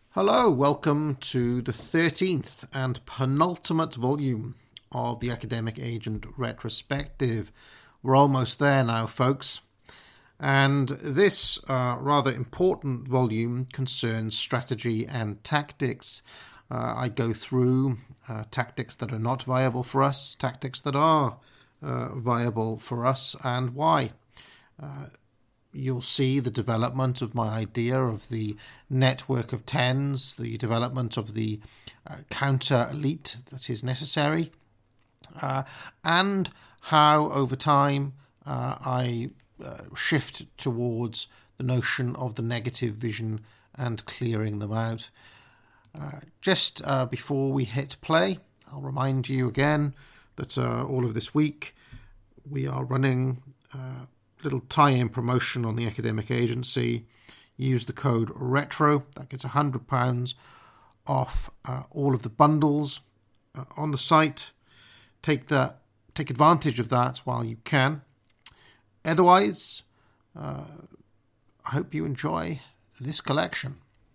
Hello, welcome to the 13th and penultimate volume of the Academic Agent Retrospective. We're almost there now, folks. And this rather important volume concerns strategy and tactics. I go through tactics that are not viable for us, tactics that are viable for us, and why. You'll see the development of my idea of the network of tens, the development of the counter-elite that is necessary, and how over time I shift towards the notion of the negative vision and clearing them out. Just before we hit play, I'll remind you again that all of this week we are running little tie-in promotion on the academic agency. Use the code RETRO, that gets £100 off all of the bundles on the site. Take advantage of that while you can. Otherwise, I hope you enjoy this collection.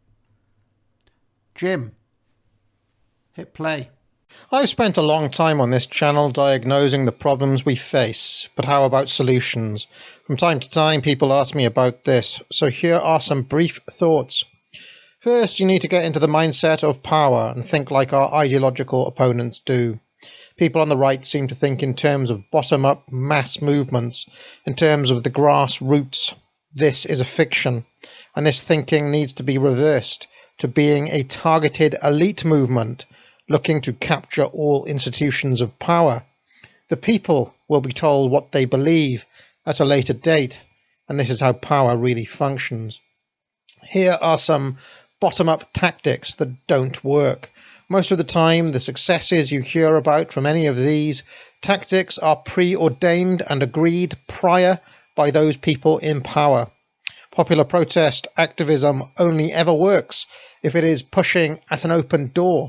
Jim, hit play. I've spent a long time on this channel diagnosing the problems we face, but how about solutions? From time to time people ask me about this, so here are some brief thoughts. First, you need to get into the mindset of power and think like our ideological opponents do. People on the right seem to think in terms of bottom-up mass movements, in terms of the grassroots. This is a fiction, and this thinking needs to be reversed to being a targeted elite movement, looking to capture all institutions of power. The people will be told what they believe at a later date, and this is how power really functions. Here are some bottom-up tactics that don't work. Most of the time, the successes you hear about from any of these tactics are preordained and agreed prior by those people in power. Popular protest activism only ever works if it is pushing at an open door.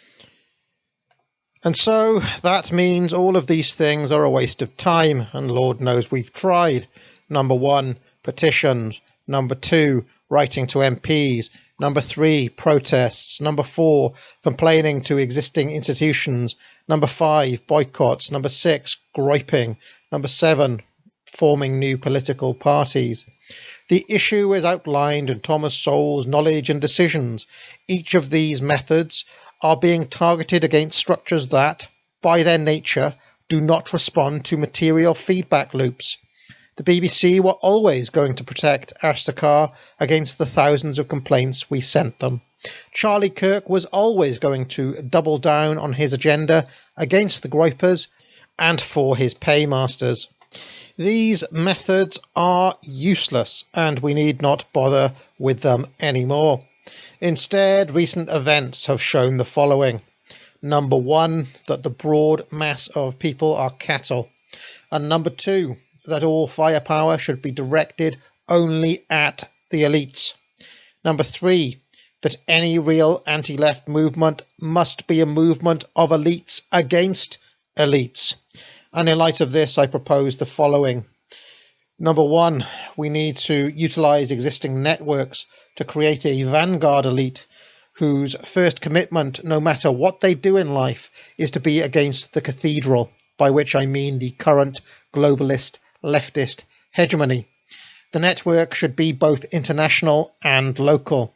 And so that means all of these things are a waste of time, and Lord knows we've tried. Number 1, petitions. Number 2, writing to MPs. Number 3, protests. Number 4, complaining to existing institutions. Number 5, boycotts. Number 6, griping. Number 7, forming new political parties. The issue is outlined in Thomas Sowell's Knowledge and Decisions. Each of these methods are being targeted against structures that, by their nature, do not respond to material feedback loops. The BBC were always going to protect Ashtekar against the thousands of complaints we sent them. Charlie Kirk was always going to double down on his agenda against the gripers and for his paymasters. These methods are useless, and we need not bother with them anymore. Instead, recent events have shown the following. Number 1, that the broad mass of people are cattle. And number 2, that all firepower should be directed only at the elites. Number 3, that any real anti-left movement must be a movement of elites against elites. And in light of this, I propose the following. Number 1, we need to utilise existing networks to create a vanguard elite whose first commitment, no matter what they do in life, is to be against the cathedral, by which I mean the current globalist, leftist hegemony. The network should be both international and local.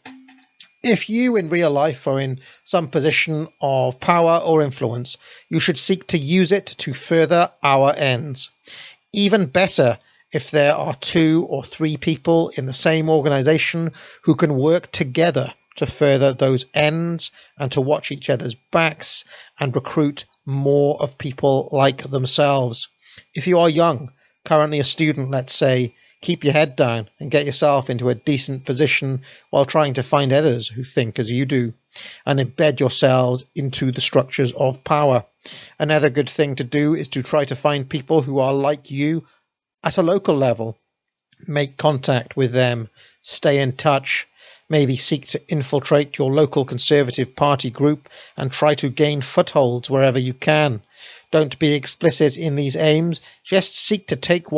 If you in real life are in some position of power or influence, you should seek to use it to further our ends. Even better, if there are 2 or 3 people in the same organisation who can work together to further those ends and to watch each other's backs and recruit more of people like themselves. If you are young, currently a student, let's say, keep your head down and get yourself into a decent position while trying to find others who think as you do and embed yourselves into the structures of power. Another good thing to do is to try to find people who are like you at a local level. Make contact with them, stay in touch, maybe seek to infiltrate your local Conservative Party group and try to gain footholds wherever you can. Don't be explicit in these aims, just seek to take what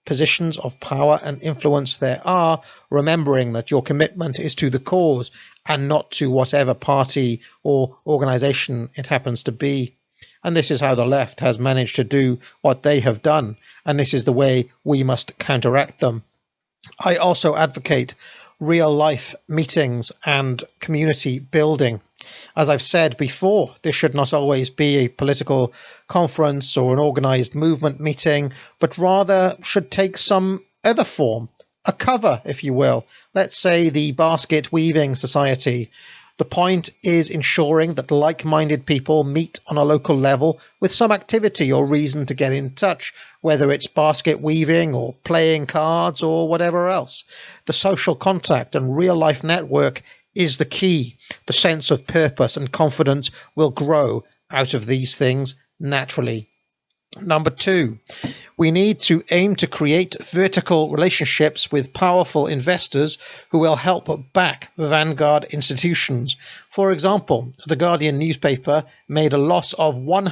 positions of power and influence there are, remembering that your commitment is to the cause and not to whatever party or organisation it happens to be. And this is how the left has managed to do what they have done, and this is the way we must counteract them. I also advocate real-life meetings and community building. As I've said before, this should not always be a political conference or an organised movement meeting, but rather should take some other form, a cover, if you will. Let's say the Basket Weaving Society. The point is ensuring that like-minded people meet on a local level with some activity or reason to get in touch, whether it's basket weaving or playing cards or whatever else. The social contact and real-life network is the key. The sense of purpose and confidence will grow out of these things naturally. Number 2, we need to aim to create vertical relationships with powerful investors who will help back vanguard institutions. For example, the Guardian newspaper made a loss of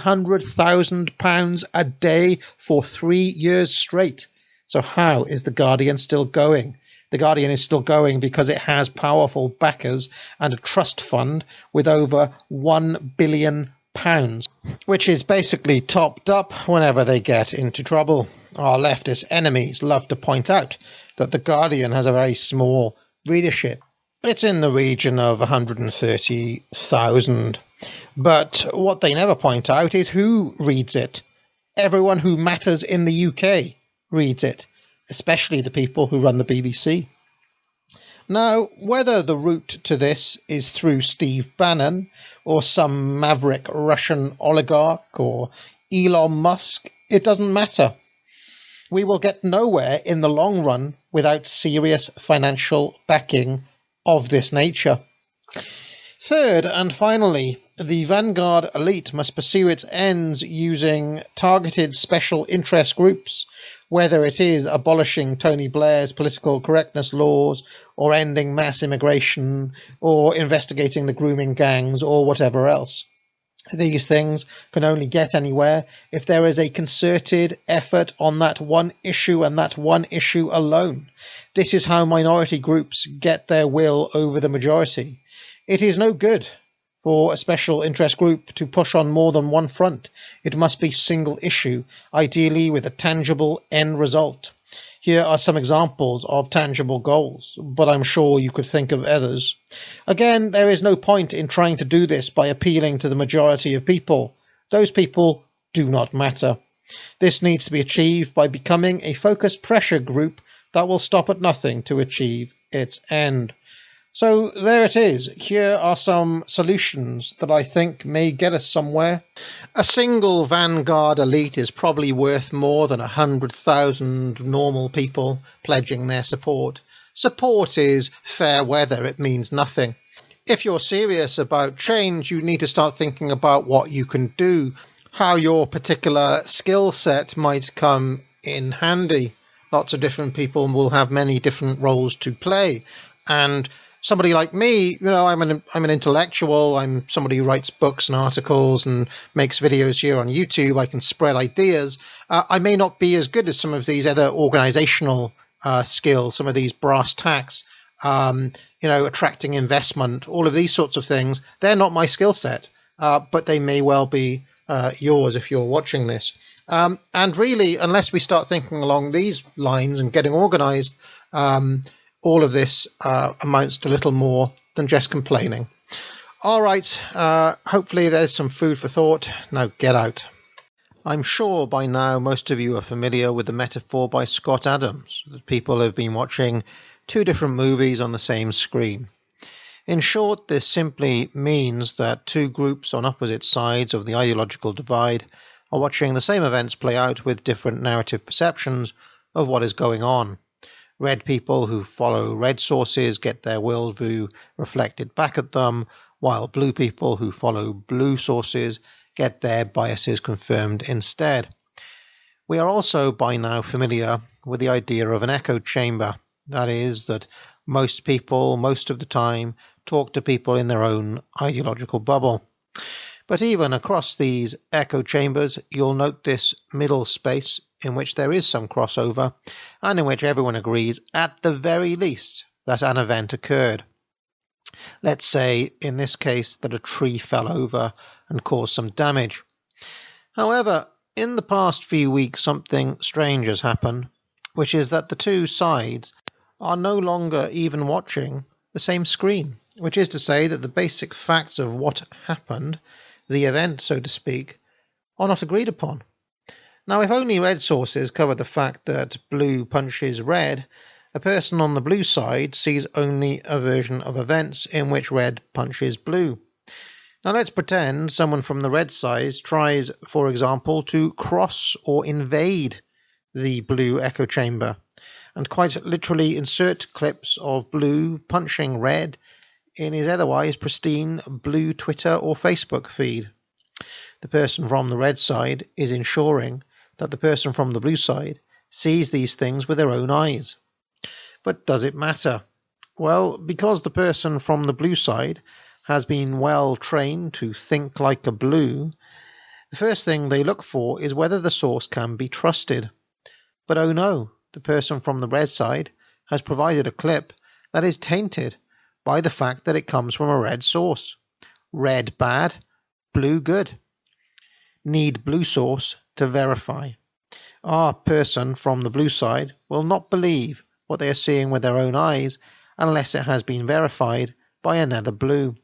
£100,000 a day for 3 years straight. So how is the Guardian still going? The Guardian is still going because it has powerful backers and a trust fund with over £1 billion, which is basically topped up whenever they get into trouble. Our leftist enemies love to point out that the Guardian has a very small readership. It's in the region of 130,000. But what they never point out is who reads it. Everyone who matters in the UK reads it, especially the people who run the BBC. Now, whether the route to this is through Steve Bannon or some maverick Russian oligarch or Elon Musk, it doesn't matter. We will get nowhere in the long run without serious financial backing of this nature. Third, and finally, the vanguard elite must pursue its ends using targeted special interest groups, whether it is abolishing Tony Blair's political correctness laws, or ending mass immigration, or investigating the grooming gangs, or whatever else. These things can only get anywhere if there is a concerted effort on that one issue and that one issue alone. This is how minority groups get their will over the majority. It is no good for a special interest group to push on more than one front. It must be single issue, ideally with a tangible end result. Here are some examples of tangible goals, but I'm sure you could think of others. Again, there is no point in trying to do this by appealing to the majority of people. Those people do not matter. This needs to be achieved by becoming a focused pressure group that will stop at nothing to achieve its end. So there it is. Here are some solutions that I think may get us somewhere. A single vanguard elite is probably worth more than 100,000 normal people pledging their support. Support is fair weather. It means nothing. If you're serious about change, you need to start thinking about what you can do, how your particular skill set might come in handy. Lots of different people will have many different roles to play, and somebody like me, I'm an intellectual. I'm somebody who writes books and articles and makes videos here on YouTube. I can spread ideas. I may not be as good as some of these other organizational skills, some of these brass tacks, attracting investment, all of these sorts of things. They're not my skill set, but they may well be yours if you're watching this. And really, unless we start thinking along these lines and getting organized, all of this amounts to little more than just complaining. All right, hopefully there's some food for thought. Now get out. I'm sure by now most of you are familiar with the metaphor by Scott Adams, that people have been watching two different movies on the same screen. In short, this simply means that two groups on opposite sides of the ideological divide are watching the same events play out with different narrative perceptions of what is going on. Red people who follow red sources get their worldview reflected back at them, while blue people who follow blue sources get their biases confirmed instead. We are also by now familiar with the idea of an echo chamber. That is, that most people, most of the time, talk to people in their own ideological bubble. But even across these echo chambers, you'll note this middle space in which there is some crossover and in which everyone agrees at the very least that an event occurred. Let's say, in this case, that a tree fell over and caused some damage. However, in the past few weeks, something strange has happened, which is that the two sides are no longer even watching the same screen, which is to say that the basic facts of what happened, the event, so to speak, are not agreed upon. Now, if only red sources cover the fact that blue punches red, a person on the blue side sees only a version of events in which red punches blue. Now let's pretend someone from the red side tries, for example, to cross or invade the blue echo chamber and quite literally insert clips of blue punching red in his otherwise pristine blue Twitter or Facebook feed. The person from the red side is ensuring that the person from the blue side sees these things with their own eyes. But does it matter? Well, because the person from the blue side has been well trained to think like a blue, the first thing they look for is whether the source can be trusted. But oh no, the person from the red side has provided a clip that is tainted by the fact that it comes from a red source. Red bad, blue good. Need blue source to verify. Our person from the blue side will not believe what they are seeing with their own eyes unless it has been verified by another blue.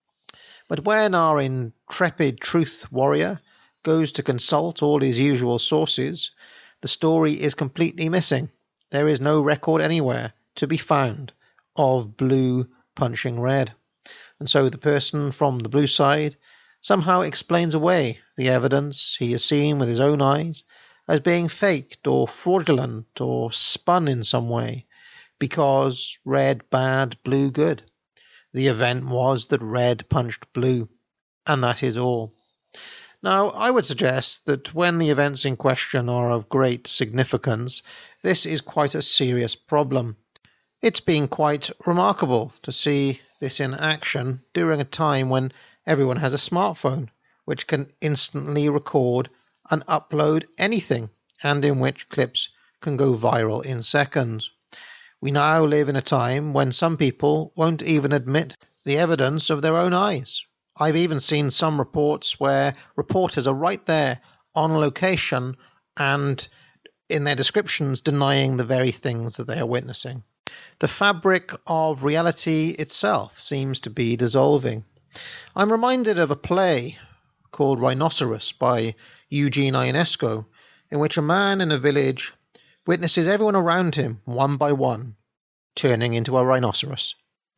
But when our intrepid truth warrior goes to consult all his usual sources, the story is completely missing. There is no record anywhere to be found of blue punching red. And so the person from the blue side somehow explains away the evidence he has seen with his own eyes as being faked or fraudulent or spun in some way, because red bad, blue good. The event was that red punched blue, and that is all. Now, I would suggest that when the events in question are of great significance, this is quite a serious problem. It's been quite remarkable to see this in action during a time when everyone has a smartphone, which can instantly record and upload anything, and in which clips can go viral in seconds. We now live in a time when some people won't even admit the evidence of their own eyes. I've even seen some reports where reporters are right there on location and in their descriptions denying the very things that they are witnessing. The fabric of reality itself seems to be dissolving. I'm reminded of a play called Rhinoceros by Eugene Ionesco, in which a man in a village witnesses everyone around him, one by one, turning into a rhinoceros.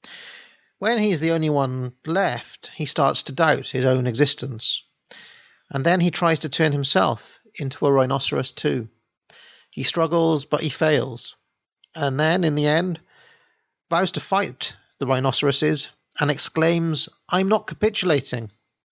When he's the only one left, he starts to doubt his own existence. And then he tries to turn himself into a rhinoceros too. He struggles, but he fails. And then, in the end, vows to fight the rhinoceroses and exclaims, "I'm not capitulating."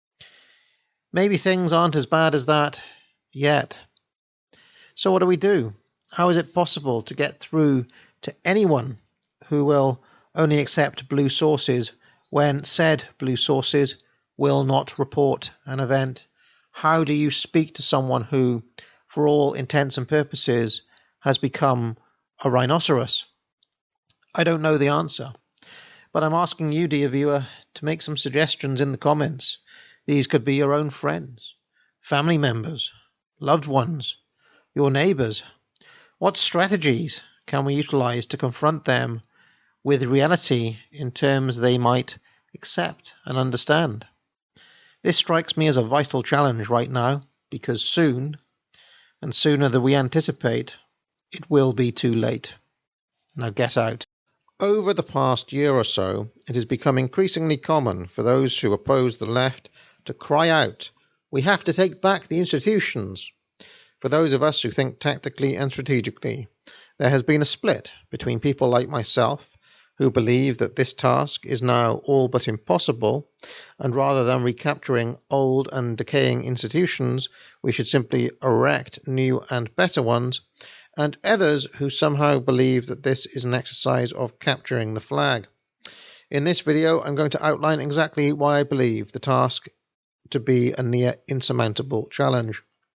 Maybe things aren't as bad as that yet. So what do we do? How is it possible to get through to anyone who will only accept blue sources when said blue sources will not report an event? How do you speak to someone who, for all intents and purposes, has become a rhinoceros? I don't know the answer, but I'm asking you, dear viewer, to make some suggestions in the comments. These could be your own friends, family members, loved ones, your neighbours. What strategies can we utilize to confront them with reality in terms they might accept and understand? This strikes me as a vital challenge right now, because soon, and sooner than we anticipate, it will be too late. Now get out. Over the past year or so, it has become increasingly common for those who oppose the left to cry out, "We have to take back the institutions." For those of us who think tactically and strategically, there has been a split between people like myself, who believe that this task is now all but impossible, and rather than recapturing old and decaying institutions, we should simply erect new and better ones, and others who somehow believe that this is an exercise of capturing the flag. In this video, I'm going to outline exactly why I believe the task to be a near insurmountable challenge.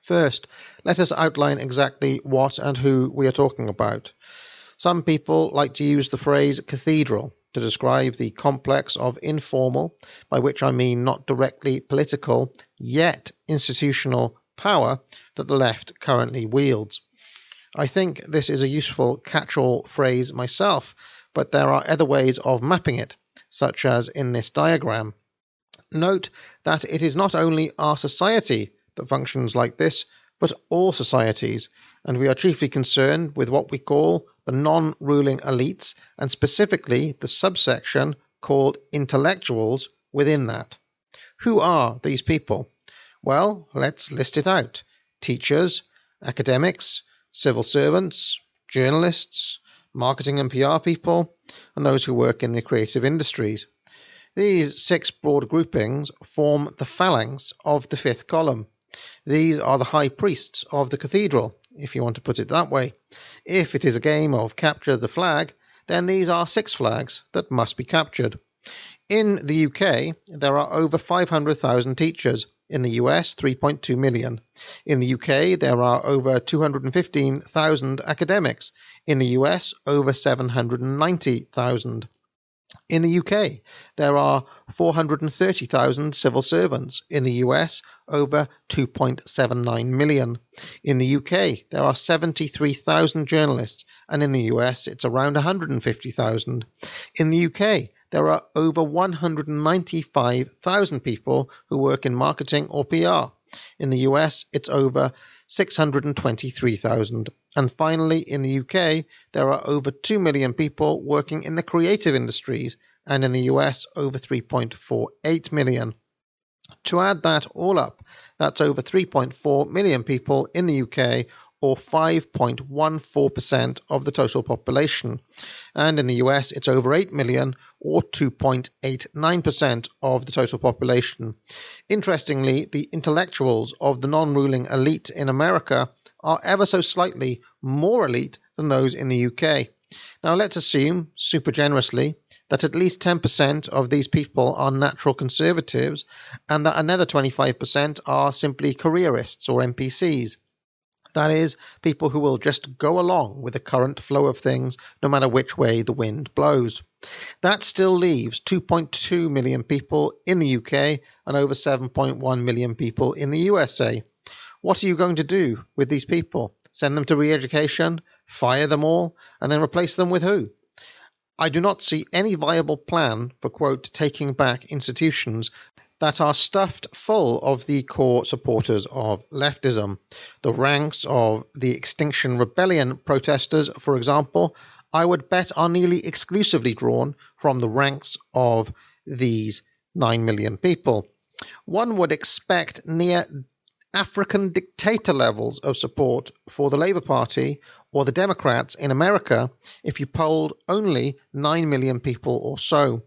First, let us outline exactly what and who we are talking about. Some people like to use the phrase cathedral to describe the complex of informal, by which I mean not directly political, yet institutional power that the left currently wields. I think this is a useful catch-all phrase myself, but there are other ways of mapping it, such as in this diagram. Note that it is not only our society that functions like this, but all societies, and we are chiefly concerned with what we call the non-ruling elites, and specifically the subsection called intellectuals within that. Who are these people? Well, let's list it out. Teachers, academics, civil servants, journalists, marketing and PR people, and those who work in the creative industries. These 6 broad groupings form the phalanx of the 5th column. These are the high priests of the cathedral, if you want to put it that way. If it is a game of capture the flag, then these are 6 flags that must be captured. In the UK, there are over 500,000 teachers. In the US, 3.2 million. In the UK, there are over 215,000 academics. In the US, over 790,000. In the UK, there are 430,000 civil servants. In the US, over 2.79 million. In the UK, there are 73,000 journalists, and in the US, it's around 150,000. In the UK, there are over 195,000 people who work in marketing or PR. In the US, it's over 623,000. And finally, in the UK, there are over 2 million people working in the creative industries, and in the US, over 3.48 million. To add that all up, that's over 3.4 million people in the UK, or 5.14% of the total population. And in the US, it's over 8 million, or 2.89% of the total population. Interestingly, the intellectuals of the non-ruling elite in America are ever so slightly more elite than those in the UK. Now let's assume, super generously, that at least 10% of these people are natural conservatives, and that another 25% are simply careerists or NPCs. That is, people who will just go along with the current flow of things no matter which way the wind blows. That still leaves 2.2 million people in the UK and over 7.1 million people in the USA. What are you going to do with these people? Send them to re-education, fire them all, and then replace them with who? I do not see any viable plan for, quote, taking back institutions that are stuffed full of the core supporters of leftism. The ranks of the Extinction Rebellion protesters, for example, I would bet are nearly exclusively drawn from the ranks of these 9 million people. One would expect near African dictator levels of support for the Labour Party or the Democrats in America if you polled only 9 million people or so.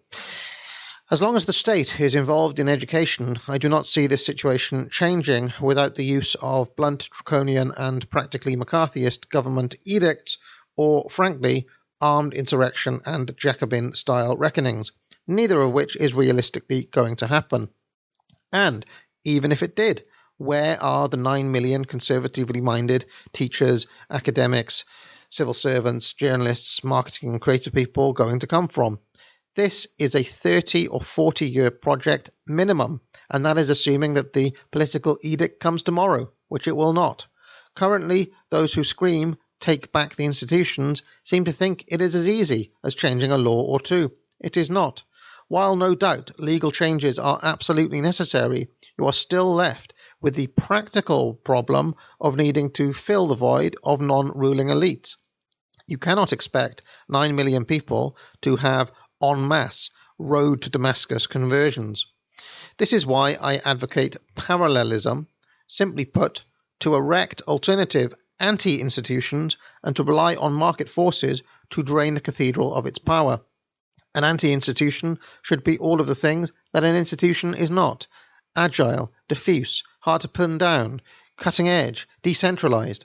As long as the state is involved in education, I do not see this situation changing without the use of blunt, draconian and practically McCarthyist government edicts or, frankly, armed insurrection and Jacobin-style reckonings, neither of which is realistically going to happen. And, even if it did, where are the 9 million conservatively minded teachers, academics, civil servants, journalists, marketing and creative people going to come from? This is a 30 or 40-year project minimum, and that is assuming that the political edict comes tomorrow, which it will not. Currently, those who scream, take back the institutions, seem to think it is as easy as changing a law or two. It is not. While no doubt legal changes are absolutely necessary, you are still left with the practical problem of needing to fill the void of non-ruling elites. You cannot expect 9 million people to have en masse road to Damascus conversions. This is why I advocate parallelism, simply put, to erect alternative anti-institutions and to rely on market forces to drain the cathedral of its power. An anti-institution should be all of the things that an institution is not: agile, diffuse, hard to pin down, cutting edge, decentralized.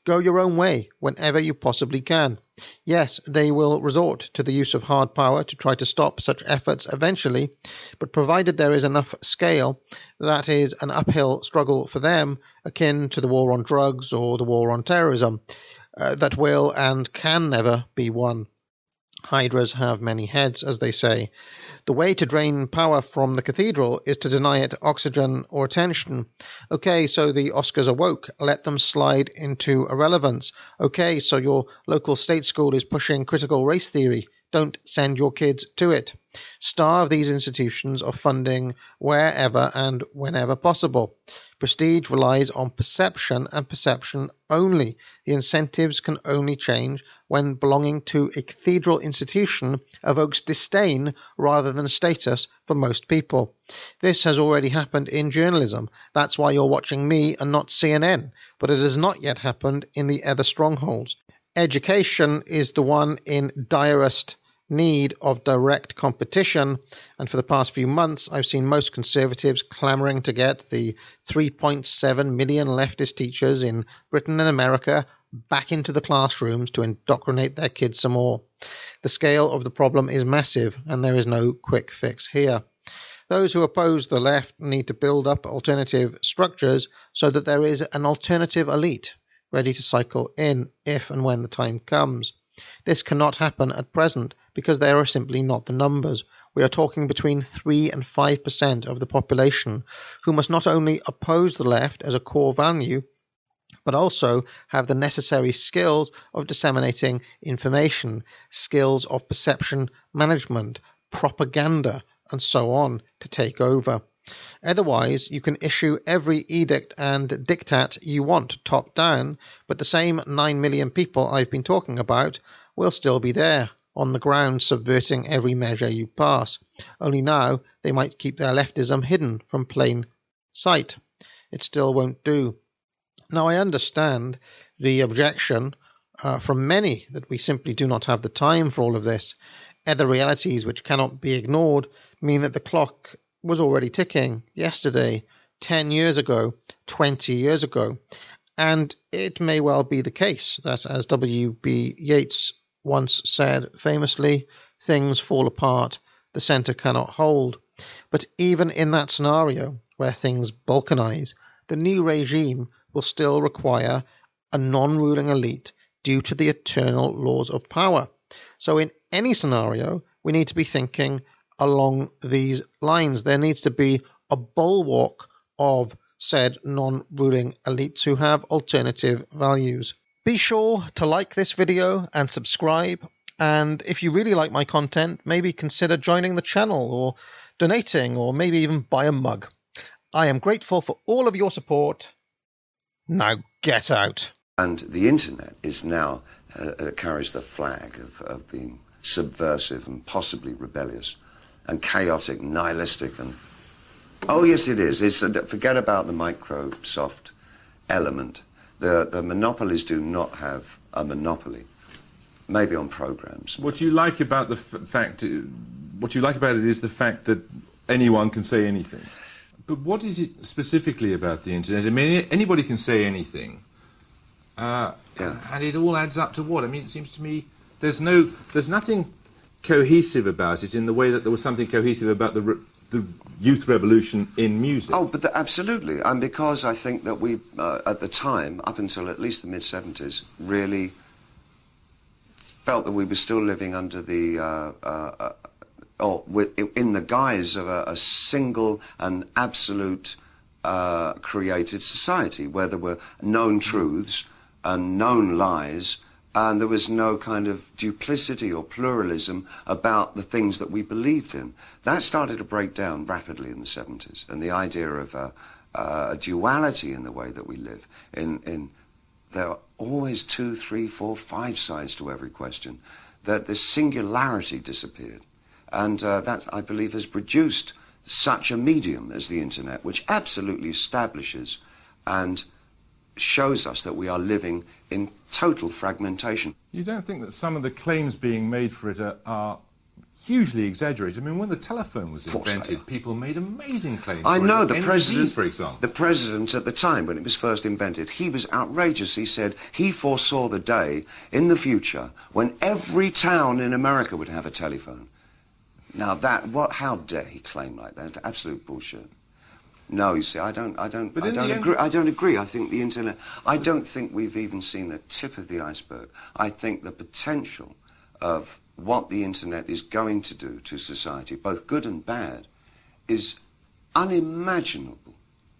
Go your own way whenever you possibly can. Yes, they will resort to the use of hard power to try to stop such efforts eventually, but provided there is enough scale, that is an uphill struggle for them, akin to the war on drugs or the war on terrorism, that will and can never be won. Hydras have many heads, as they say. The way to drain power from the cathedral is to deny it oxygen or attention. Okay, so the Oscars are woke. Let them slide into irrelevance. Okay, so your local state school is pushing critical race theory. Don't send your kids to it. Starve these institutions of funding wherever and whenever possible. Prestige relies on perception and perception only. The incentives can only change when belonging to a cathedral institution evokes disdain rather than status for most people. This has already happened in journalism. That's why you're watching me and not CNN. But it has not yet happened in the other strongholds. Education is the one in direst need of direct competition, and for the past few months I've seen most conservatives clamouring to get the 3.7 million leftist teachers in Britain and America back into the classrooms to indoctrinate their kids some more. The scale of the problem is massive, and there is no quick fix here. Those who oppose the left need to build up alternative structures so that there is an alternative elite ready to cycle in if and when the time comes. This cannot happen at present because there are simply not the numbers. We are talking between 3 and 5% of the population who must not only oppose the left as a core value, but also have the necessary skills of disseminating information, skills of perception management, propaganda, and so on to take over. Otherwise, you can issue every edict and diktat you want top down, but the same 9 million people I've been talking about will still be there, on the ground subverting every measure you pass. Only now they might keep their leftism hidden from plain sight. It still won't do. Now I understand the objection from many that we simply do not have the time for all of this. Other realities which cannot be ignored mean that the clock was already ticking yesterday, 10 years ago, 20 years ago. And it may well be the case that, as W.B. Yeats once said famously, things fall apart, the centre cannot hold. But even in that scenario, where things balkanize, the new regime will still require a non-ruling elite due to the eternal laws of power. So in any scenario, we need to be thinking along these lines. There needs to be a bulwark of said non-ruling elites who have alternative values. Be sure to like this video and subscribe, and if you really like my content, maybe consider joining the channel or donating or maybe even buy a mug. I am grateful for all of your support. Now get out. And the internet is now carries the flag of being subversive and possibly rebellious and chaotic, nihilistic, and oh yes it is. Forget about the Microsoft element. The monopolies do not have a monopoly. Maybe on programs. What you like about the what you like about it is the fact that anyone can say anything. But what is it specifically about the internet? I mean, anybody can say anything, and it all adds up to what? I mean, it seems to me there's nothing cohesive about it in the way that there was something cohesive about the youth revolution in music. Oh, but absolutely, and because I think that we, at the time, up until at least the mid-70s, really felt that we were still living under the, in the guise of a single and absolute created society, where there were known truths and known lies, and there was no kind of duplicity or pluralism about the things that we believed in. That started to break down rapidly in the 70s, and the idea of a duality in the way that we live. There are always 2, 3, 4, 5 sides to every question. That the singularity disappeared. And that, I believe, has produced such a medium as the internet, which absolutely establishes and shows us that we are living in total fragmentation. You don't think that some of the claims being made for it are hugely exaggerated. I mean, when the telephone was invented, people made amazing claims. I for know it. the NTVs, president, for example. the president at the time when it was first invented, he was outrageous. He said he foresaw the day in the future when every town in America would have a telephone. Now how dare he claim like that? Absolute bullshit. No, you see, I don't agree. I think the internet. I don't think we've even seen the tip of the iceberg. I think the potential of what the internet is going to do to society, both good and bad, is unimaginable.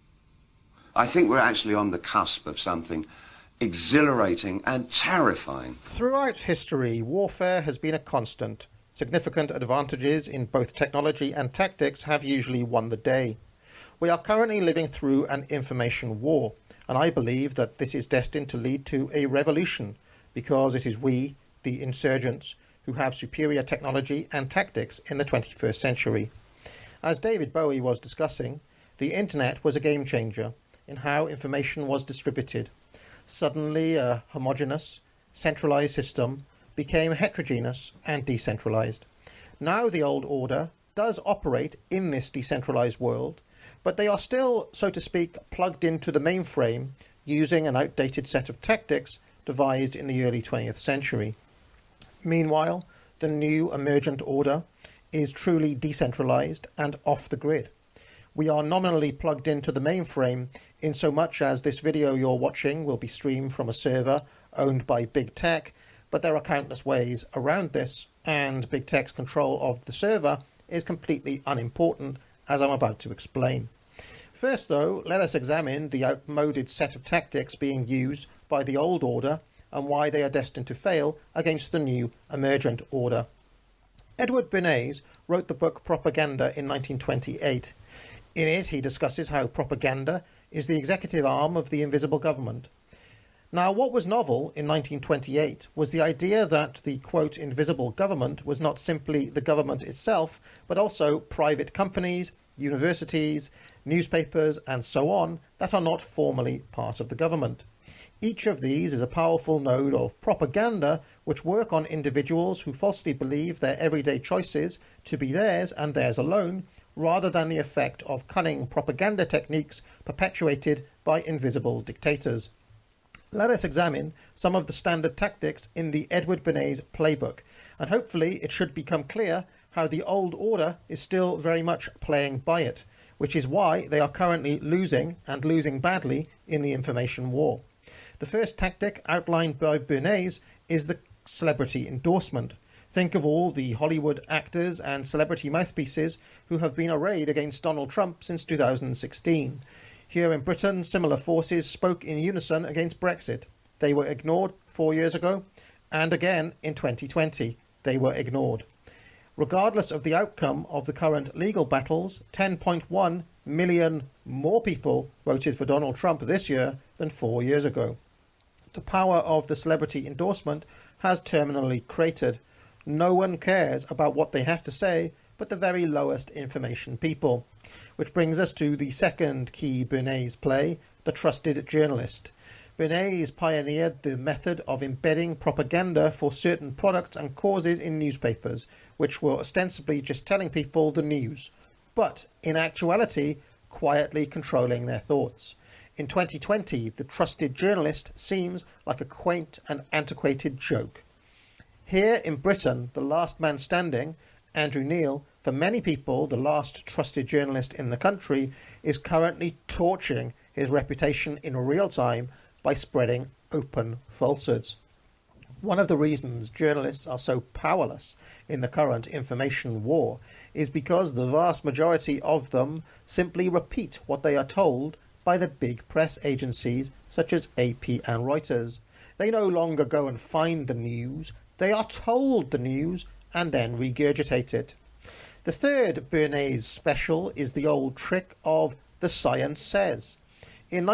I think we're actually on the cusp of something exhilarating and terrifying. Throughout history, warfare has been a constant. Significant advantages in both technology and tactics have usually won the day. We are currently living through an information war, and I believe that this is destined to lead to a revolution, because it is we, the insurgents, who have superior technology and tactics in the 21st century. As David Bowie was discussing, the internet was a game changer in how information was distributed. Suddenly a homogeneous, centralized system became heterogeneous and decentralized. Now the old order does operate in this decentralized world, but they are still, so to speak, plugged into the mainframe using an outdated set of tactics devised in the early 20th century. Meanwhile, the new emergent order is truly decentralized and off the grid. We are nominally plugged into the mainframe in so much as this video you're watching will be streamed from a server owned by Big Tech, but there are countless ways around this, and Big Tech's control of the server is completely unimportant, as I'm about to explain. First, though, let us examine the outmoded set of tactics being used by the old order and why they are destined to fail against the new emergent order. Edward Bernays wrote the book Propaganda in 1928. In it, he discusses how propaganda is the executive arm of the invisible government. Now, what was novel in 1928 was the idea that the, quote, invisible government was not simply the government itself, but also private companies, universities, newspapers, and so on that are not formally part of the government. Each of these is a powerful node of propaganda which work on individuals who falsely believe their everyday choices to be theirs and theirs alone, rather than the effect of cunning propaganda techniques perpetuated by invisible dictators. Let us examine some of the standard tactics in the Edward Bernays playbook, and hopefully it should become clear how the old order is still very much playing by it, which is why they are currently losing, and losing badly, in the information war. The first tactic outlined by Bernays is the celebrity endorsement. Think of all the Hollywood actors and celebrity mouthpieces who have been arrayed against Donald Trump since 2016. Here in Britain, similar forces spoke in unison against Brexit. They were ignored 4 years ago, and again in 2020, they were ignored. Regardless of the outcome of the current legal battles, 10.1 million more people voted for Donald Trump this year than 4 years ago. The power of the celebrity endorsement has terminally cratered. No one cares about what they have to say but the very lowest information people. Which brings us to the second key Bernays play, the trusted journalist. Bernays pioneered the method of embedding propaganda for certain products and causes in newspapers, which were ostensibly just telling people the news, but in actuality quietly controlling their thoughts. In 2020, the trusted journalist seems like a quaint and antiquated joke. Here in Britain, the last man standing, Andrew Neil, for many people the last trusted journalist in the country, is currently torching his reputation in real time by spreading open falsehoods. One of the reasons journalists are so powerless in the current information war is because the vast majority of them simply repeat what they are told by the big press agencies such as AP and Reuters. They no longer go and find the news, they are told the news and then regurgitate it. The third Bernays special is the old trick of the science says. In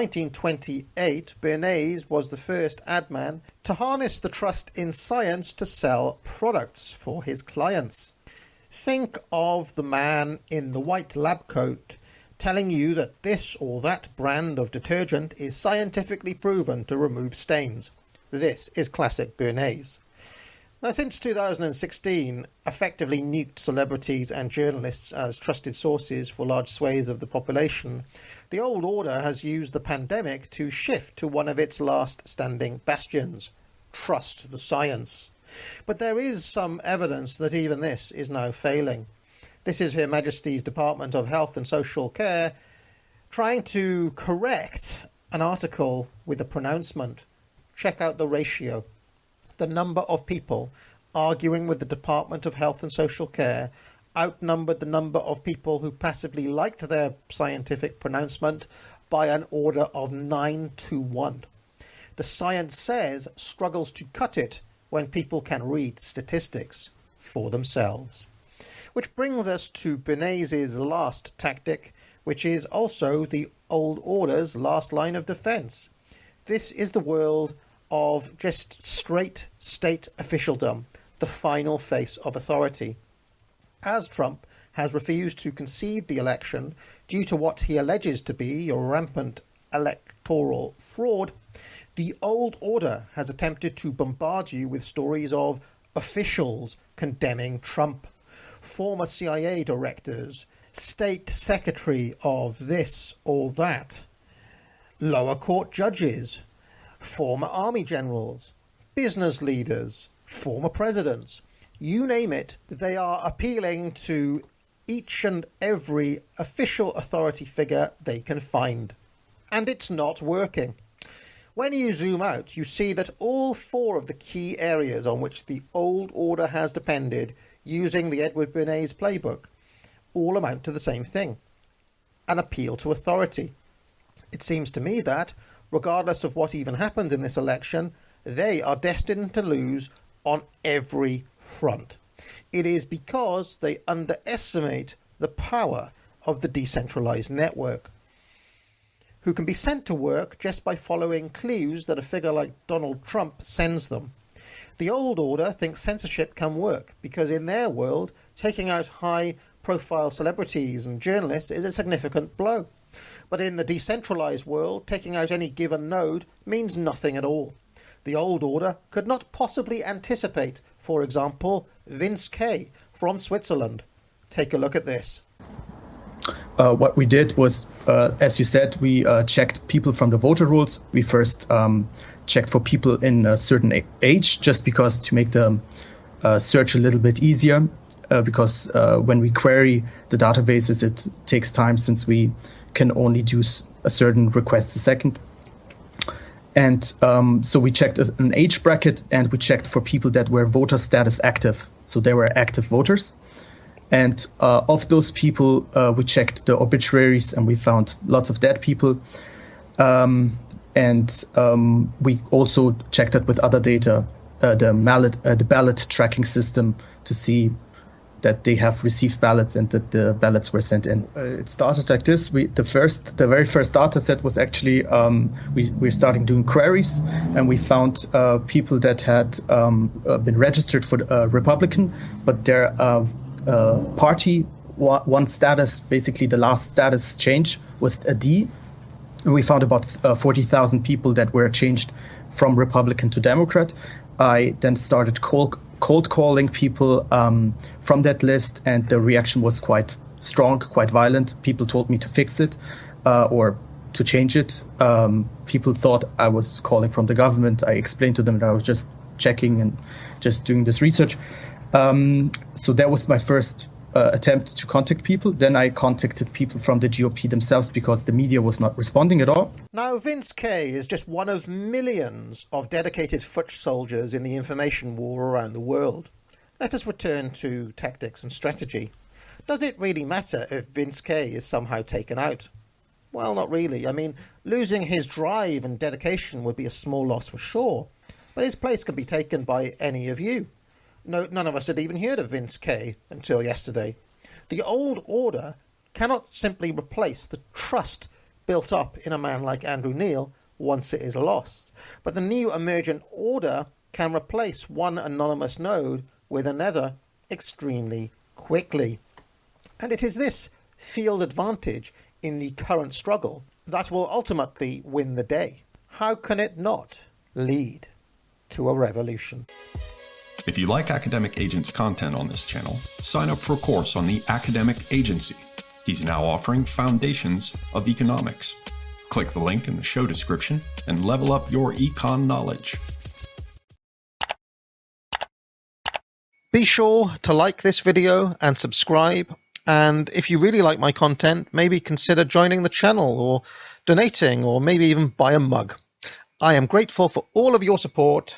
1928, Bernays was the first ad man to harness the trust in science to sell products for his clients. Think of the man in the white lab coat telling you that this or that brand of detergent is scientifically proven to remove stains. This is classic Bernays. Now, since 2016 effectively nuked celebrities and journalists as trusted sources for large swathes of the population, the old order has used the pandemic to shift to one of its last standing bastions: trust the science. But there is some evidence that even this is now failing. This is Her Majesty's Department of Health and Social Care trying to correct an article with a pronouncement. Check out the ratio. The number of people arguing with the Department of Health and Social Care outnumbered the number of people who passively liked their scientific pronouncement by an order of 9-1. The science says struggles to cut it when people can read statistics for themselves. Which brings us to Bernays' last tactic, which is also the old order's last line of defence. This is the world of just straight state officialdom, the final face of authority. As Trump has refused to concede the election due to what he alleges to be rampant electoral fraud, the old order has attempted to bombard you with stories of officials condemning Trump, former CIA directors, state secretary of this or that, lower court judges, former army generals, business leaders, former presidents. You name it, they are appealing to each and every official authority figure they can find. And it's not working. When you zoom out, you see that all four of the key areas on which the old order has depended using the Edward Bernays playbook all amount to the same thing: an appeal to authority. It seems to me that, regardless of what even happened in this election, they are destined to lose on every front. It is because they underestimate the power of the decentralized network, who can be sent to work just by following clues that a figure like Donald Trump sends them. The old order thinks censorship can work because in their world, taking out high-profile celebrities and journalists is a significant blow. But in the decentralized world, taking out any given node means nothing at all. The old order could not possibly anticipate, for example, Vince Kay from Switzerland. Take a look at this. What we did was, as you said, we checked people from the voter rolls. We first checked for people in a certain age, just because to make the search a little bit easier, because when we query the databases, it takes time since we can only do a certain request a second. And so we checked an age bracket, and we checked for people that were voter status active. So they were active voters. And of those people, we checked the obituaries, and we found lots of dead people. And we also checked it with other data, the ballot tracking system, to see that they have received ballots and that the ballots were sent in. It started like this. The very first data set was actually we're starting doing queries, and we found people that had been registered for Republican, but their party one status, basically the last status change, was a D, and we found about 40,000 people that were changed from Republican to Democrat. I then started cold calling people from that list, and the reaction was quite strong, quite violent. People told me to fix it or to change it. People thought I was calling from the government. I explained to them that I was just checking and just doing this research. So that was my first attempt to contact people. Then I contacted people from the GOP themselves because the media was not responding at all. Now, Vince Kay is just one of millions of dedicated foot soldiers in the information war around the world. Let us return to tactics and strategy. Does it really matter if Vince Kay is somehow taken out? Well, not really. I mean, losing his drive and dedication would be a small loss for sure, but his place could be taken by any of you. No, none of us had even heard of Vince Kay until yesterday. The old order cannot simply replace the trust built up in a man like Andrew Neil once it is lost. But the new emergent order can replace one anonymous node with another extremely quickly. And it is this field advantage in the current struggle that will ultimately win the day. How can it not lead to a revolution? If you like Academic Agent's content on this channel, sign up for a course on the Academic Agency. He's now offering Foundations of Economics. Click the link in the show description and level up your econ knowledge. Be sure to like this video and subscribe, and if you really like my content, maybe consider joining the channel or donating or maybe even buy a mug. I am grateful for all of your support.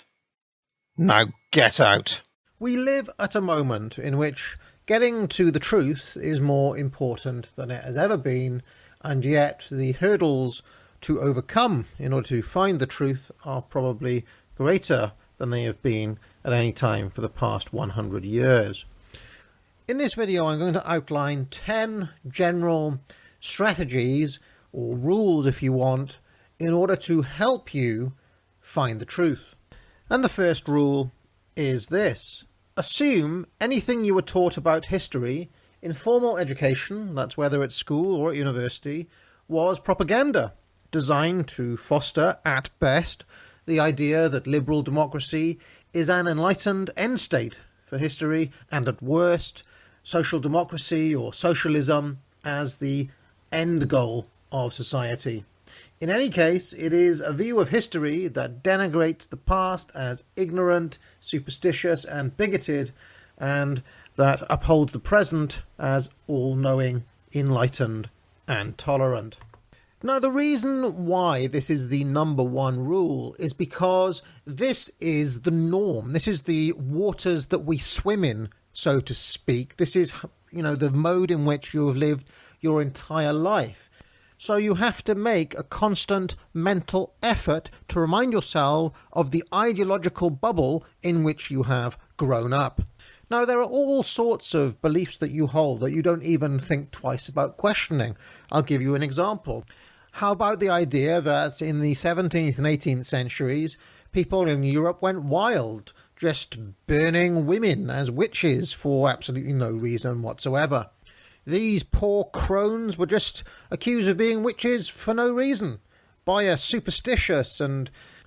Now get out. We live at a moment in which getting to the truth is more important than it has ever been, and yet the hurdles to overcome in order to find the truth are probably greater than they have been at any time for the past 100 years. In this video, I'm going to outline 10 general strategies, or rules if you want, in order to help you find the truth. And the first rule is this: assume anything you were taught about history in formal education, that's whether at school or at university, was propaganda designed to foster, at best, the idea that liberal democracy is an enlightened end state for history, and at worst, social democracy or socialism as the end goal of society. In any case, it is a view of history that denigrates the past as ignorant, superstitious and bigoted, and that upholds the present as all-knowing, enlightened and tolerant. Now, the reason why this is the number one rule is because this is the norm. This is the waters that we swim in, so to speak. This is, the mode in which you have lived your entire life. So you have to make a constant mental effort to remind yourself of the ideological bubble in which you have grown up. Now, there are all sorts of beliefs that you hold that you don't even think twice about questioning. I'll give you an example. How about the idea that in the 17th and 18th centuries, people in Europe went wild, just burning women as witches for absolutely no reason whatsoever? These poor crones were just accused of being witches for no reason by a superstitious and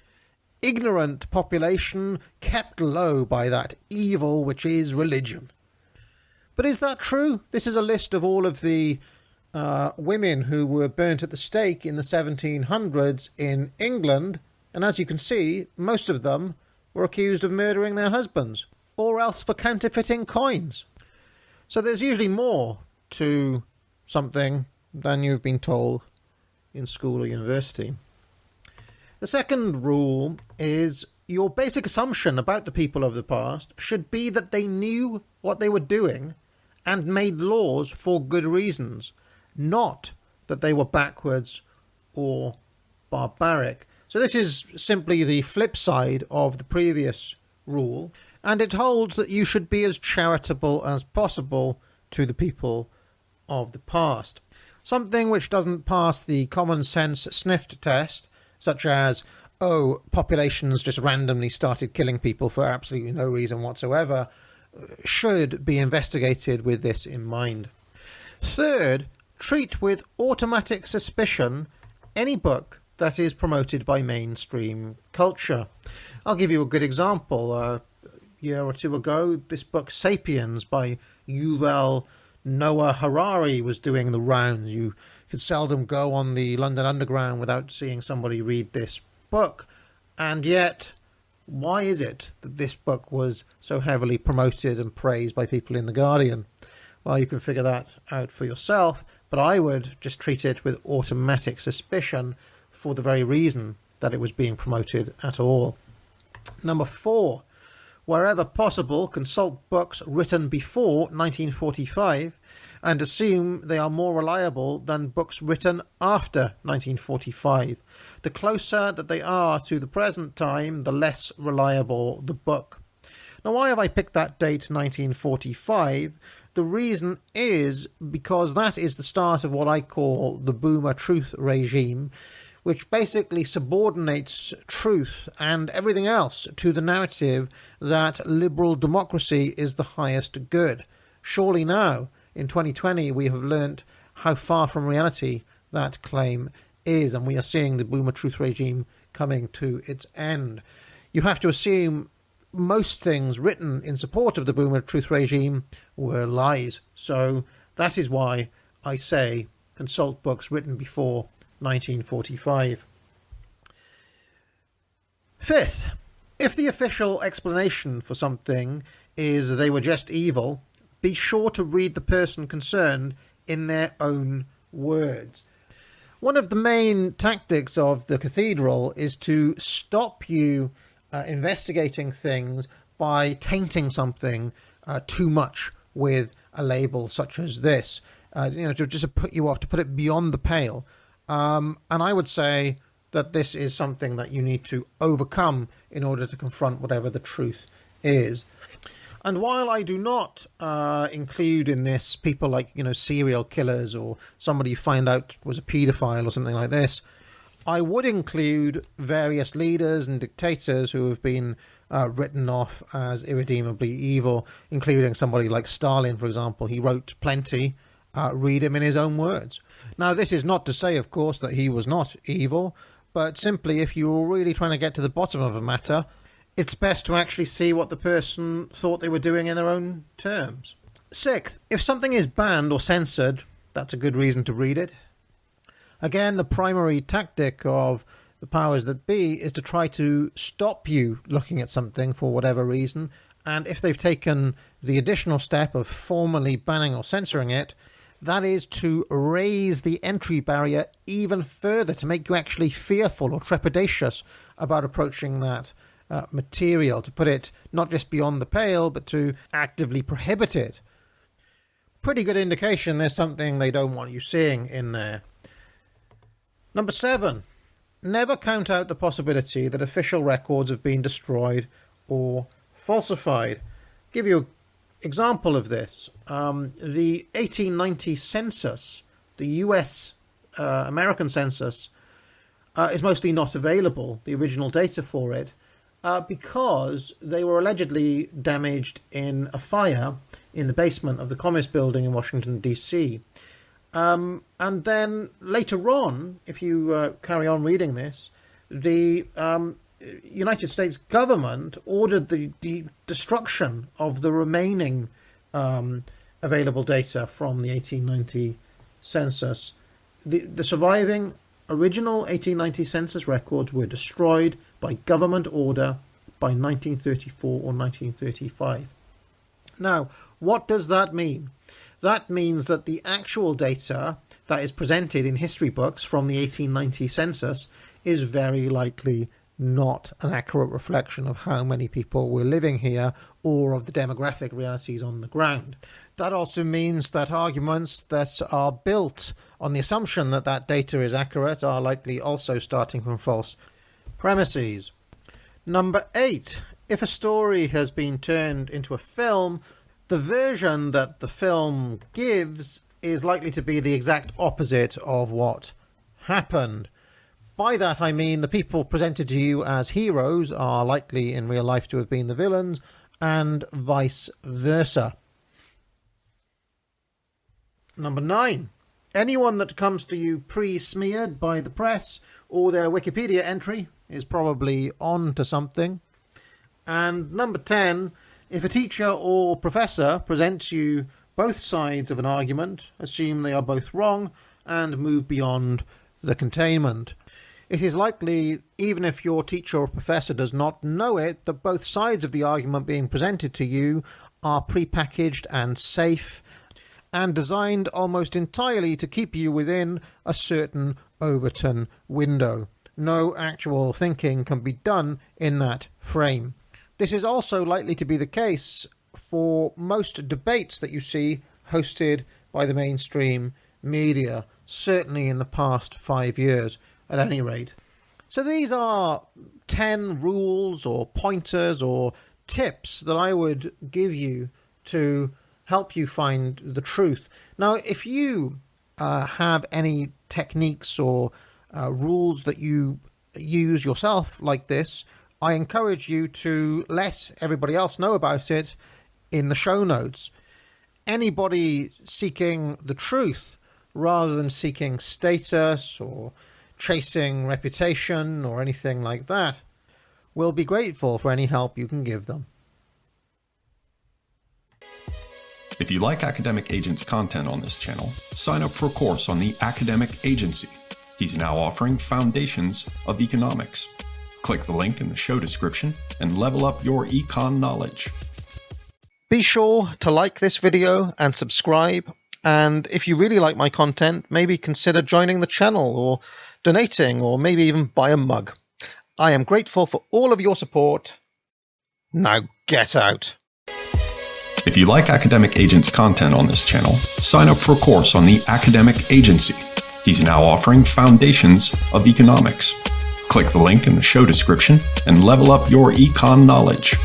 ignorant population kept low by that evil which is religion. But is that true? This is a list of all of the women who were burnt at the stake in the 1700s in England, and as you can see, most of them were accused of murdering their husbands, or else for counterfeiting coins. So there's usually more to something than you've been told in school or university. The second rule is your basic assumption about the people of the past should be that they knew what they were doing and made laws for good reasons, not that they were backwards or barbaric. So this is simply the flip side of the previous rule, and it holds that you should be as charitable as possible to the people of the past. Something which doesn't pass the common sense sniffed test, such as, populations just randomly started killing people for absolutely no reason whatsoever, should be investigated with this in mind. Third, treat with automatic suspicion any book that is promoted by mainstream culture. I'll give you a good example. A year or two ago, this book Sapiens by Yuval Noah Harari was doing the rounds. You could seldom go on the London Underground without seeing somebody read this book. And yet, why is it that this book was so heavily promoted and praised by people in The Guardian? Well, you can figure that out for yourself, but I would just treat it with automatic suspicion for the very reason that it was being promoted at all. Number 4. Wherever possible, consult books written before 1945 and assume they are more reliable than books written after 1945. The closer that they are to the present time, the less reliable the book. Now, why have I picked that date, 1945? The reason is because that is the start of what I call the Boomer Truth regime, which basically subordinates truth and everything else to the narrative that liberal democracy is the highest good. Surely now, in 2020, we have learnt how far from reality that claim is, and we are seeing the Boomer Truth regime coming to its end. You have to assume most things written in support of the Boomer Truth regime were lies. So that is why I say consult books written before 1945. Fifth, if the official explanation for something is they were just evil, be sure to read the person concerned in their own words. One of the main tactics of the cathedral is to stop you investigating things by tainting something too much with a label such as this, to put you off, to put it beyond the pale. And I would say that this is something that you need to overcome in order to confront whatever the truth is. And while I do not include in this people like, serial killers or somebody you find out was a paedophile or something like this, I would include various leaders and dictators who have been written off as irredeemably evil, including somebody like Stalin, for example. He wrote plenty. Read him in his own words. Now, this is not to say, of course, that he was not evil, but simply if you were really trying to get to the bottom of a matter, it's best to actually see what the person thought they were doing in their own terms. Sixth, if something is banned or censored, that's a good reason to read it. Again, the primary tactic of the powers that be is to try to stop you looking at something for whatever reason, and if they've taken the additional step of formally banning or censoring it, that is to raise the entry barrier even further, to make you actually fearful or trepidatious about approaching that material, to put it not just beyond the pale, but to actively prohibit it. Pretty good indication there's something they don't want you seeing in there. Number 7, never count out the possibility that official records have been destroyed or falsified. Give you an example of this. The 1890 census, the US American census, is mostly not available, the original data for it, because they were allegedly damaged in a fire in the basement of the Commerce Building in Washington, D.C. And then later on, if you carry on reading this, the United States government ordered the destruction of the remaining available data from the 1890 census. The surviving original 1890 census records were destroyed by government order by 1934 or 1935. Now, what does that mean? That means that the actual data that is presented in history books from the 1890 census is very likely not an accurate reflection of how many people were living here or of the demographic realities on the ground. That also means that arguments that are built on the assumption that that data is accurate are likely also starting from false premises. Number 8, if a story has been turned into a film, the version that the film gives is likely to be the exact opposite of what happened. By that I mean the people presented to you as heroes are likely in real life to have been the villains, and vice versa. Number 9. Anyone that comes to you pre-smeared by the press or their Wikipedia entry is probably on to something. And number 10. If a teacher or professor presents you both sides of an argument, assume they are both wrong and move beyond the containment. It is likely, even if your teacher or professor does not know it, that both sides of the argument being presented to you are prepackaged and safe and designed almost entirely to keep you within a certain Overton window. No actual thinking can be done in that frame. This is also likely to be the case for most debates that you see hosted by the mainstream media, certainly in the past 5 years at any rate. So these are 10 rules or pointers or tips that I would give you to help you find the truth. Now, if you have any techniques or rules that you use yourself like this, I encourage you to let everybody else know about it in the show notes. Anybody seeking the truth rather than seeking status or chasing reputation or anything like that We'll be grateful for any help you can give them. If you like Academic Agent's content on this channel, sign up for a course on the Academic Agency. He's now offering Foundations of Economics. Click the link in the show description and level up your econ knowledge. Be sure to like this video and subscribe, and if you really like my content, maybe consider joining the channel or donating or maybe even buy a mug. I am grateful for all of your support. Now get out. If you like Academic Agent's content on this channel, sign up for a course on the Academic Agency. He's now offering Foundations of Economics. Click the link in the show description and level up your econ knowledge.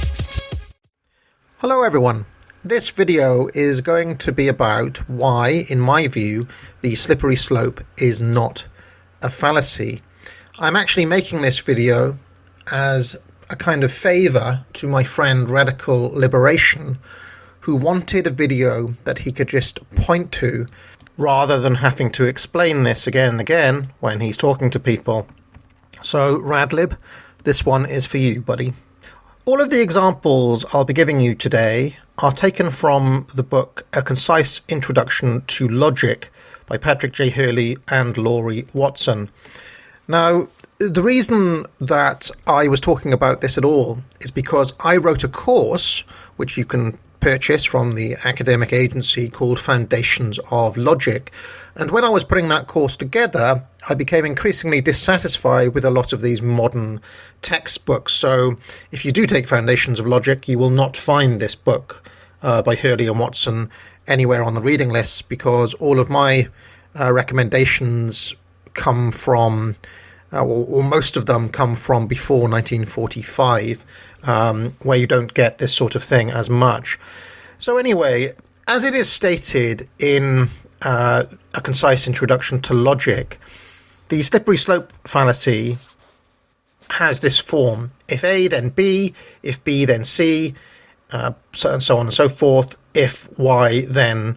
Hello everyone. This video is going to be about why, in my view, the slippery slope is not a fallacy. I'm actually making this video as a kind of favour to my friend Radical Liberation, who wanted a video that he could just point to rather than having to explain this again and again when he's talking to people. So Radlib, this one is for you, buddy. All of the examples I'll be giving you today are taken from the book A Concise Introduction to Logic by Patrick J. Hurley and Laurie Watson. Now, the reason that I was talking about this at all is because I wrote a course, which you can purchase from the academic agency, called Foundations of Logic. And when I was putting that course together, I became increasingly dissatisfied with a lot of these modern textbooks. So if you do take Foundations of Logic, you will not find this book by Hurley and Watson anywhere on the reading list, because all of my recommendations come from, or most of them come from before 1945, where you don't get this sort of thing as much. So anyway, as it is stated in A Concise Introduction to Logic, the slippery slope fallacy has this form: if A, then B; if B, then C; and so on and so forth; if Y, then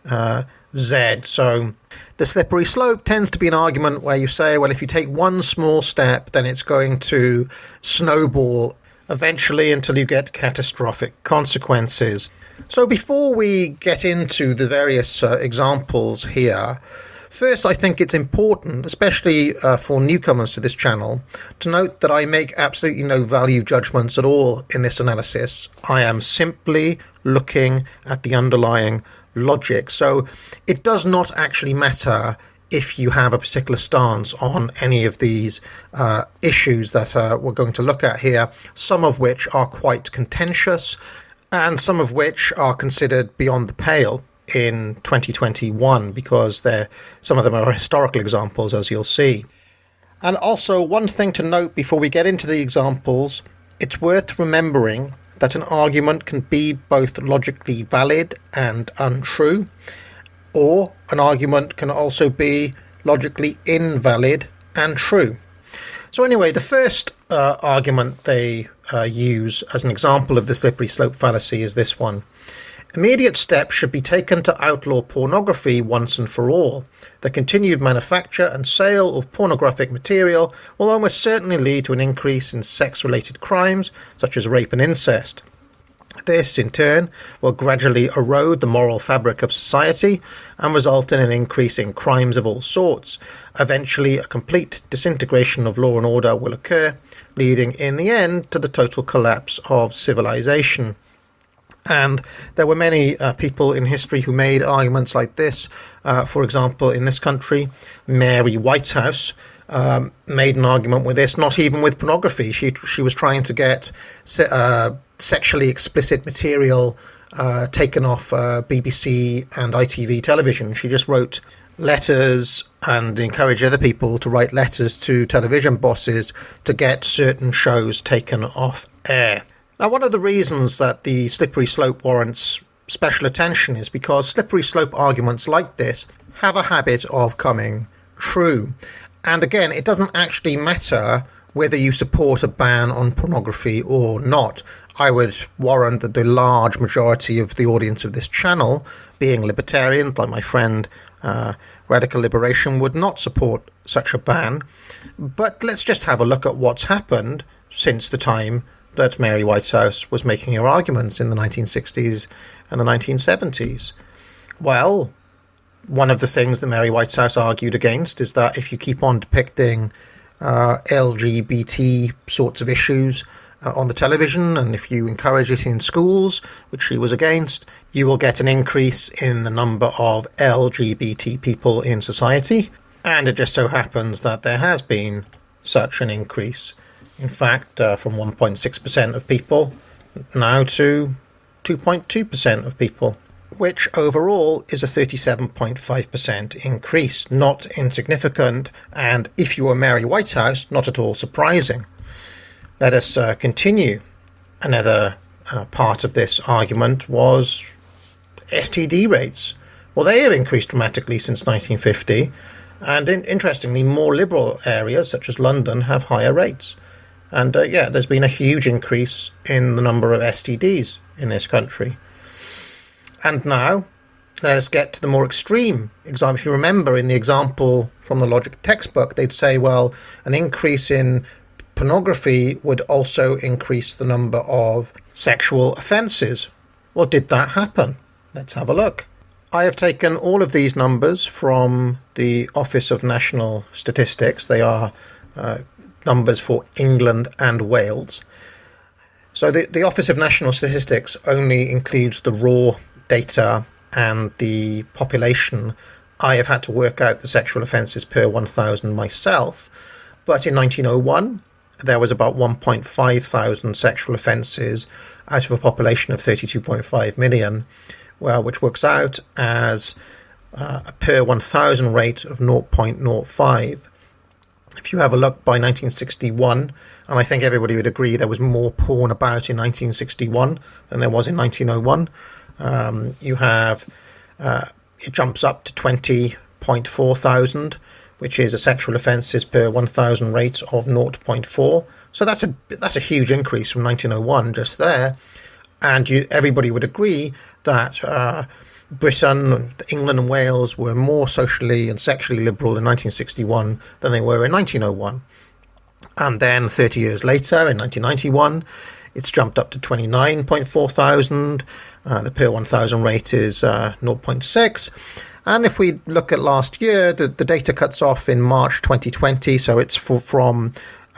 Z. So the slippery slope tends to be an argument where you say, well, if you take one small step, then it's going to snowball eventually until you get catastrophic consequences. So before we get into the various examples here, first I think it's important, especially for newcomers to this channel, to note that I make absolutely no value judgments at all in this analysis. I am simply looking at the underlying logic. So it does not actually matter if you have a particular stance on any of these issues that we're going to look at here, some of which are quite contentious and some of which are considered beyond the pale in 2021, because some of them are historical examples, as you'll see. And also, one thing to note before we get into the examples, it's worth remembering that an argument can be both logically valid and untrue, or an argument can also be logically invalid and true. So anyway, the first argument they use as an example of the slippery slope fallacy is this one: immediate steps should be taken to outlaw pornography once and for all. The continued manufacture and sale of pornographic material will almost certainly lead to an increase in sex-related crimes such as rape and incest. This, in turn, will gradually erode the moral fabric of society and result in an increase in crimes of all sorts. Eventually, a complete disintegration of law and order will occur, leading in the end to the total collapse of civilization. And there were many people in history who made arguments like this. For example, in this country, Mary Whitehouse made an argument with this, not even with pornography. She was trying to get sexually explicit material taken off BBC and ITV television. She just wrote letters and encouraged other people to write letters to television bosses to get certain shows taken off air. Now, one of the reasons that the slippery slope warrants special attention is because slippery slope arguments like this have a habit of coming true. And again, it doesn't actually matter whether you support a ban on pornography or not. I would warrant that the large majority of the audience of this channel, being libertarians like my friend Radical Liberation, would not support such a ban. But let's just have a look at what's happened since the time that Mary Whitehouse was making her arguments in the 1960s and the 1970s. Well, one of the things that Mary Whitehouse argued against is that if you keep on depicting LGBT sorts of issues on the television, and if you encourage it in schools, which she was against, you will get an increase in the number of LGBT people in society. And it just so happens that there has been such an increase. In fact, from 1.6% of people now to 2.2% of people, which overall is a 37.5% increase, not insignificant, and if you were Mary Whitehouse, not at all surprising. Let us continue. Another part of this argument was STD rates. Well, they have increased dramatically since 1950, and interestingly, more liberal areas, such as London, have higher rates. And there's been a huge increase in the number of STDs in this country. And now, let us get to the more extreme example. If you remember, in the example from the logic textbook, they'd say, well, an increase in pornography would also increase the number of sexual offences. Well, did that happen? Let's have a look. I have taken all of these numbers from the Office of National Statistics. They are numbers for England and Wales. So the Office of National Statistics only includes the raw data and the population. I have had to work out the sexual offences per 1,000 myself. But in 1901, there was about 1.5 thousand sexual offences out of a population of 32.5 million, well, which works out as a per 1,000 rate of 0.05. If you have a look by 1961, and I think everybody would agree there was more porn about in 1961 than there was in 1901, you have, it jumps up to 20.4 thousand, which is a sexual offences per 1,000 rate of 0.4. So that's a huge increase from 1901 just there. And everybody would agree that Britain, England and Wales were more socially and sexually liberal in 1961 than they were in 1901. And then 30 years later, in 1991, it's jumped up to 29.4 thousand. The per 1,000 rate is 0.6. And if we look at last year, the data cuts off in March 2020, so it's from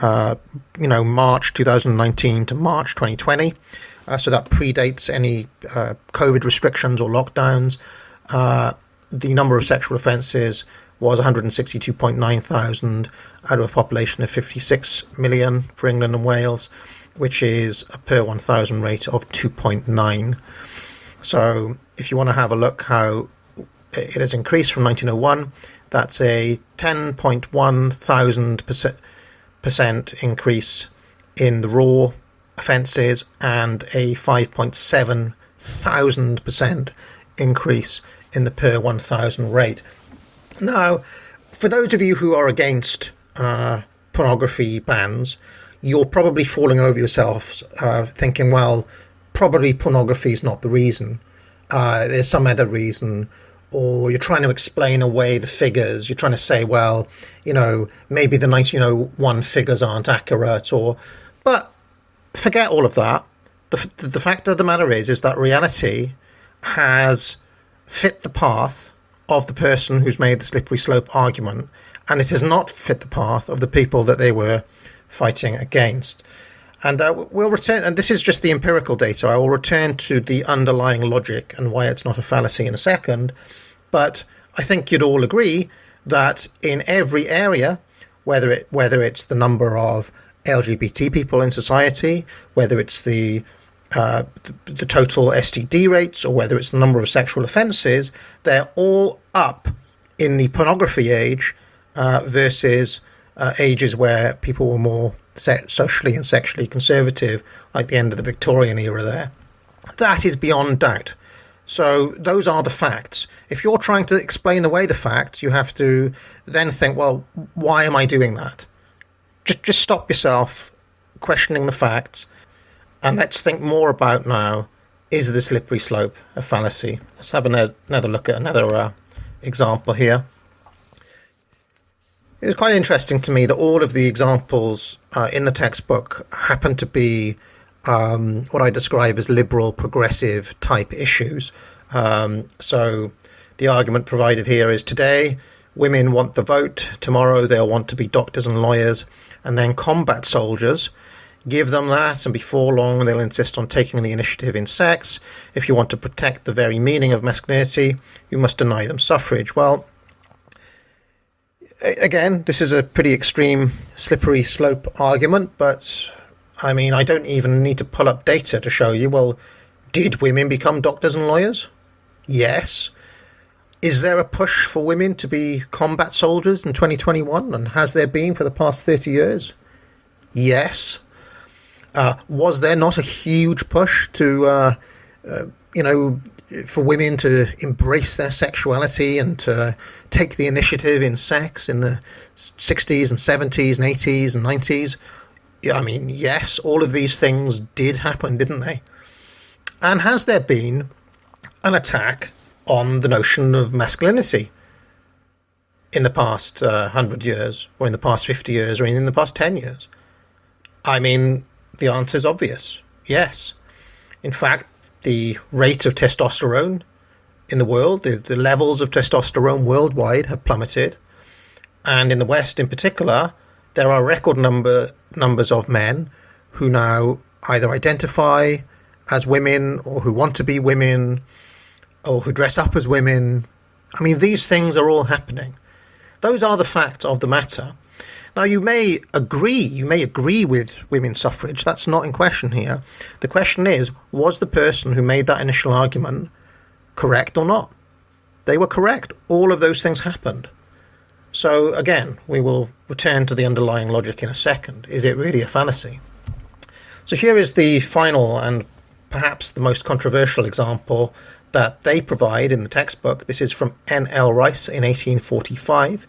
March 2019 to March 2020. So that predates any COVID restrictions or lockdowns. The number of sexual offences was 162.9 thousand out of a population of 56 million for England and Wales, which is a per 1,000 rate of 2.9. So if you want to have a look how it has increased from 1901, that's a 10.1 thousand percent increase in the raw offences and a 5.7 thousand percent increase in the per 1,000 rate. Now, for those of you who are against pornography bans, you're probably falling over yourselves thinking, well, probably pornography is not the reason. There's some other reason. Or you're trying to explain away the figures. You're trying to say, well, maybe the 1901 figures aren't accurate. But forget all of that. The fact of the matter is that reality has fit the path of the person who's made the slippery slope argument, and it has not fit the path of the people that they were fighting against. And we'll return, and this is just the empirical data. I will return to the underlying logic and why it's not a fallacy in a second. But I think you'd all agree that in every area, whether it's the number of LGBT people in society, whether it's the total STD rates, or whether it's the number of sexual offences, they're all up in the pornography age versus ages where people were more socially and sexually conservative, like the end of the Victorian era there. That is beyond doubt. So those are the facts. If you're trying to explain away the facts, you have to then think, well, why am I doing that? Just stop yourself questioning the facts, and let's think more about now, is the slippery slope a fallacy? Let's have another look at another example here. It was quite interesting to me that all of the examples in the textbook happen to be what I describe as liberal, progressive type issues. So the argument provided here is today women want the vote, tomorrow they'll want to be doctors and lawyers, and then combat soldiers. Give them that, and before long they'll insist on taking the initiative in sex. If you want to protect the very meaning of masculinity, you must deny them suffrage. Well, again, this is a pretty extreme, slippery slope argument, but I mean, I don't even need to pull up data to show you, well, did women become doctors and lawyers? Yes. Is there a push for women to be combat soldiers in 2021, and has there been for the past 30 years? Yes. Was there not a huge push to, for women to embrace their sexuality and to take the initiative in sex in the 60s and 70s and 80s and 90s? I mean, yes, all of these things did happen, didn't they? And has there been an attack on the notion of masculinity in the past 100 years, or in the past 50 years, or in the past 10 years? I mean, the answer is obvious. Yes. In fact, the rate of testosterone in the world, the levels of testosterone worldwide have plummeted. And in the West in particular, there are record numbers of men who now either identify as women, or who want to be women, or who dress up as women. I mean, these things are all happening. Those are the facts of the matter. Now, you may agree with women's suffrage. That's not in question here. The question is, was the person who made that initial argument correct or not? They were correct. All of those things happened. So, again, we will return to the underlying logic in a second. Is it really a fallacy? So here is the final and perhaps the most controversial example that they provide in the textbook. This is from N.L. Rice in 1845.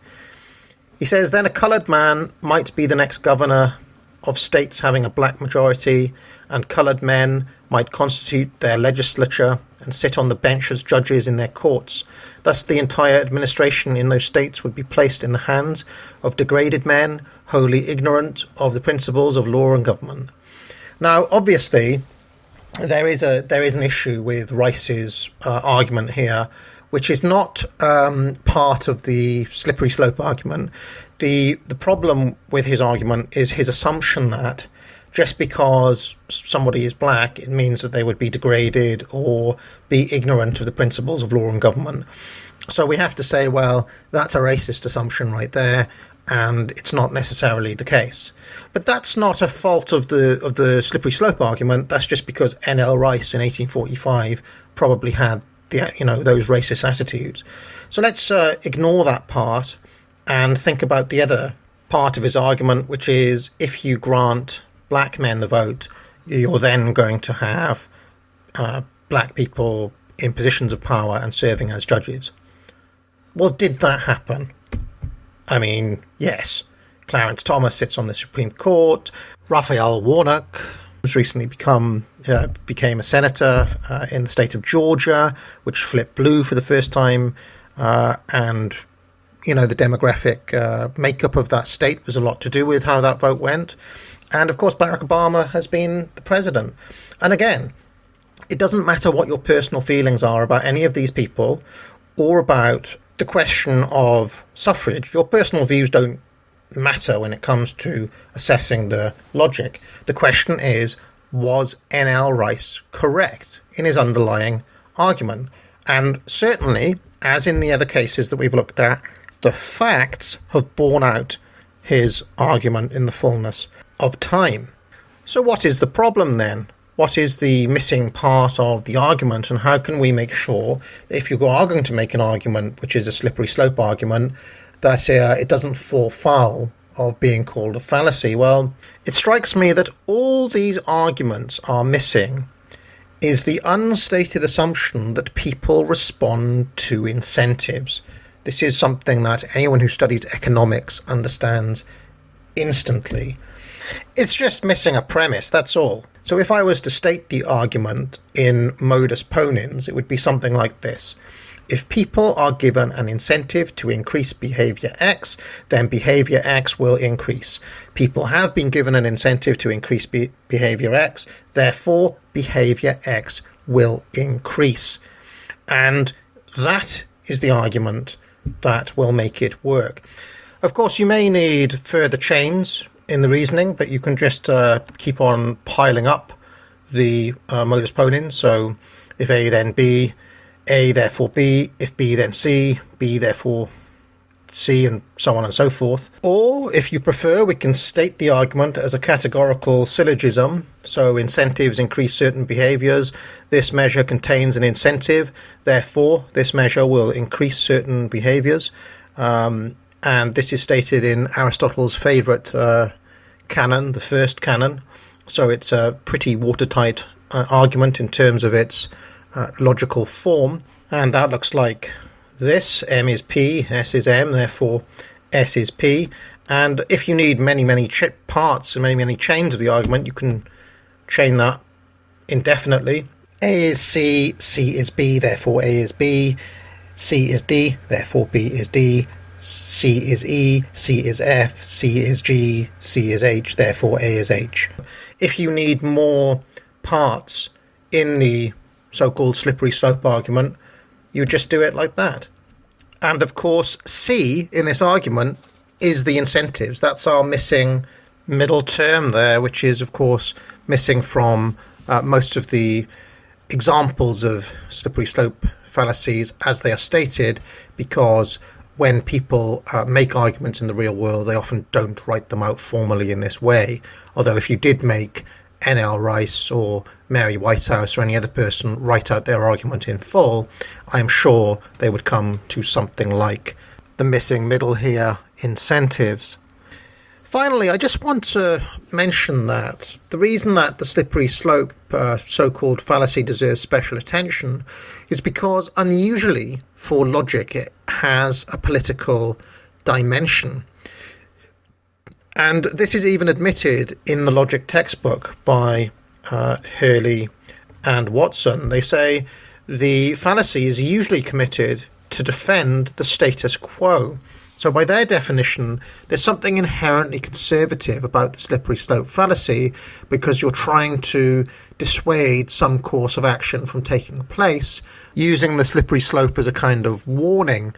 He says, then a coloured man might be the next governor of states having a black majority, and coloured men might constitute their legislature and sit on the bench as judges in their courts. Thus the entire administration in those states would be placed in the hands of degraded men, wholly ignorant of the principles of law and government. Now, obviously, there is an issue with Rice's argument here, which is not part of the slippery slope argument. The problem with his argument is his assumption that just because somebody is black, it means that they would be degraded or be ignorant of the principles of law and government. So we have to say, well, that's a racist assumption right there, and it's not necessarily the case. But that's not a fault of the slippery slope argument. That's just because N.L. Rice in 1845 probably had those racist attitudes. So let's ignore that part and think about the other part of his argument, which is if you grant black men the vote, you're then going to have black people in positions of power and serving as judges. Well, did that happen? I mean, yes. Clarence Thomas sits on the Supreme Court. Raphael Warnock has recently became a senator in the state of Georgia, which flipped blue for the first time. And, the demographic makeup of that state was a lot to do with how that vote went. And, of course, Barack Obama has been the president. And again, it doesn't matter what your personal feelings are about any of these people or about the question of suffrage. Your personal views don't matter when it comes to assessing the logic. The question is, was N.L. Rice correct in his underlying argument? And certainly, as in the other cases that we've looked at, the facts have borne out his argument in the fullness of time. So what is the problem then? What is the missing part of the argument, and how can we make sure that if you are going to make an argument which is a slippery slope argument, that it doesn't fall foul of being called a fallacy? Well, it strikes me that all these arguments are missing is the unstated assumption that people respond to incentives. This is something that anyone who studies economics understands instantly. It's just missing a premise, that's all. So if I was to state the argument in modus ponens, it would be something like this. if people are given an incentive to increase behavior X, then behavior X will increase. People have been given an incentive to increase behavior X, therefore behavior X will increase. And that is the argument that will make it work. Of course, you may need further chains in the reasoning, but you can just keep on piling up the modus ponens. So if A then B, A therefore B, if B then C, B therefore C, and so on and so forth. Or, if you prefer, we can state the argument as a categorical syllogism. So incentives increase certain behaviours. This measure contains an incentive. Therefore, this measure will increase certain behaviours. And this is stated in Aristotle's favourite canon, the first canon. So it's a pretty watertight argument in terms of its logical form. And that looks like this. M is P, S is M, therefore S is P. And if you need many parts and many chains of the argument, you can chain that indefinitely. A is C, C is B, therefore A is B. C is D, therefore B is D. C is E, C is F, C is G, C is H, therefore A is H. If you need more parts in the so-called slippery slope argument, you just do it like that. And of course, C in this argument is the incentives. That's our missing middle term there, which is, of course, missing from most of the examples of slippery slope fallacies as they are stated, because when people make arguments in the real world, they often don't write them out formally in this way. Although if you did make N.L. Rice or Mary Whitehouse or any other person write out their argument in full, I'm sure they would come to something like the missing middle here, incentives. Finally, I just want to mention that the reason that the slippery slope so-called fallacy deserves special attention is because, unusually for logic, it has a political dimension. And this is even admitted in the logic textbook by Hurley and Watson. They say the fallacy is usually committed to defend the status quo. So by their definition, there's something inherently conservative about the slippery slope fallacy, because you're trying to dissuade some course of action from taking place, using the slippery slope as a kind of warning.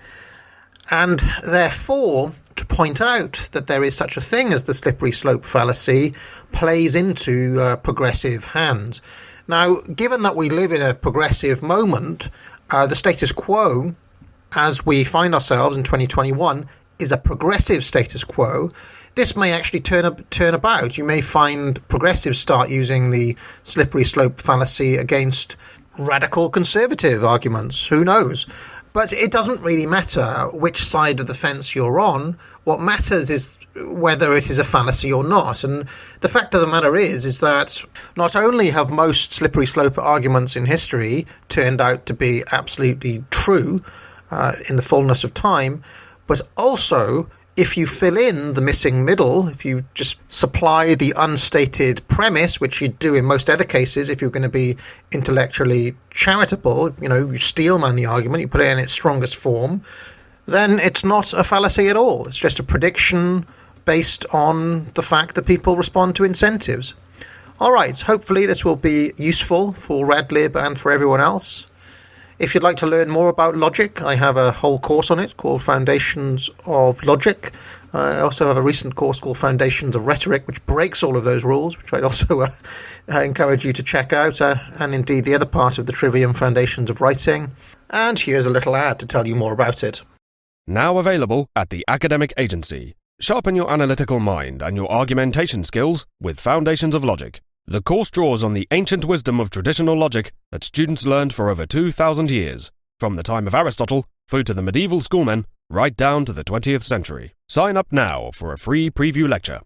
And therefore, to point out that there is such a thing as the slippery slope fallacy plays into progressive hands. Now, given that we live in a progressive moment, the status quo, as we find ourselves in 2021, is a progressive status quo. This may actually turn about. You may find progressives start using the slippery slope fallacy against radical conservative arguments. Who knows? But it doesn't really matter which side of the fence you're on. What matters is whether it is a fallacy or not. And the fact of the matter is that not only have most slippery slope arguments in history turned out to be absolutely true in the fullness of time, but also, if you fill in the missing middle, if you just supply the unstated premise, which you do in most other cases if you're going to be intellectually charitable, you steelman the argument, you put it in its strongest form, then it's not a fallacy at all. It's just a prediction based on the fact that people respond to incentives. All right, hopefully this will be useful for RadLib and for everyone else. If you'd like to learn more about logic, I have a whole course on it called Foundations of Logic. I also have a recent course called Foundations of Rhetoric, which breaks all of those rules, which I'd also encourage you to check out, and indeed the other part of the Trivium Foundations of Writing. And here's a little ad to tell you more about it. Now available at the Academic Agency. Sharpen your analytical mind and your argumentation skills with Foundations of Logic. The course draws on the ancient wisdom of traditional logic that students learned for over 2,000 years, from the time of Aristotle through to the medieval schoolmen, right down to the 20th century. Sign up now for a free preview lecture.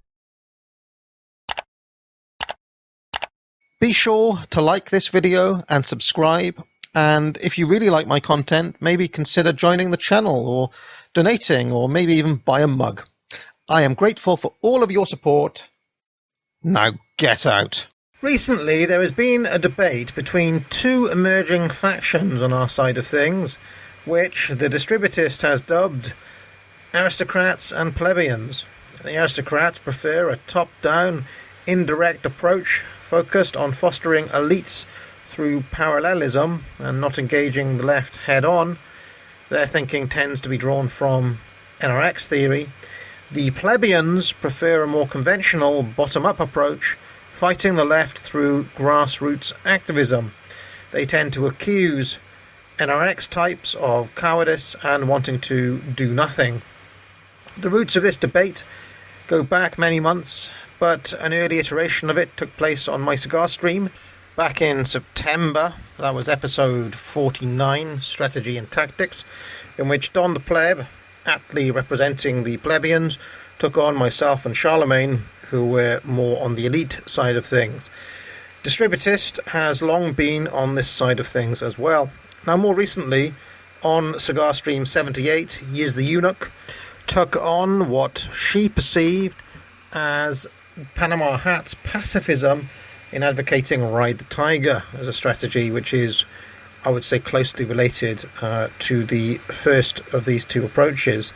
Be sure to like this video and subscribe, and if you really like my content, maybe consider joining the channel or donating, or maybe even buy a mug. I am grateful for all of your support. Now get out. Recently, there has been a debate between two emerging factions on our side of things. which the distributist has dubbed aristocrats and plebeians. The aristocrats prefer a top-down, indirect approach focused on fostering elites through parallelism and not engaging the left head-on. Their thinking tends to be drawn from NRX theory. The plebeians prefer a more conventional bottom-up approach, fighting the left through grassroots activism. They tend to accuse NRX types of cowardice and wanting to do nothing. The roots of this debate go back many months, but an early iteration of it took place on my cigar stream back in September. That was episode 49, Strategy and Tactics, in which Don the Pleb, aptly representing the plebeians, took on myself and Charlemagne, who were more on the elite side of things. Distributist has long been on this side of things as well. Now, more recently, on Cigar Stream 78, Yiz the Eunuch took on what she perceived as Panama Hat's pacifism in advocating Ride the Tiger as a strategy, which is, I would say, closely related to the first of these two approaches.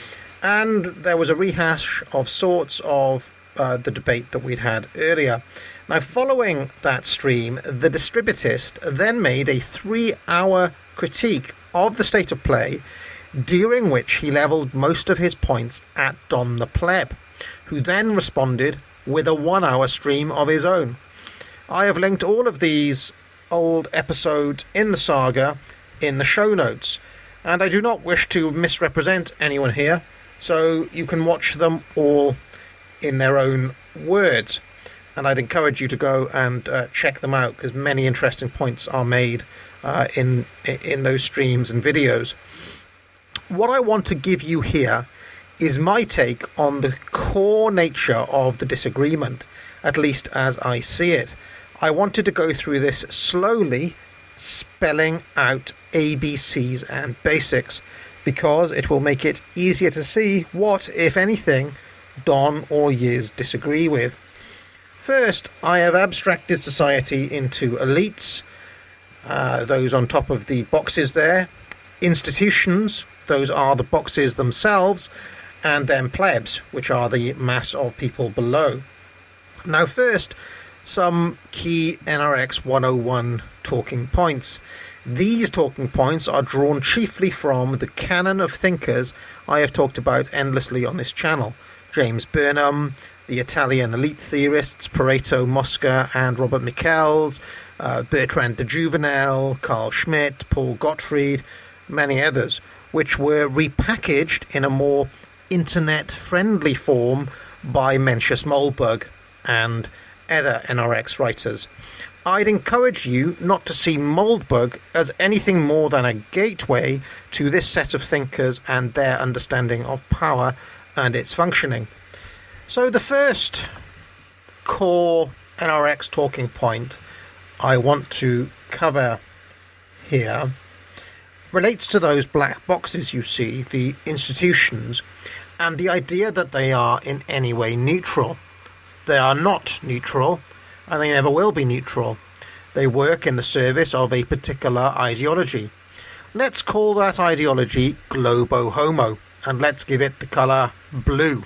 And there was a rehash of sorts of the debate that we'd had earlier. Now, following that stream, the distributist then made a 3-hour critique of the state of play, during which he levelled most of his points at Don the Pleb, who then responded with a 1-hour stream of his own. I have linked all of these old episodes in the saga in the show notes, and I do not wish to misrepresent anyone here, so you can watch them all in their own words, and I'd encourage you to go and check them out, because many interesting points are made in those streams and videos. What I want to give you here is my take on the core nature of the disagreement, at least as I see it. I wanted to go through this slowly, spelling out ABCs and basics, because it will make it easier to see what, if anything, Don or Yiz disagree with. First, I have abstracted society into elites, those on top of the boxes there, institutions, those are the boxes themselves, and then plebs, which are the mass of people below. Now first, some key NRX 101 talking points. These talking points are drawn chiefly from the canon of thinkers I have talked about endlessly on this channel. James Burnham, the Italian elite theorists Pareto Mosca and Robert Michels, Bertrand de Jouvenel, Carl Schmitt, Paul Gottfried, many others, which were repackaged in a more internet-friendly form by Mencius Moldbug and other NRX writers. I'd encourage you not to see Moldbug as anything more than a gateway to this set of thinkers and their understanding of power and its functioning. So the first core NRX talking point I want to cover here relates to those black boxes you see, the institutions, and the idea that they are in any way neutral. They are not neutral, and they never will be neutral. They work in the service of a particular ideology. Let's call that ideology Globo Homo, and let's give it the colour blue.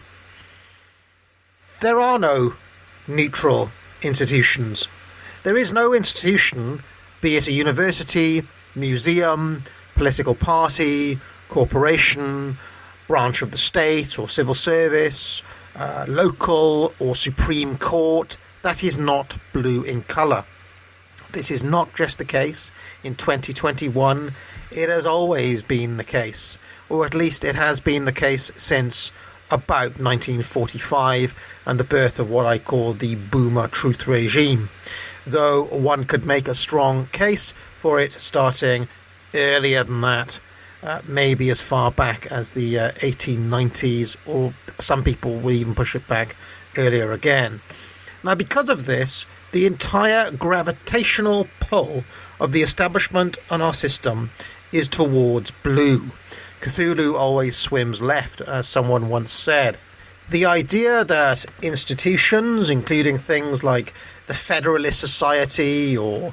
There are no neutral institutions. There is no institution, be it a university, museum, political party, corporation, branch of the state or civil service, local or Supreme Court, that is not blue in colour. This is not just the case in 2021, it has always been the case, or at least it has been the case since about 1945 and the birth of what I call the Boomer Truth Regime, though one could make a strong case for it starting earlier than that, maybe as far back as the 1890s, or some people will even push it back earlier again. Now, because of this, the entire gravitational pull of the establishment on our system is towards blue. Cthulhu always swims left, as someone once said. The idea that institutions, including things like the Federalist Society or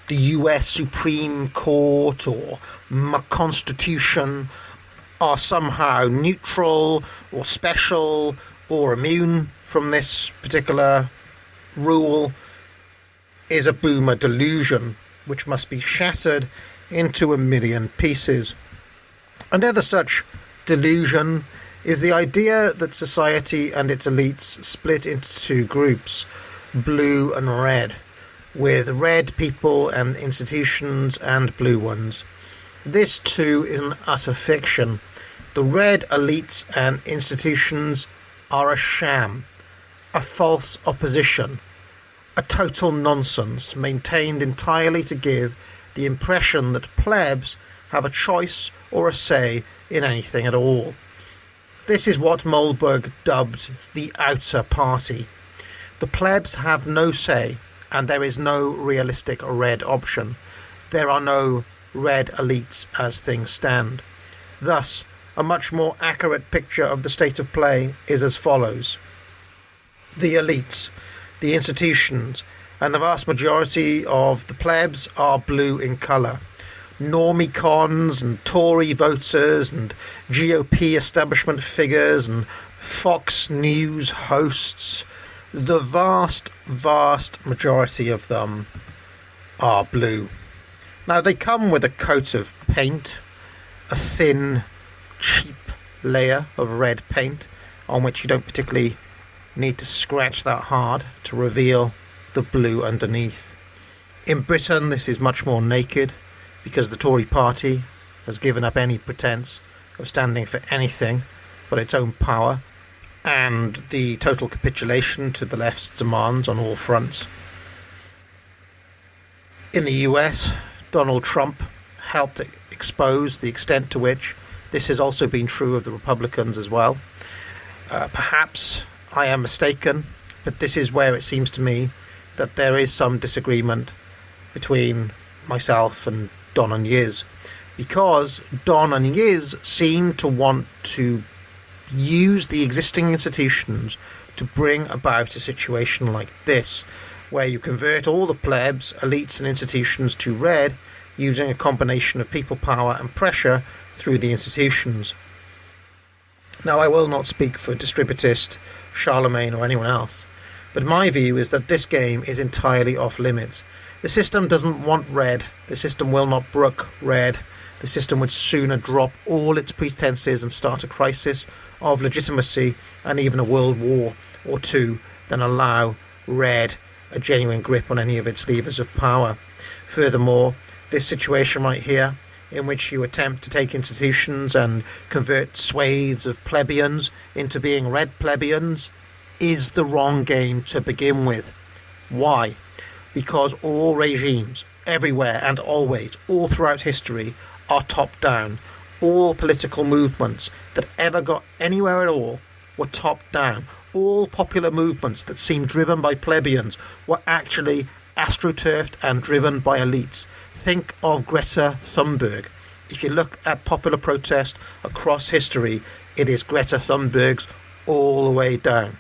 the US Supreme Court or Constitution are somehow neutral or special or immune from this particular rule is a boomer delusion, which must be shattered into a million pieces. Another such delusion is the idea that society and its elites split into two groups, blue and red, with red people and institutions and blue ones. This too is an utter fiction. The red elites and institutions are a sham, a false opposition, a total nonsense maintained entirely to give the impression that plebs have a choice or a say in anything at all. This is what Mollberg dubbed the outer party. The plebs have no say, and there is no realistic red option. There are no red elites as things stand. Thus, a much more accurate picture of the state of play is as follows. The elites, the institutions, and the vast majority of the plebs are blue in colour. Normicons and Tory voters and GOP establishment figures and Fox News hosts, the vast majority of them are blue. Now, they come with a coat of paint, a thin, cheap layer of red paint on which you don't particularly need to scratch that hard to reveal the blue underneath. In Britain, this is much more naked because the Tory party has given up any pretense of standing for anything but its own power and the total capitulation to the left's demands on all fronts. In the US, Donald Trump helped expose the extent to which this has also been true of the Republicans as well. Perhaps I am mistaken, but this is where it seems to me that there is some disagreement between myself and Don and Yiz, because Don and Yiz seem to want to use the existing institutions to bring about a situation like this, where you convert all the plebs, elites and institutions to red using a combination of people power and pressure through the institutions. Now, I will not speak for Distributist, Charlemagne or anyone else, but my view is that this game is entirely off limits. The system doesn't want red. The system will not brook red. The system would sooner drop all its pretenses and start a crisis of legitimacy and even a world war or two than allow red a genuine grip on any of its levers of power. Furthermore, this situation right here, in which you attempt to take institutions and convert swathes of plebeians into being red plebeians, is the wrong game to begin with. Why? Because all regimes, everywhere and always, all throughout history, are top-down. All political movements that ever got anywhere at all were top-down. All popular movements that seemed driven by plebeians were actually astroturfed and driven by elites. Think of Greta Thunberg. If you look at popular protest across history, it is Greta Thunberg's all the way down.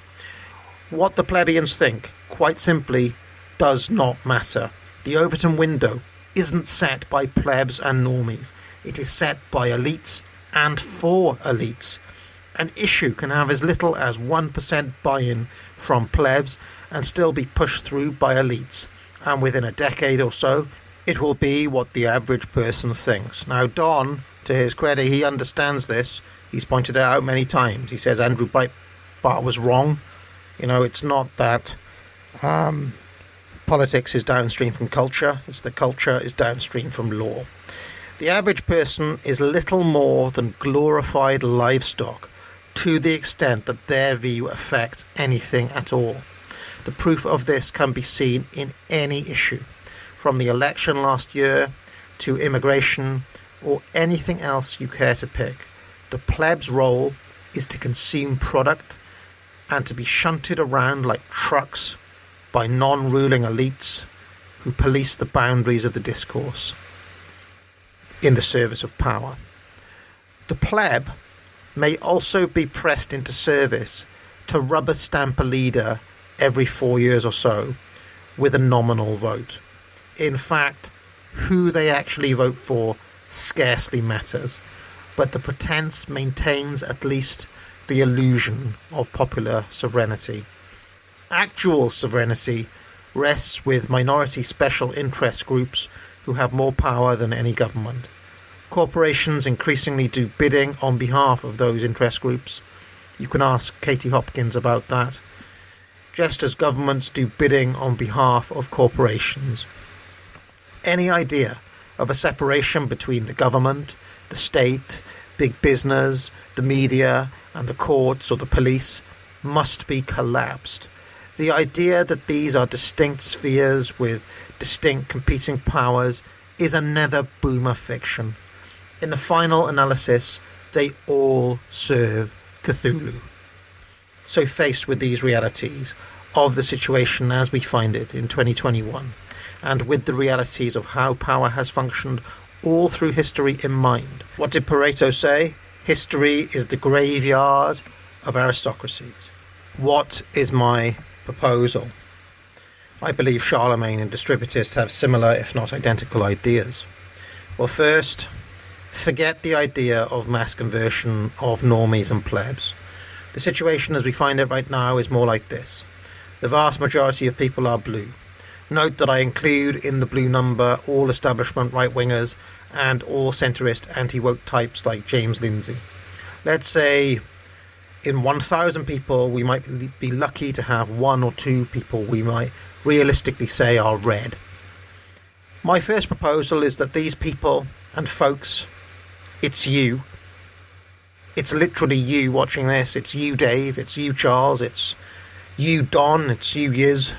What the plebeians think, quite simply, does not matter. The Overton window isn't set by plebs and normies. It is set by elites and for elites. An issue can have as little as 1% buy-in from plebs and still be pushed through by elites. And within a decade or so, it will be what the average person thinks. Now, Don, to his credit, he understands this. He's pointed it out many times. He says Andrew Breitbart was wrong. You know, it's not that politics is downstream from culture. It's that culture is downstream from law. The average person is little more than glorified livestock to the extent that their view affects anything at all. The proof of this can be seen in any issue, from the election last year to immigration or anything else you care to pick. The plebs' role is to consume product and to be shunted around like trucks by non-ruling elites who police the boundaries of the discourse in the service of power. The pleb may also be pressed into service to rubber stamp a leader every 4 years or so with a nominal vote. In fact, Who they actually vote for scarcely matters, but the pretense maintains at least the illusion of popular sovereignty. Actual sovereignty rests with minority special interest groups who have more power than any government. Corporations increasingly do bidding on behalf of those interest groups. You can ask Katie Hopkins about that. Just as governments do bidding on behalf of corporations. Any idea of a separation between the government, the state, big business, the media, and the courts or the police must be collapsed. The idea that these are distinct spheres with distinct competing powers is another boomer fiction. In the final analysis, they all serve Cthulhu. So faced with these realities of the situation as we find it in 2021, and with the realities of how power has functioned all through history in mind, what did Pareto say? History is the graveyard of aristocracies. What is my proposal? I believe Charlemagne and distributists have similar, if not identical, ideas. Well, first, forget the idea of mass conversion of normies and plebs. The situation as we find it right now is more like this. The vast majority of people are blue. Note that I include in the blue number all establishment right-wingers and all centrist anti-woke types like James Lindsay. Let's say in 1,000 people we might be lucky to have 1 or 2 people we might realistically say are red. My first proposal is that these people and folks, it's you. It's literally you watching this. It's you, Dave. It's you, Charles. It's you, Don. It's you, Yiz.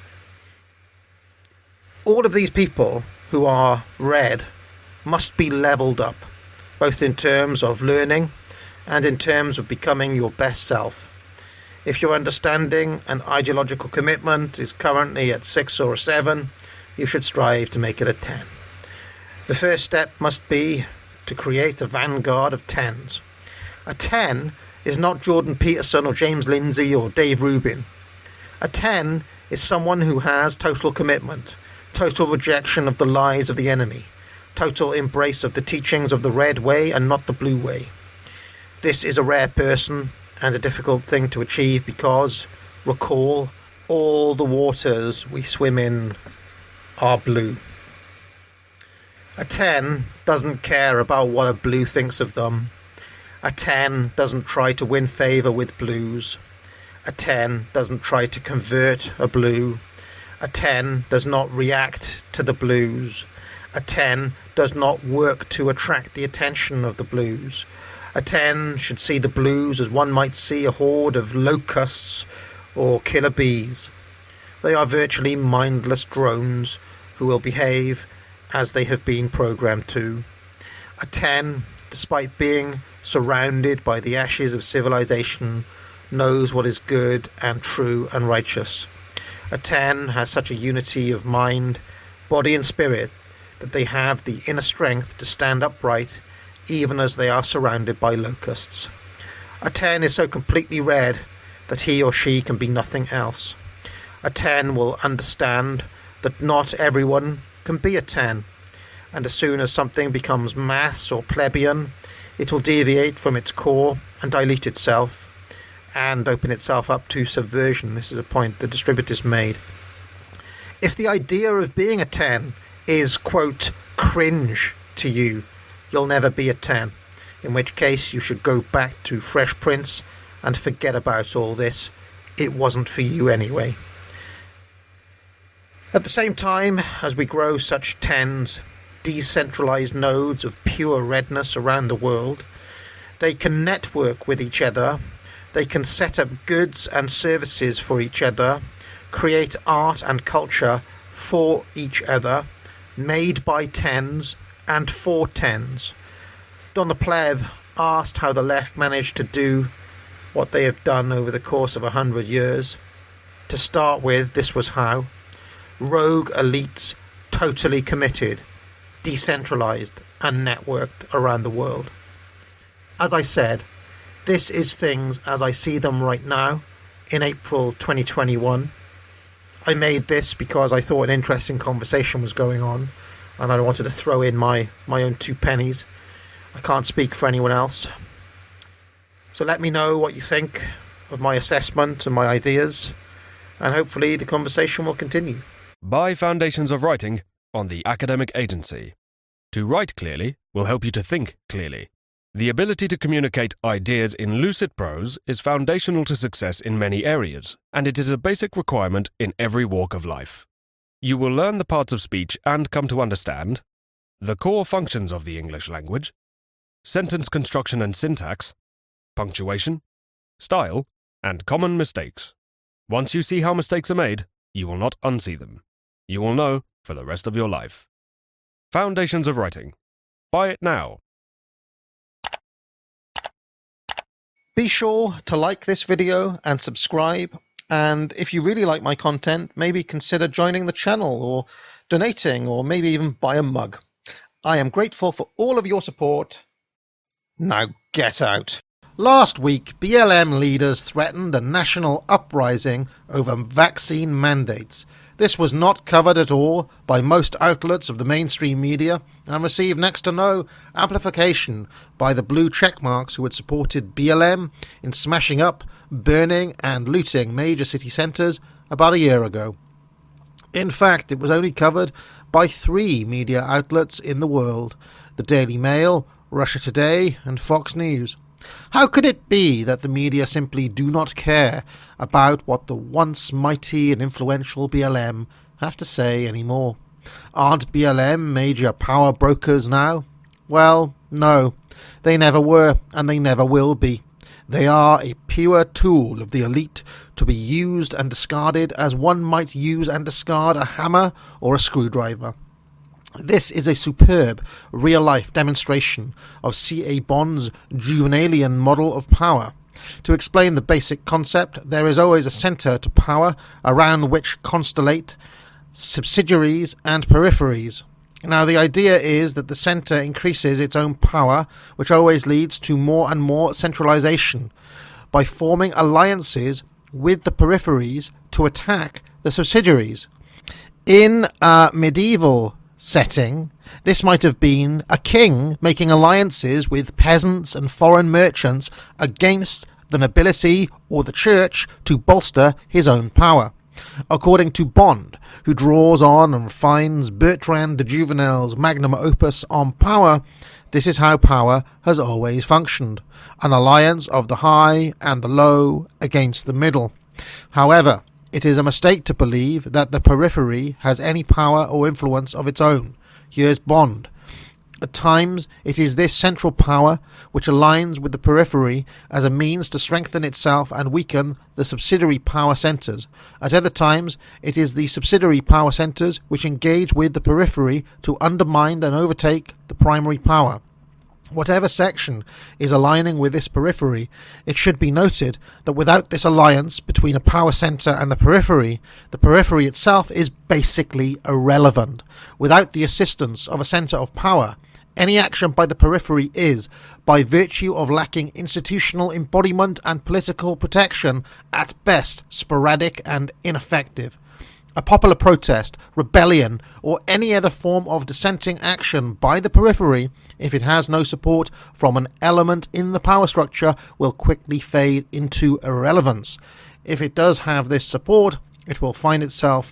All of these people who are red must be levelled up, both in terms of learning and in terms of becoming your best self. If your understanding and ideological commitment is currently at 6 or a 7, you should strive to make it a 10. The first step must be to create a vanguard of 10s. A 10 is not Jordan Peterson or James Lindsay or Dave Rubin. A 10 is someone who has total commitment, total rejection of the lies of the enemy, total embrace of the teachings of the red way and not the blue way. This is a rare person and a difficult thing to achieve because, recall, all the waters we swim in are blue. A 10 doesn't care about what a blue thinks of them. A 10 doesn't try to win favour with blues. A 10 doesn't try to convert a blue. A 10 does not react to the blues. A 10 does not work to attract the attention of the blues. A 10 should see the blues as one might see a horde of locusts or killer bees. They are virtually mindless drones who will behave as they have been programmed to. A 10, despite being surrounded by the ashes of civilization, knows what is good and true and righteous. A 10 has such a unity of mind, body and spirit that they have the inner strength to stand upright even as they are surrounded by locusts. A 10 is so completely red that he or she can be nothing else. A 10 will understand that not everyone can be a 10, and as soon as something becomes mass or plebeian, it will deviate from its core and dilute itself and open itself up to subversion. This is a point the distributist made. If the idea of being a 10 is, quote, cringe to you, you'll never be a 10, in which case you should go back to Fresh Prince and forget about all this. It wasn't for you anyway. At the same time, as we grow such 10s, decentralized nodes of pure redness around the world, they can network with each other, they can set up goods and services for each other, create art and culture for each other, made by 10s and for 10s. Don the Pleb asked how the left managed to do what they have done over the course of 100 years. To start with, this was how. Rogue elites, totally committed, decentralized and networked around the world. As I said, this is things as I see them right now in April 2021. I made this because I thought an interesting conversation was going on and I wanted to throw in my own 2 pennies. I can't speak for anyone else. So let me know what you think of my assessment and my ideas, and hopefully the conversation will continue. Buy Foundations of Writing on the Academic Agency. To write clearly will help you to think clearly. The ability to communicate ideas in lucid prose is foundational to success in many areas, and it is a basic requirement in every walk of life. You will learn the parts of speech and come to understand the core functions of the English language, sentence construction and syntax, punctuation, style, and common mistakes. Once you see how mistakes are made, you will not unsee them. You will know for the rest of your life. Foundations of Writing. Buy it now. Be sure to like this video and subscribe, and if you really like my content, maybe consider joining the channel or donating, or maybe even buy a mug. I am grateful for all of your support. Now get out. Last week, BLM leaders threatened a national uprising over vaccine mandates. This was not covered at all by most outlets of the mainstream media and received next to no amplification by the blue checkmarks who had supported BLM in smashing up, burning and looting major city centres about a year ago. In fact, it was only covered by 3 media outlets in the world: the Daily Mail, Russia Today and Fox News. How could it be that the media simply do not care about what the once mighty and influential BLM have to say anymore? Aren't BLM major power brokers now? Well, no, they never were and they never will be. They are a pure tool of the elite to be used and discarded as one might use and discard a hammer or a screwdriver. This is a superb, real-life demonstration of C.A. Bond's Juvenalian model of power. To explain the basic concept, there is always a centre to power around which constellate subsidiaries and peripheries. Now, the idea is that the centre increases its own power, which always leads to more and more centralisation, by forming alliances with the peripheries to attack the subsidiaries. In a medieval setting, this might have been a king making alliances with peasants and foreign merchants against the nobility or the church to bolster his own power. According to Bond, who draws on and refines Bertrand de Juvenel's magnum opus on power, this is how power has always functioned: an alliance of the high and the low against the middle. However, it is a mistake to believe that the periphery has any power or influence of its own. Here's Bond. At times, it is this central power which aligns with the periphery as a means to strengthen itself and weaken the subsidiary power centres. At other times, it is the subsidiary power centres which engage with the periphery to undermine and overtake the primary power. Whatever section is aligning with this periphery, it should be noted that without this alliance between a power centre and the periphery itself is basically irrelevant. Without the assistance of a centre of power, any action by the periphery is, by virtue of lacking institutional embodiment and political protection, at best sporadic and ineffective. A popular protest, rebellion, or any other form of dissenting action by the periphery, if it has no support from an element in the power structure, will quickly fade into irrelevance. If it does have this support, it will find itself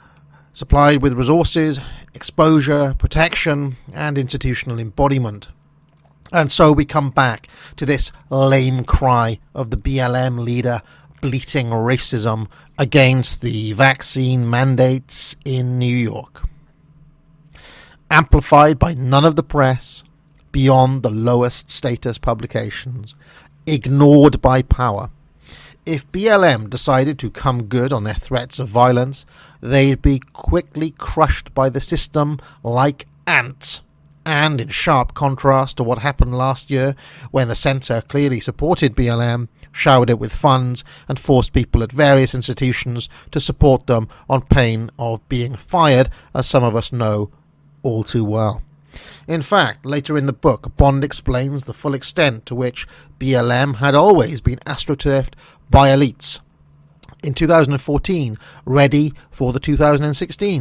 supplied with resources, exposure, protection, and institutional embodiment. And so we come back to this lame cry of the BLM leader bleating racism against the vaccine mandates in New York. Amplified by none of the press, beyond the lowest status publications, ignored by power. If BLM decided to come good on their threats of violence, they'd be quickly crushed by the system like ants. And in sharp contrast to what happened last year, when the centre clearly supported BLM, showered it with funds, and forced people at various institutions to support them on pain of being fired, as some of us know all too well. In fact, later in the book, Bond explains the full extent to which BLM had always been astroturfed by elites. In 2014, ready for the 2016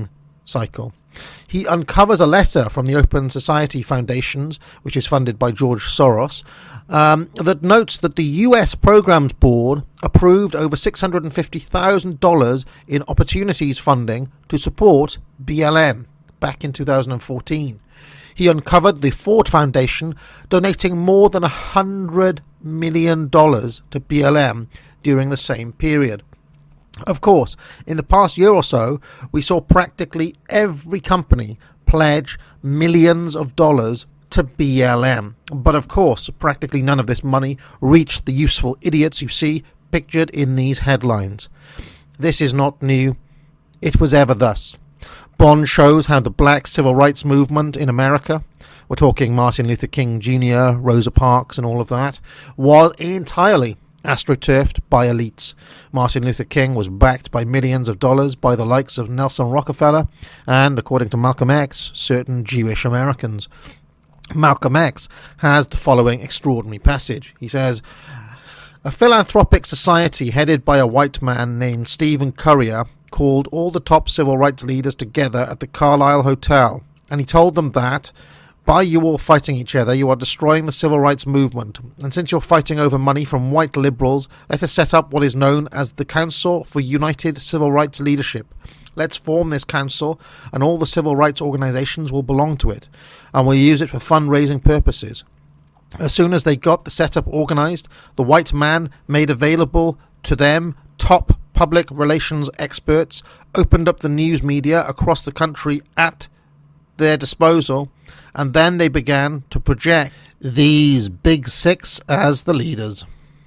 cycle. He uncovers a letter from the Open Society Foundations, which is funded by George Soros, that notes that the US Programs Board approved over $650,000 in opportunities funding to support BLM back in 2014. He uncovered the Ford Foundation donating more than $100 million to BLM during the same period. Of course, in the past year or so, we saw practically every company pledge millions of dollars to BLM. But of course, practically none of this money reached the useful idiots you see pictured in these headlines. This is not new. It was ever thus. Bond shows how the black civil rights movement in America, we're talking Martin Luther King Jr., Rosa Parks and all of that, was entirely astroturfed by elites. Martin Luther King was backed by millions of dollars by the likes of Nelson Rockefeller and, according to Malcolm X, certain Jewish Americans. Malcolm X has the following extraordinary passage. He says, "A philanthropic society headed by a white man named Stephen Currier called all the top civil rights leaders together at the Carlisle Hotel, and he told them that by you all fighting each other, you are destroying the civil rights movement. And since you're fighting over money from white liberals, let us set up what is known as the Council for United Civil Rights Leadership. Let's form this council, and all the civil rights organizations will belong to it, and we'll use it for fundraising purposes." As soon as they got the setup organized, the white man made available to them top public relations experts, opened up the news media across the country at their disposal, and then they began to project these big six as the leaders.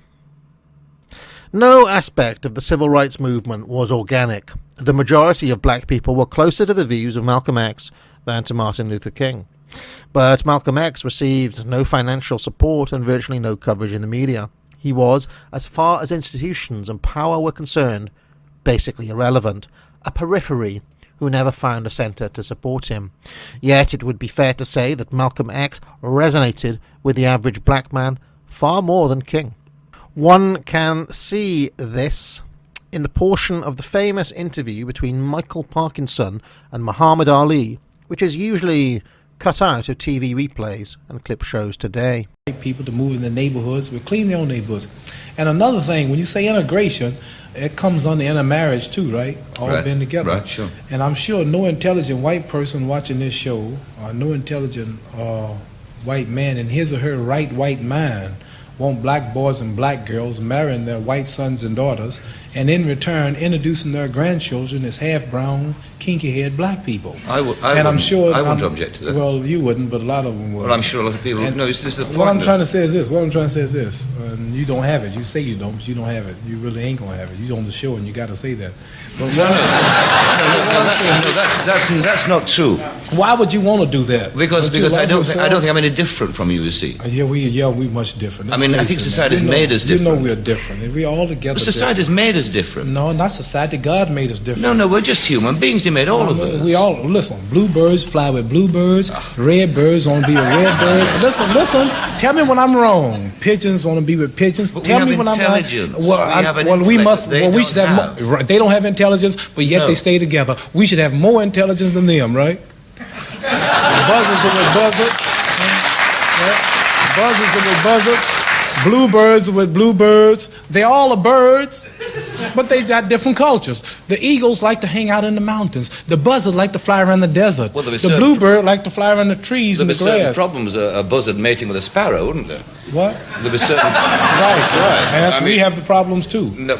No aspect of the civil rights movement was organic. The majority of black people were closer to the views of Malcolm X than to Martin Luther King. But Malcolm X received no financial support and virtually no coverage in the media. He was, as far as institutions and power were concerned, basically irrelevant, a periphery who never found a centre to support him. Yet it would be fair to say that Malcolm X resonated with the average black man far more than King. One can see this in the portion of the famous interview between Michael Parkinson and Muhammad Ali, which is usually cut out of TV replays and clip shows today. People to move in the neighborhoods, we clean their own neighborhoods. And another thing, when you say integration, it comes under intermarriage too, right? All right, been together. Right, sure. And I'm sure no intelligent white person watching this show, or no intelligent white man in his or her right white mind, want black boys and black girls marrying their white sons and daughters, and in return introducing their grandchildren as half-brown, kinky-haired black people. I wouldn't object to that. Well, you wouldn't, but a lot of them would. Well, I'm sure a lot of people. No, this is the point. What I'm trying to say is this. And you don't have it. You say you don't, but you don't have it. You really ain't gonna have it. You on the show, and you got to say that. But that's not true. Why would you want to do that? Because I don't think I'm any different from you. You see. We much different. I mean, I think society's made us different. You know we're different. We all together. But society's made us different. No, not society. God made us different. No, we're just human beings. He made all of us. We all listen. Bluebirds fly with bluebirds. Red birds want to be with red birds. Listen. Tell me when I'm wrong. Pigeons want to be with pigeons. But tell me when I'm wrong. We should have. More, they don't have intelligence, but yet they stay together. We should have more intelligence than them, right? Buzzards are with buzzards. Buzzards are with buzzards. Bluebirds are with bluebirds. They all are birds, but they got different cultures. The eagles like to hang out in the mountains. The buzzard like to fly around the desert. Well, the bluebird like to fly around the trees and the grass. There'd be certain problems a buzzard mating with a sparrow, wouldn't there? What? There'd be certain. Right. And that's we have the problems too. No,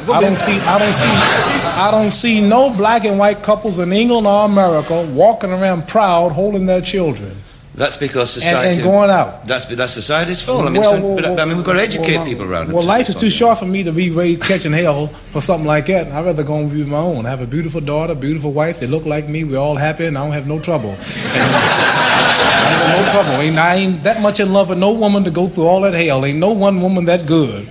I don't see no black and white couples in England or America walking around proud, holding their children. That's because society and going out. That's society's fault. I mean, we've got to educate people around it. Well, life is too short for me to be raised catching hell for something like that. I'd rather go and be my own. I have a beautiful daughter, beautiful wife. They look like me. We're all happy, and I don't have no trouble. No trouble. I ain't that much in love with no woman to go through all that hell. Ain't no one woman that good.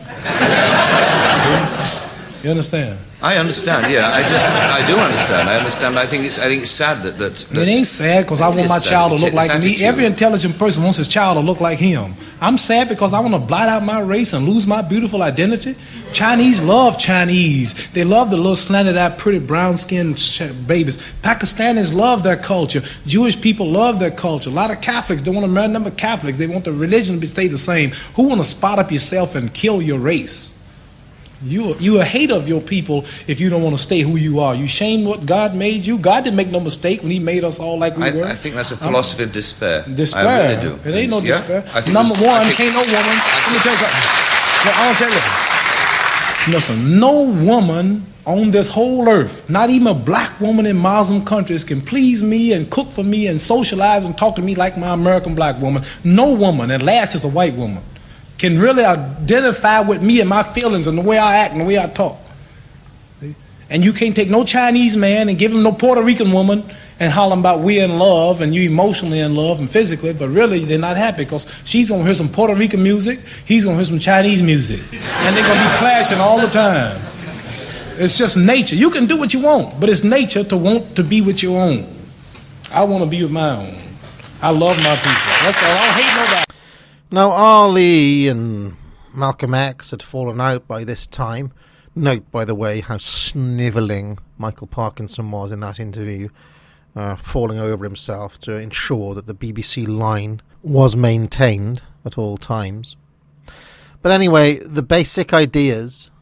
You understand? I understand. Yeah, I do understand. I understand. I think it's sad that it ain't sad because I want my child to look like me. Every intelligent person wants his child to look like him. I'm sad because I want to blot out my race and lose my beautiful identity. Chinese love Chinese. They love the little slanted-eyed, pretty brown-skinned babies. Pakistanis love their culture. Jewish people love their culture. A lot of Catholics don't want to marry a number of Catholics. They want the religion to stay the same. Who want to spot up yourself and kill your race? You a hater of your people if you don't want to stay who you are. You shame what God made you. God didn't make no mistake when he made us all like we were. I think that's a philosophy of despair. Despair. I really do. It ain't no despair. Number one, can't no woman. Let me tell you something. No, I'll tell you. Listen, no woman on this whole earth, not even a black woman in Muslim countries, can please me and cook for me and socialize and talk to me like my American black woman. No woman, at last, is a white woman, can really identify with me and my feelings and the way I act and the way I talk. See? And you can't take no Chinese man and give him no Puerto Rican woman and holler about we're in love and you emotionally in love and physically, but really they're not happy because she's going to hear some Puerto Rican music, he's going to hear some Chinese music, and they're going to be clashing all the time. It's just nature. You can do what you want, but it's nature to want to be with your own. I want to be with my own. I love my people. That's all. I don't hate nobody. Now, Ali and Malcolm X had fallen out by this time. Note, by the way, how snivelling Michael Parkinson was in that interview, falling over himself to ensure that the BBC line was maintained at all times. But anyway, the basic ideas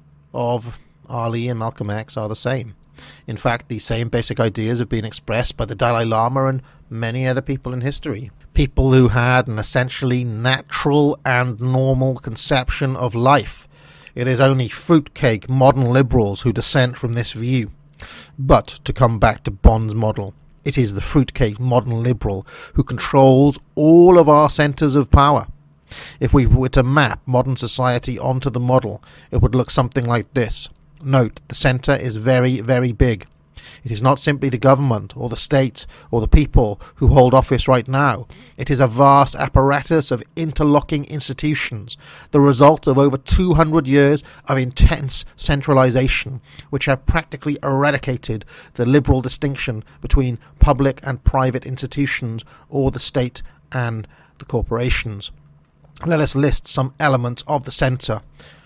of Ali and Malcolm X are the same. In fact, the same basic ideas have been expressed by the Dalai Lama and many other people in history. People who had an essentially natural and normal conception of life. It is only fruitcake modern liberals who dissent from this view. But, to come back to Bond's model, it is the fruitcake modern liberal who controls all of our centres of power. If we were to map modern society onto the model, it would look something like this. Note, the centre is very, very big. It is not simply the government or the state or the people who hold office right now. It is a vast apparatus of interlocking institutions, the result of over 200 years of intense centralisation, which have practically eradicated the liberal distinction between public and private institutions or the state and the corporations. Let us list some elements of the centre.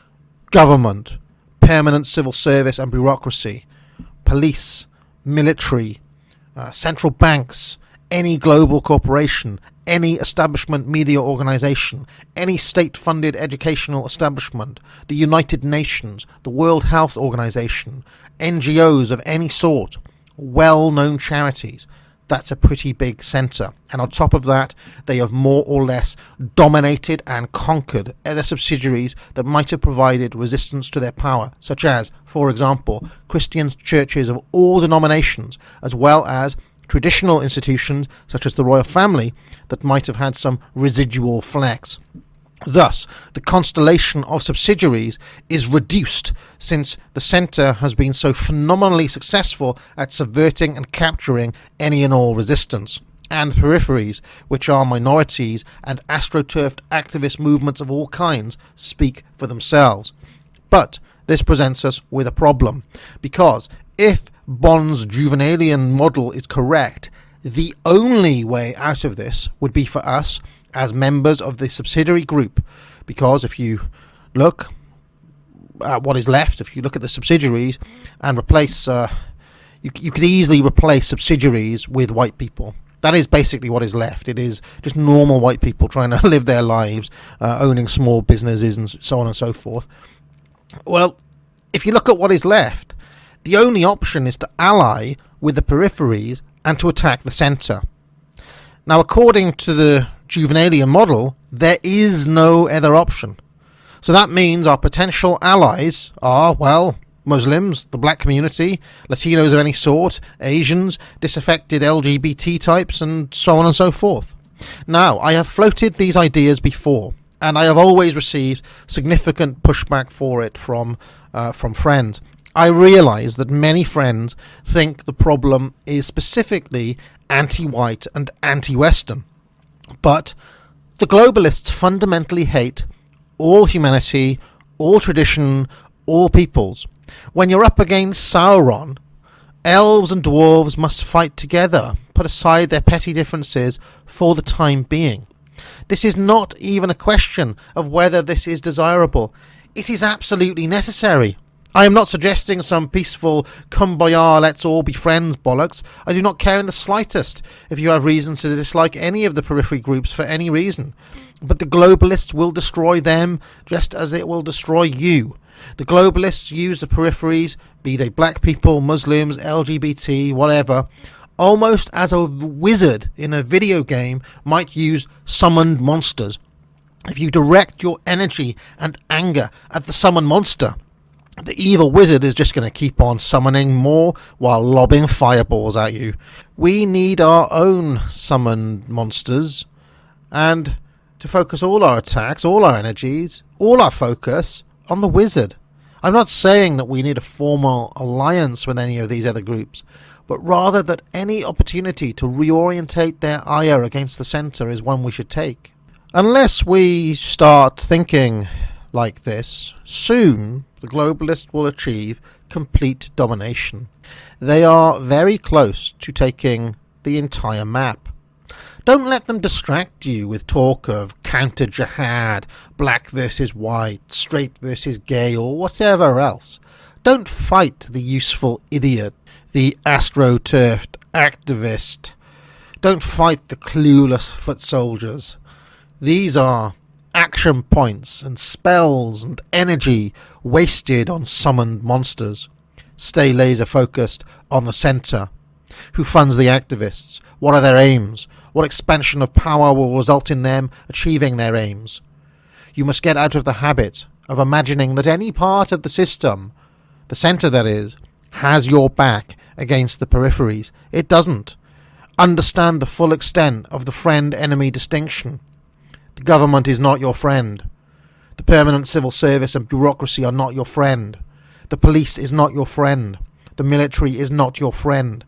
Government, permanent civil service and bureaucracy, police, military, central banks, any global corporation, any establishment media organisation, any state-funded educational establishment, the United Nations, the World Health Organization, NGOs of any sort, well-known charities. That's a pretty big centre. And on top of that, they have more or less dominated and conquered other subsidiaries that might have provided resistance to their power, such as, for example, Christian churches of all denominations, as well as traditional institutions such as the royal family that might have had some residual flex. Thus, the constellation of subsidiaries is reduced since the centre has been so phenomenally successful at subverting and capturing any and all resistance. And the peripheries, which are minorities and astroturfed activist movements of all kinds, speak for themselves. But this presents us with a problem, because if Bond's Juvenalian model is correct, the only way out of this would be for us as members of the subsidiary group, because if you look at what is left, if you look at the subsidiaries and replace, you could easily replace subsidiaries with white people. That is basically what is left. It is just normal white people trying to live their lives, owning small businesses and so on and so forth. Well, if you look at what is left, the only option is to ally with the peripheries and to attack the centre. Now, according to the Juvenalian model, there is no other option. So that means our potential allies are, well, Muslims, the black community, Latinos of any sort, Asians, disaffected LGBT types, and so on and so forth. Now, I have floated these ideas before, and I have always received significant pushback for it from friends. I realise that many friends think the problem is specifically anti-white and anti-Western. But the globalists fundamentally hate all humanity, all tradition, all peoples. When you're up against Sauron, elves and dwarves must fight together, put aside their petty differences for the time being. This is not even a question of whether this is desirable. It is absolutely necessary. I am not suggesting some peaceful kumbaya, let's all be friends bollocks. I do not care in the slightest if you have reason to dislike any of the periphery groups for any reason. But the globalists will destroy them just as it will destroy you. The globalists use the peripheries, be they black people, Muslims, LGBT, whatever, almost as a wizard in a video game might use summoned monsters. If you direct your energy and anger at the summoned monster, the evil wizard is just going to keep on summoning more while lobbing fireballs at you. We need our own summoned monsters, and to focus all our attacks, all our energies, all our focus on the wizard. I'm not saying that we need a formal alliance with any of these other groups, but rather that any opportunity to reorientate their ire against the centre is one we should take. Unless we start thinking like this, soon the globalists will achieve complete domination. They are very close to taking the entire map. Don't let them distract you with talk of counter-jihad, black versus white, straight versus gay, or whatever else. Don't fight the useful idiot, the astroturfed activist. Don't fight the clueless foot soldiers. These are action points and spells and energy wasted on summoned monsters. Stay laser focused on the centre. Who funds the activists? What are their aims? What expansion of power will result in them achieving their aims? You must get out of the habit of imagining that any part of the system, the centre that is, has your back against the peripheries. It doesn't. Understand the full extent of the friend-enemy distinction. The government is not your friend. The permanent civil service and bureaucracy are not your friend. The police is not your friend. The military is not your friend.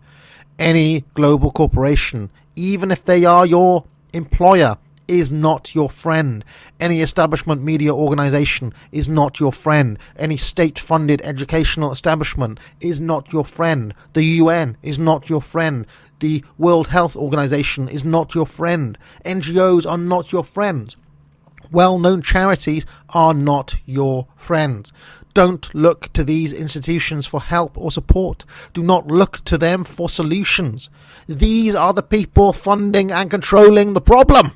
Any global corporation, even if they are your employer, is not your friend. Any establishment media organisation is not your friend. Any state-funded educational establishment is not your friend. The UN is not your friend. The World Health Organization is not your friend. NGOs are not your friends. Well-known charities are not your friends. Don't look to these institutions for help or support. Do not look to them for solutions. These are the people funding and controlling the problem.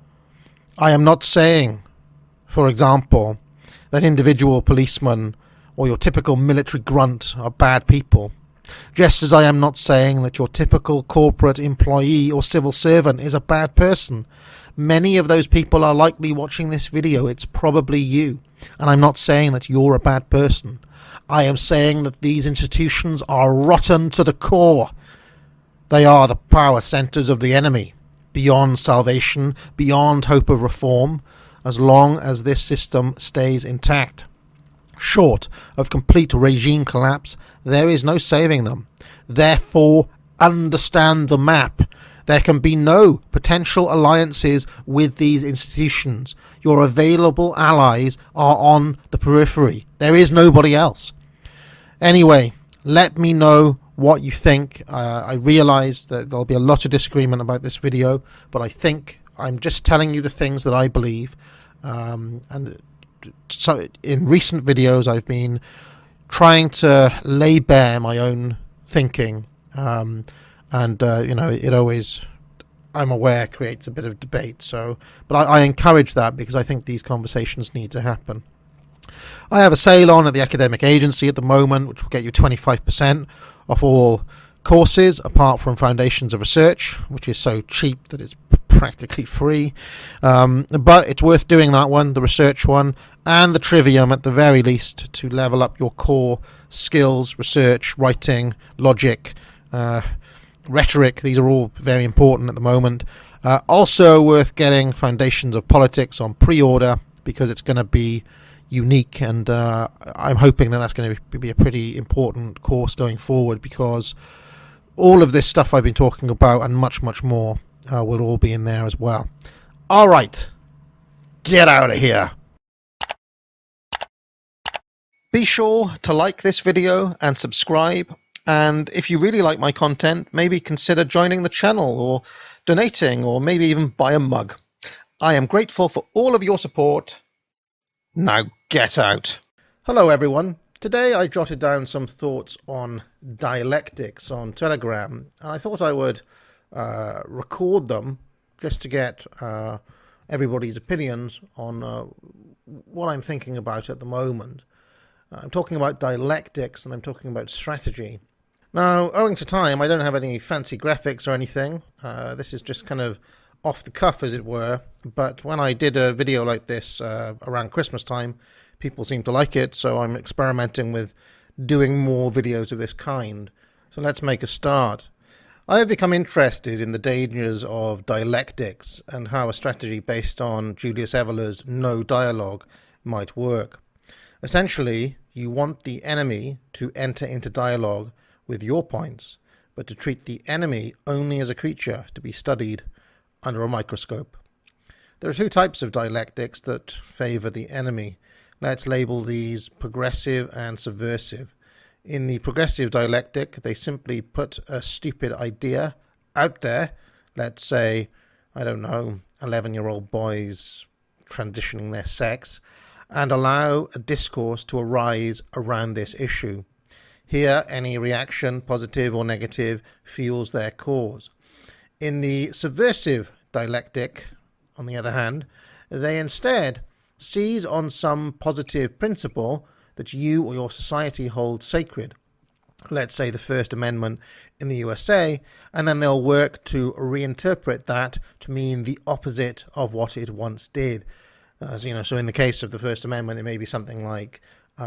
I am not saying, for example, that individual policemen or your typical military grunt are bad people. Just as I am not saying that your typical corporate employee or civil servant is a bad person. Many of those people are likely watching this video. It's probably you. And I'm not saying that you're a bad person. I am saying that these institutions are rotten to the core. They are the power centres of the enemy, beyond salvation, beyond hope of reform, as long as this system stays intact. Short of complete regime collapse, there is no saving them. Therefore, understand the map. There can be no potential alliances with these institutions. Your available allies are on the periphery. There is nobody else. Anyway, let me know what you think. I realise that there'll be a lot of disagreement about this video, but I think I'm just telling you the things that I believe. So in recent videos I've been trying to lay bare my own thinking, it always, I'm aware, creates a bit of debate. But I encourage that because I think these conversations need to happen. I have a sale on at the Academic Agency at the moment, which will get you 25% off all courses apart from Foundations of Research, which is so cheap that it's practically free, but it's worth doing that one, the research one, and the Trivium at the very least, to level up your core skills, research, writing, logic, rhetoric. These are all very important at the moment. Also worth getting Foundations of Politics on pre-order because it's going to be unique, and I'm hoping that that's going to be a pretty important course going forward, because all of this stuff I've been talking about and much, much more will all be in there as well. All right, get out of here. Be sure to like this video and subscribe, and if you really like my content, maybe consider joining the channel or donating, or maybe even buy a mug. I am grateful for all of your support. Now get out. Hello everyone. Today I jotted down some thoughts on dialectics on Telegram, and I thought I would record them just to get everybody's opinions on what I'm thinking about at the moment. I'm talking about dialectics and I'm talking about strategy. Now, owing to time, I don't have any fancy graphics or anything. This is just kind of off the cuff, as it were. But when I did a video like this around Christmas time, people seemed to like it, so I'm experimenting with doing more videos of this kind. So let's make a start. I have become interested in the dangers of dialectics and how a strategy based on Julius Evoler's no dialogue might work. Essentially, you want the enemy to enter into dialogue with your points, but to treat the enemy only as a creature to be studied under a microscope. There are two types of dialectics that favour the enemy. Let's label these progressive and subversive. In the progressive dialectic, they simply put a stupid idea out there. Let's say, I don't know, 11-year-old boys transitioning their sex, and allow a discourse to arise around this issue. Here, any reaction, positive or negative, fuels their cause. In the subversive dialectic, on the other hand, they instead seize on some positive principle that you or your society holds sacred. Let's say the First Amendment in the USA, and then they'll work to reinterpret that to mean the opposite of what it once did. So in the case of the First Amendment, it may be something like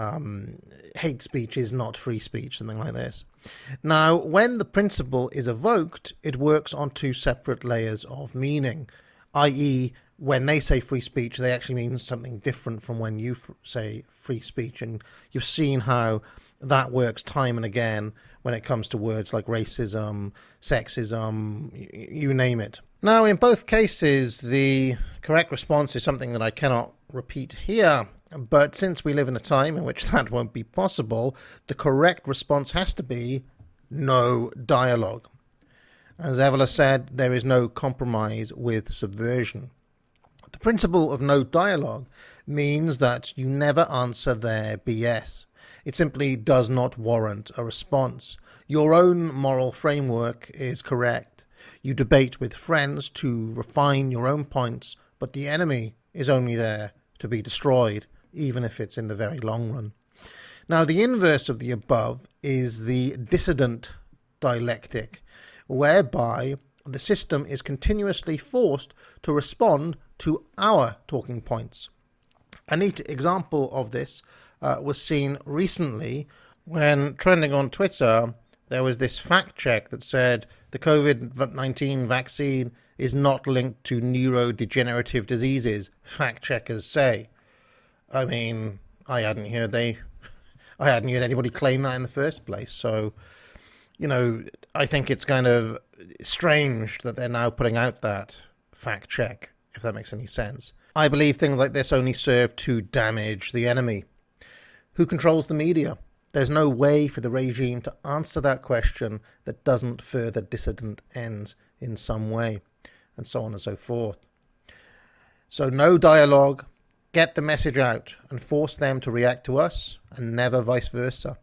hate speech is not free speech, something like this. Now, when the principle is evoked, it works on two separate layers of meaning, i.e., when they say free speech, they actually mean something different from when you say free speech. And you've seen how that works time and again when it comes to words like racism, sexism, you name it. Now, in both cases, the correct response is something that I cannot repeat here. But since we live in a time in which that won't be possible, the correct response has to be no dialogue. As Evoler said, there is no compromise with subversion. The principle of no dialogue means that you never answer their BS. It simply does not warrant a response. Your own moral framework is correct. You debate with friends to refine your own points, but the enemy is only there to be destroyed, even if it's in the very long run. Now, the inverse of the above is the dissident dialectic, whereby the system is continuously forced to respond to our talking points. A neat example of this was seen recently when, trending on Twitter, there was this fact check that said the COVID-19 vaccine is not linked to neurodegenerative diseases, fact checkers say. I mean, I hadn't heard anybody claim that in the first place. So, I think it's kind of strange that they're now putting out that fact check, if that makes any sense. I believe things like this only serve to damage the enemy. Who controls the media? There's no way for the regime to answer that question that doesn't further dissident ends in some way, and so on and so forth. So no dialogue, get the message out and force them to react to us, and never vice versa.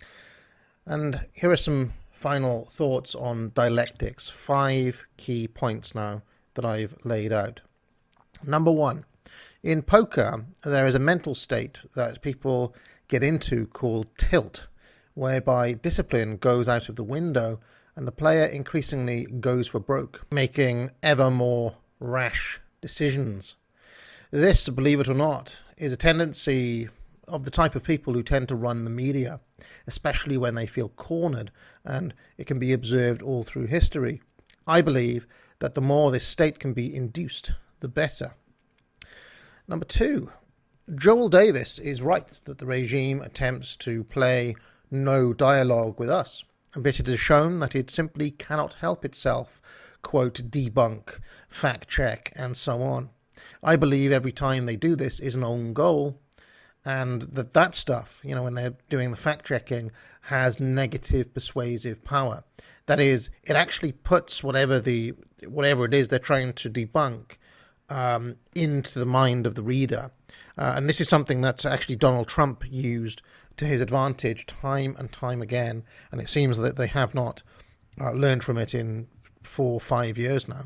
And here are some final thoughts on dialectics. 5 key points now that I've laid out. Number 1, in poker, there is a mental state that people get into called tilt, whereby discipline goes out of the window and the player increasingly goes for broke, making ever more rash decisions. This, believe it or not, is a tendency of the type of people who tend to run the media, especially when they feel cornered, and it can be observed all through history. I believe that the more this state can be induced, the better. Number 2, Joel Davis is right that the regime attempts to play no dialogue with us, but it has shown that it simply cannot help itself, quote, debunk, fact check, and so on. I believe every time they do this is an own goal, and that stuff, when they're doing the fact checking, has negative persuasive power. That is, it actually puts whatever it is they're trying to debunk into the mind of the reader. And this is something that actually Donald Trump used to his advantage time and time again. And it seems that they have not learned from it in 4 or 5 years now.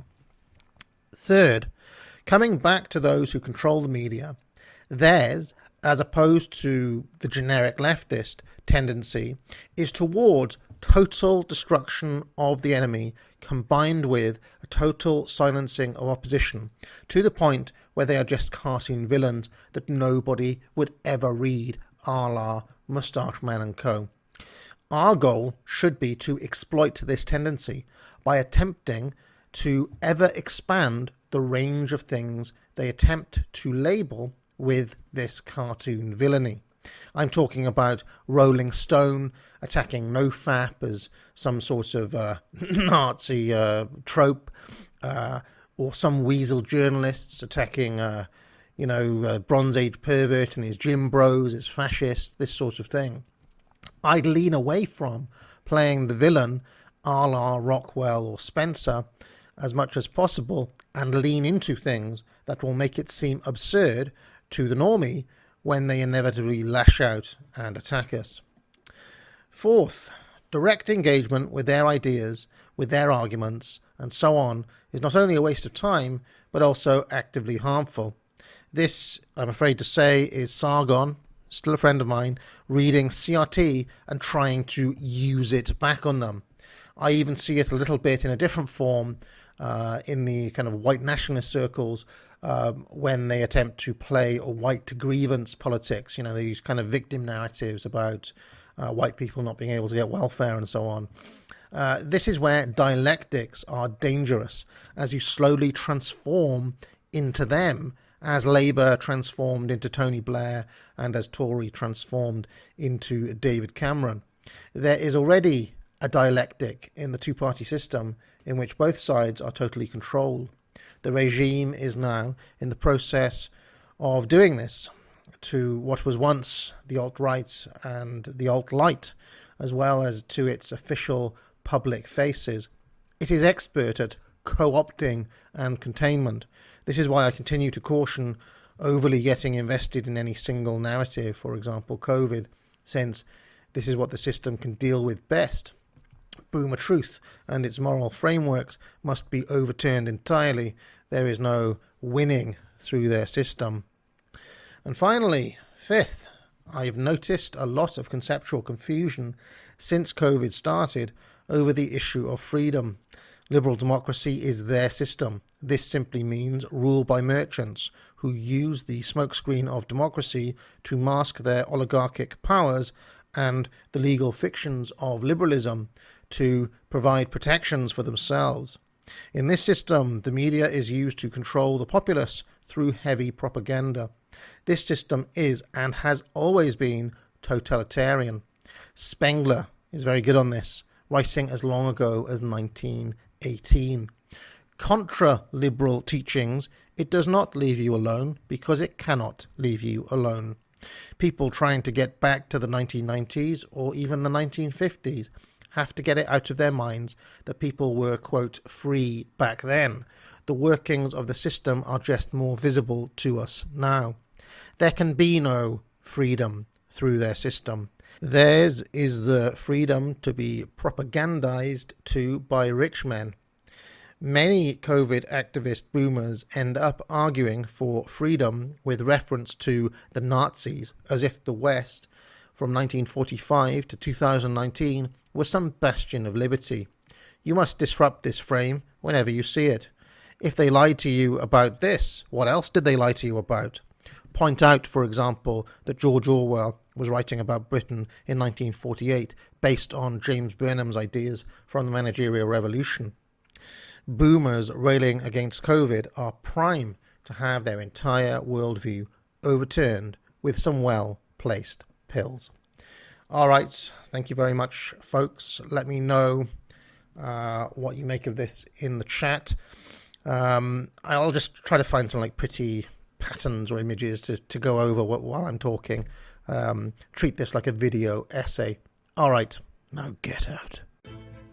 Third, coming back to those who control the media, theirs, as opposed to the generic leftist tendency, is towards total destruction of the enemy combined with a total silencing of opposition, to the point where they are just cartoon villains that nobody would ever read, a la Moustache Man and Co. Our goal should be to exploit this tendency by attempting to ever expand the range of things they attempt to label with this cartoon villainy. I'm talking about Rolling Stone attacking NoFap as some sort of Nazi trope, or some weasel journalists attacking, Bronze Age pervert and his gym bros as fascist, this sort of thing. I'd lean away from playing the villain a la Rockwell or Spencer as much as possible and lean into things that will make it seem absurd to the normie when they inevitably lash out and attack us. Fourth, direct engagement with their ideas, with their arguments, and so on is not only a waste of time, but also actively harmful. This, I'm afraid to say, is Sargon, still a friend of mine, reading CRT and trying to use it back on them. I even see it a little bit in a different form in the kind of white nationalist circles when they attempt to play a white grievance politics. They use kind of victim narratives about white people not being able to get welfare and so on. This is where dialectics are dangerous, as you slowly transform into them, as Labour transformed into Tony Blair and as Tory transformed into David Cameron. There is already a dialectic in the two-party system in which both sides are totally controlled. The regime is now in the process of doing this to what was once the alt-right and the alt-light, as well as to its official public faces. It is expert at co-opting and containment. This is why I continue to caution overly getting invested in any single narrative, for example COVID, since this is what the system can deal with best. Boomer truth and its moral frameworks must be overturned entirely. There is no winning through their system. And finally, fifth, I've noticed a lot of conceptual confusion since COVID started over the issue of freedom. Liberal democracy is their system. This simply means rule by merchants who use the smokescreen of democracy to mask their oligarchic powers and the legal fictions of liberalism to provide protections for themselves. In this system, the media is used to control the populace through heavy propaganda. This system is and has always been totalitarian. Spengler is very good on this, writing as long ago as 1918. Contra liberal teachings, it does not leave you alone because it cannot leave you alone. People trying to get back to the 1990s or even the 1950s have to get it out of their minds that people were, quote, free back then. The workings of the system are just more visible to us now. There can be no freedom through their system. Theirs is the freedom to be propagandized to by rich men. Many COVID activist boomers end up arguing for freedom with reference to the Nazis, as if the West, from 1945 to 2019, was some bastion of liberty. You must disrupt this frame whenever you see it. If they lied to you about this, what else did they lie to you about? Point out, for example, that George Orwell was writing about Britain in 1948 based on James Burnham's ideas from the managerial revolution. Boomers railing against COVID are prime to have their entire worldview overturned with some well-placed pills. All right, thank you very much, folks. Let me know what you make of this in the chat. I'll just try to find some pretty patterns or images to go over while I'm talking. Treat this like a video essay. All right, now get out.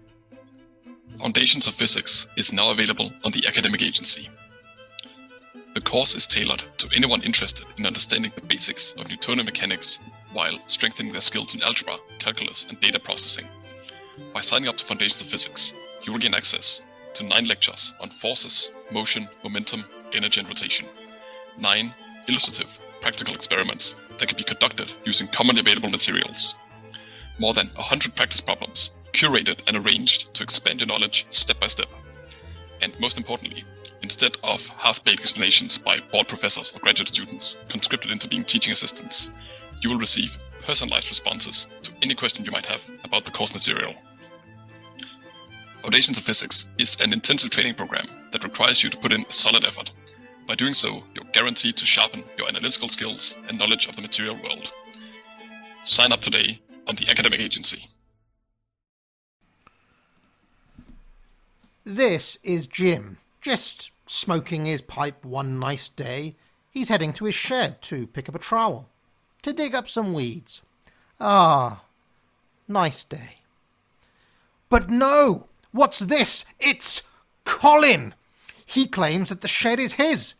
Foundations of Physics is now available on the Academic Agency. The course is tailored to anyone interested in understanding the basics of Newtonian mechanics while strengthening their skills in algebra, calculus, and data processing. By signing up to Foundations of Physics, you will gain access to 9 lectures on forces, motion, momentum, energy, and rotation. 9 illustrative, practical experiments that can be conducted using commonly available materials. More than 100 practice problems, curated and arranged to expand your knowledge step by step. And most importantly, instead of half-baked explanations by bored professors or graduate students conscripted into being teaching assistants, you will receive personalized responses to any question you might have about the course material. Foundations of Physics is an intensive training program that requires you to put in a solid effort. By doing so, you're guaranteed to sharpen your analytical skills and knowledge of the material world. Sign up today on the Academic Agency. This is Jim, just smoking his pipe one nice day. He's heading to his shed to pick up a trowel, to dig up some weeds. Ah, nice day. But no! What's this? It's Colin! He claims that the shed is his.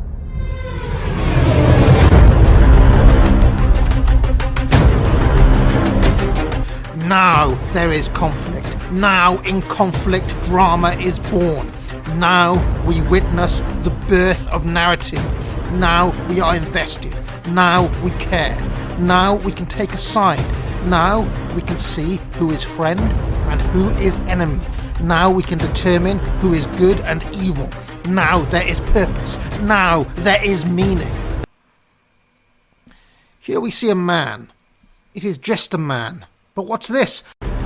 Now there is conflict. Now in conflict drama is born. Now we witness the birth of narrative. Now we are invested. Now we care. Now we can take a side. Now we can see who is friend and who is enemy. Now we can determine who is good and evil. Now there is purpose. Now there is meaning. Here we see a man. It is just a man. But what's this?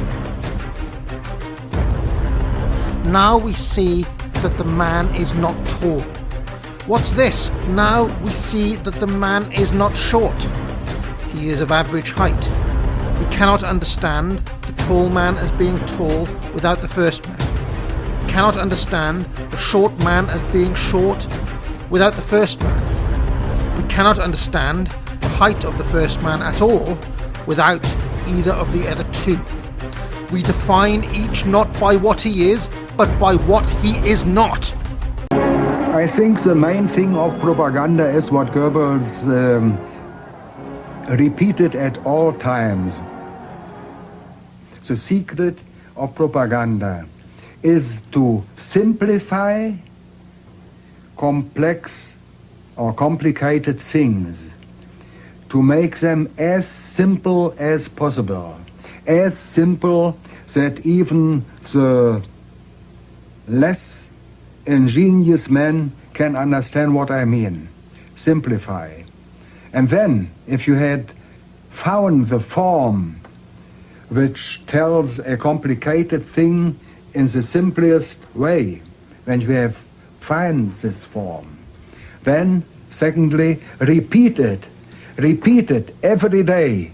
Now we see that the man is not tall. What's this? Now we see that the man is not short. He is of average height. We cannot understand the tall man as being tall without the first man. We cannot understand the short man as being short without the first man. We cannot understand the height of the first man at all without either of the other two. We define each not by what he is, but by what he is not. I think the main thing of propaganda is what Goebbels repeated at all times. The secret of propaganda is to simplify complex or complicated things, to make them as simple as possible, as simple that even the less ingenious man can understand what I mean. Simplify. And then, if you had found the form which tells a complicated thing in the simplest way, when you have found this form, then, secondly, repeat it every day.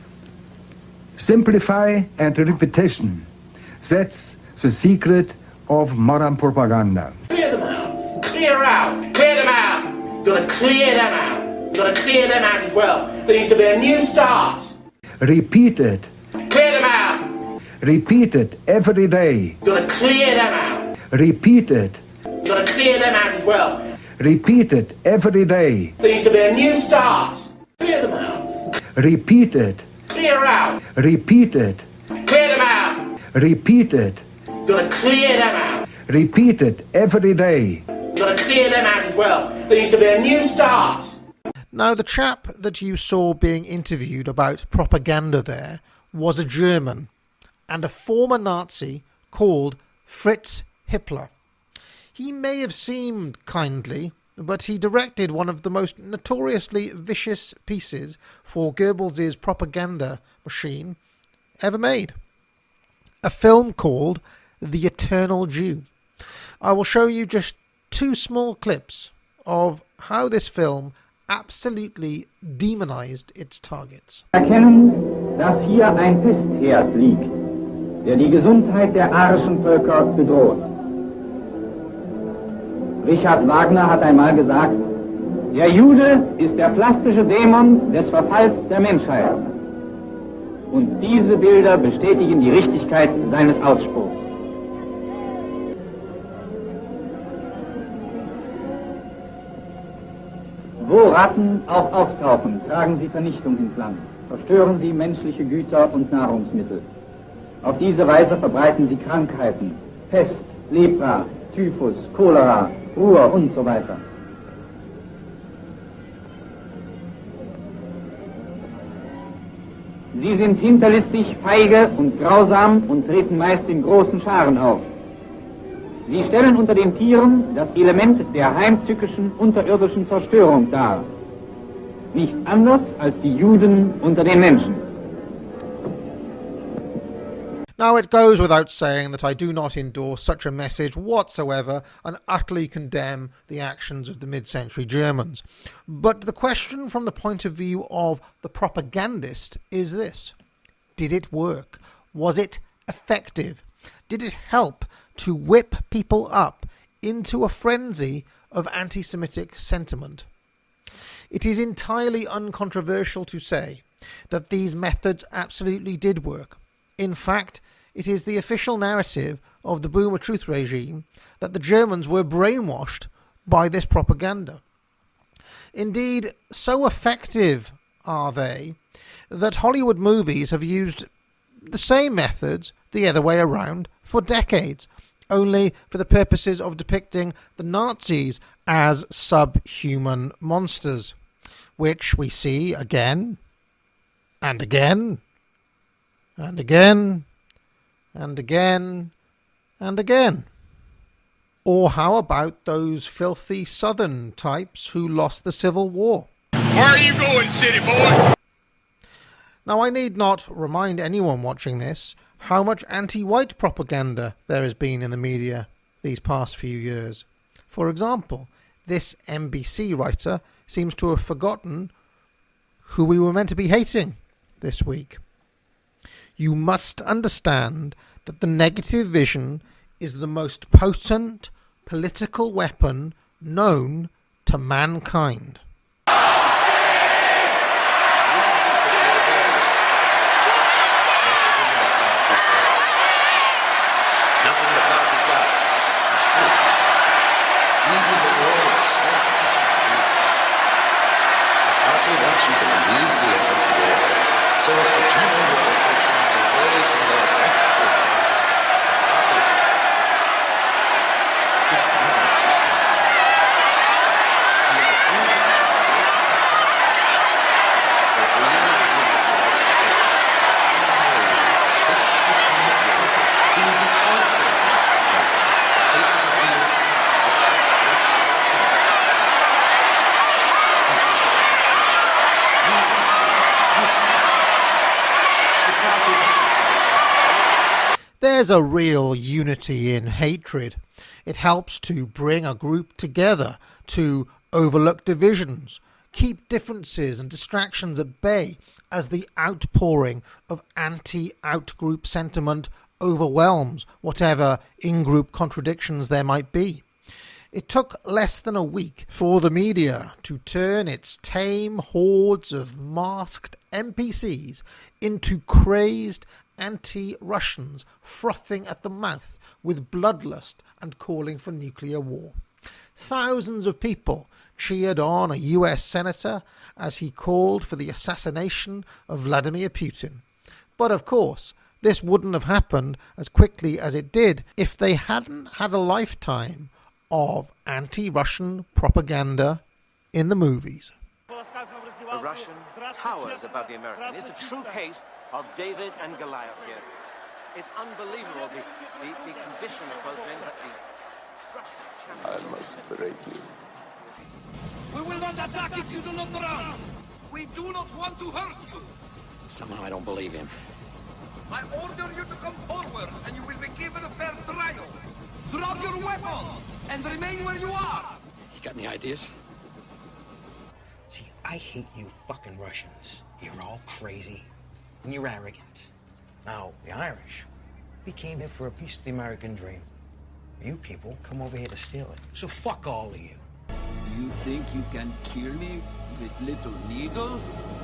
Simplify and repetition. That's the secret of modern propaganda. Clear them out. Clear out. Clear them out. You've got to clear them out. You've got to clear them out as well. There needs to be a new start. Repeat it. Clear them out. Repeat it every day. You've got to clear them out. Repeat it. You've got to clear them out as well. Repeat it every day. There needs to be a new start. Clear them out. Repeat it. Clear out. Repeat it. Clear them out. Repeat it. You've got to clear them out. Repeat it every day. You've got to clear them out as well. There needs to be a new start. Now, the chap that you saw being interviewed about propaganda there was a German and a former Nazi called Fritz Hippler. He may have seemed kindly, but he directed one of the most notoriously vicious pieces for Goebbels' propaganda machine ever made. A film called The Eternal Jew. I will show you just 2 small clips of how this film absolutely demonized its targets. Erkennen, dass hier ein Pestherd liegt, der die Gesundheit der arischen Völker bedroht. Richard Wagner hat einmal gesagt, der Jude ist der plastische Dämon des Verfalls der Menschheit. Und diese Bilder bestätigen die Richtigkeit seines Ausspruchs. Wo Ratten auch auftauchen, tragen sie Vernichtung ins Land, zerstören sie menschliche Güter und Nahrungsmittel. Auf diese Weise verbreiten sie Krankheiten, Pest, Lepra, Typhus, Cholera, Ruhr und so weiter. Sie sind hinterlistig, feige und grausam und treten meist in großen Scharen auf. Sie stellen unter den Tieren das Element der heimtückischen unterirdischen Zerstörung dar. Nicht anders als die Juden unter den Menschen. Now, it goes without saying that I do not endorse such a message whatsoever and utterly condemn the actions of the mid-century Germans. But the question from the point of view of the propagandist is this. Did it work? Was it effective? Did it help to whip people up into a frenzy of anti-Semitic sentiment? It is entirely uncontroversial to say that these methods absolutely did work. In fact, it is the official narrative of the Boomer Truth regime that the Germans were brainwashed by this propaganda. Indeed, so effective are they that Hollywood movies have used the same methods the other way around for decades, only for the purposes of depicting the Nazis as subhuman monsters, which we see again and again and again and again and again. Or how about those filthy Southern types who lost the Civil War? Where are you going, city boy? Now, I need not remind anyone watching this how much anti-white propaganda there has been in the media these past few years. For example, this NBC writer seems to have forgotten who we were meant to be hating this week. You must understand that the negative vision is the most potent political weapon known to mankind. Nothing the party does is good. Even the war itself is good. The party wants you to leave the end of the war so as to channel your emotions away from their rightful target. The president is here. He is a huge the real units of the state. This is the liberals who, because they are take the real There's a real unity in hatred. It helps to bring a group together, to overlook divisions, keep differences and distractions at bay as the outpouring of anti-outgroup sentiment overwhelms whatever in-group contradictions there might be. It took less than a week for the media to turn its tame hordes of masked NPCs into crazed anti-Russians frothing at the mouth with bloodlust and calling for nuclear war. Thousands of people cheered on a US senator as he called for the assassination of Vladimir Putin. But of course, this wouldn't have happened as quickly as it did if they hadn't had a lifetime of anti-Russian propaganda in the movies. The Russian towers above the American. It's a true case of David and Goliath here. It's unbelievable, the condition of both men, but the Russian champion... I must break you. We will not attack if you do not run. We do not want to hurt you. Somehow I don't believe him. I order you to come forward, and you will be given a fair trial. Drop your weapon and remain where you are. You got any ideas? See, I hate you fucking Russians. You're all crazy, and you're arrogant. Now, the Irish, we came here for a piece of the American dream. You people come over here to steal it. So fuck all of you. You think you can kill me with little needle?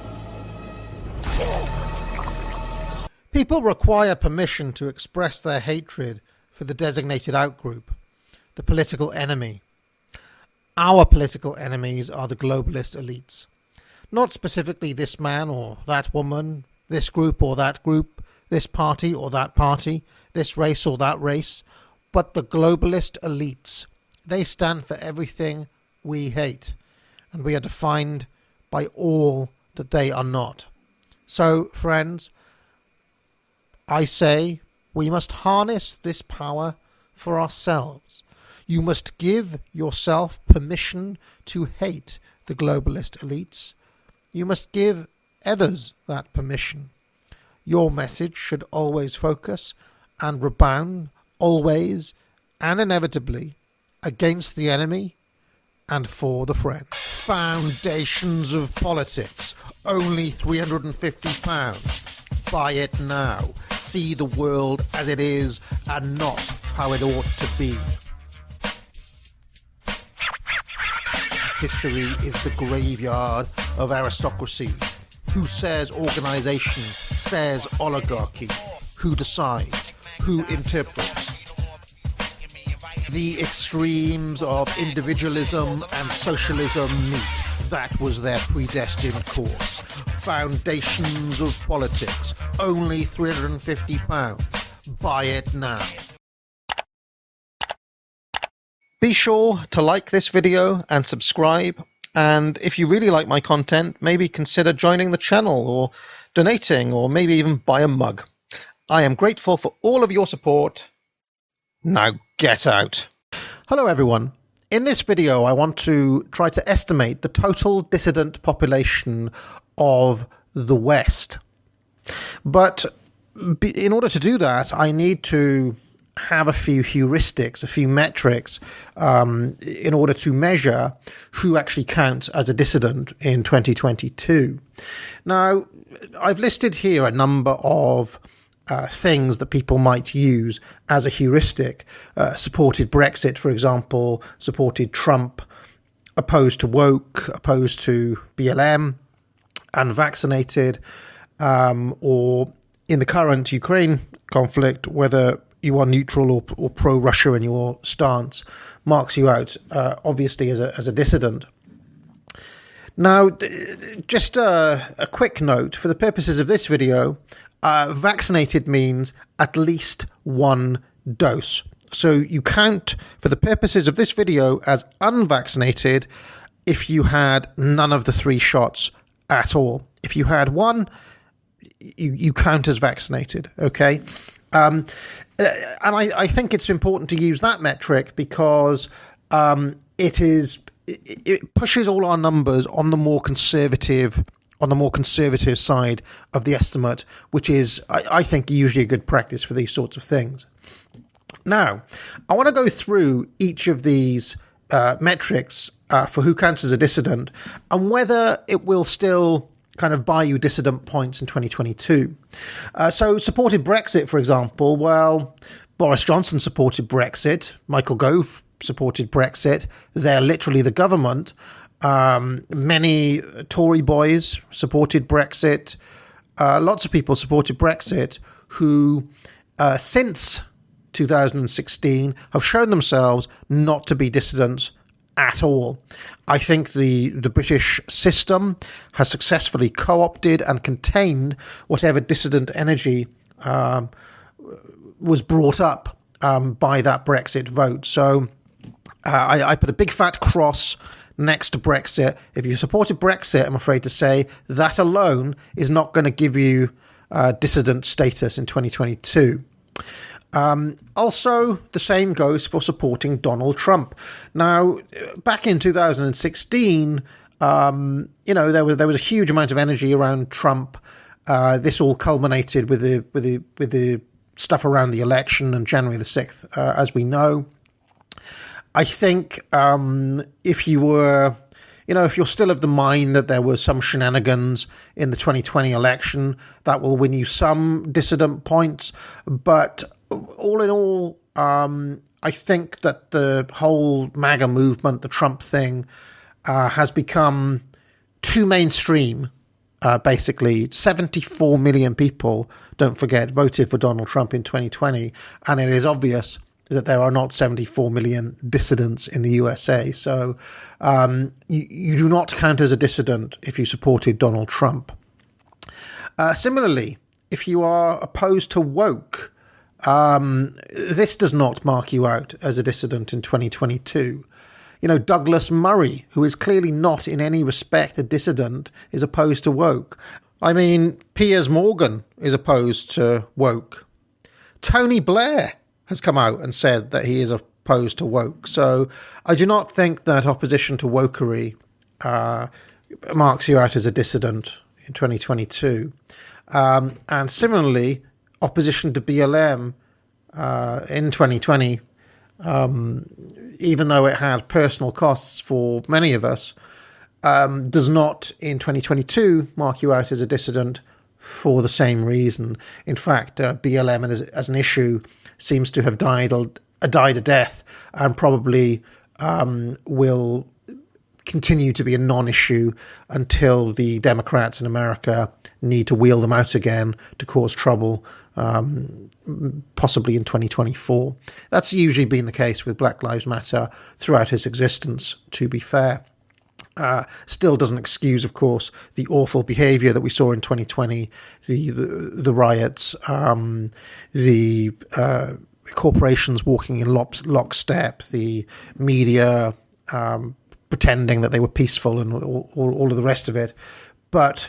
People require permission to express their hatred for the designated outgroup, the political enemy. Our political enemies are the globalist elites. Not specifically this man or that woman, this group or that group, this party or that party, this race or that race, but the globalist elites. They stand for everything we hate, and we are defined by all that they are not. So, friends, I say we must harness this power for ourselves. You must give yourself permission to hate the globalist elites. You must give others that permission. Your message should always focus and rebound, always and inevitably, against the enemy and for the friend. Foundations of Politics, only £350. Buy it now. See the world as it is and not how it ought to be. History is the graveyard of aristocracy. Who says organisation, says oligarchy. Who decides, who interprets. The extremes of individualism and socialism meet. That was their predestined course. Foundations of Politics, only £350. Buy it now. Be sure to like this video and subscribe, and if you really like my content, maybe consider joining the channel or donating or maybe even buy a mug. I am grateful for all of your support. Now get out. Hello everyone. In this video I want to try to estimate the total dissident population of the West. But in order to do that, I need to have a few heuristics, a few metrics, in order to measure who actually counts as a dissident in 2022. Now, I've listed here a number of things that people might use as a heuristic. Supported Brexit, for example, supported Trump, opposed to woke, opposed to BLM, unvaccinated, or in the current Ukraine conflict, whether you are neutral or pro-Russia in your stance, marks you out, obviously, as a dissident. Now, just a quick note, for the purposes of this video, vaccinated means at least one dose. So you count, for the purposes of this video, as unvaccinated if you had none of the 3 shots at all. If you had one, you count as vaccinated, okay? And I think it's important to use that metric because it pushes all our numbers on the more conservative side of the estimate, which is, I think, usually a good practice for these sorts of things. Now, I want to go through each of these metrics for who counts as a dissident and whether it will still kind of buy you dissident points in 2022. So supported Brexit, for example, well, Boris Johnson supported Brexit, Michael Gove supported Brexit, they're literally the government. Many Tory boys supported Brexit. Lots of people supported Brexit who, since 2016, have shown themselves not to be dissidents at all. I think the British system has successfully co-opted and contained whatever dissident energy was brought up by that Brexit vote. So I put a big fat cross next to Brexit. If you supported Brexit, I'm afraid to say that alone is not going to give you dissident status in 2022. Also, the same goes for supporting Donald Trump. Now, back in 2016, there was a huge amount of energy around Trump. This all culminated with the stuff around the election on January the 6th, as we know. I think if you're still of the mind that there was some shenanigans in the 2020 election, that will win you some dissident points. But all in all, I think that the whole MAGA movement, the Trump thing, has become too mainstream. Basically, 74 million people, don't forget, voted for Donald Trump in 2020. And it is obvious that there are not 74 million dissidents in the USA. So you do not count as a dissident if you supported Donald Trump. Similarly, if you are opposed to woke, this does not mark you out as a dissident in 2022. You know, Douglas Murray, who is clearly not in any respect a dissident, is opposed to woke. I mean, Piers Morgan is opposed to woke. Tony Blair has come out and said that he is opposed to woke. So I do not think that opposition to wokery marks you out as a dissident in 2022. And similarly, opposition to BLM in 2020, even though it had personal costs for many of us, does not in 2022 mark you out as a dissident for the same reason. In fact, BLM as an issue seems to have died a death and probably will continue to be a non-issue until the Democrats in America need to wheel them out again to cause trouble, possibly in 2024. That's usually been the case with Black Lives Matter throughout its existence, to be fair. Still doesn't excuse, of course, the awful behaviour that we saw in 2020, the riots, the corporations walking in lockstep, the media pretending that they were peaceful and all of the rest of it. But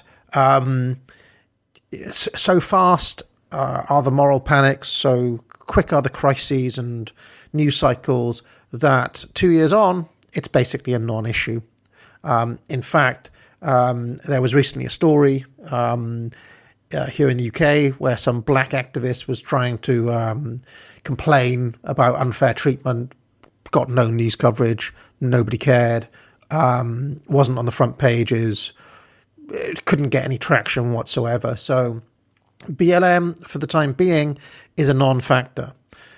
so fast are the moral panics, so quick are the crises and news cycles that 2 years on, it's basically a non-issue. In fact, there was recently a story here in the UK where some black activist was trying to complain about unfair treatment, got no news coverage, nobody cared, wasn't on the front pages, couldn't get any traction whatsoever. So BLM, for the time being, is a non-factor.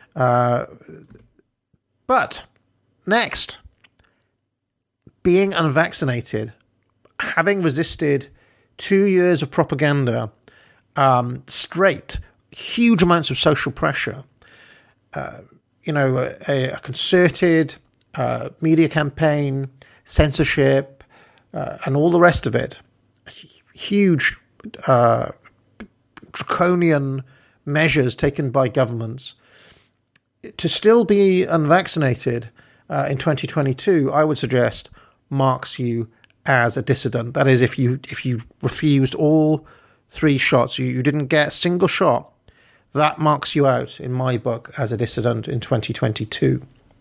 But next, being unvaccinated, having resisted 2 years of propaganda, straight, huge amounts of social pressure, a concerted media campaign, censorship, and all the rest of it, huge draconian measures taken by governments, to still be unvaccinated in 2022, I would suggest, marks you as a dissident. That is, if you refused all 3 shots, you didn't get a single shot, that marks you out, in my book, as a dissident in 2022.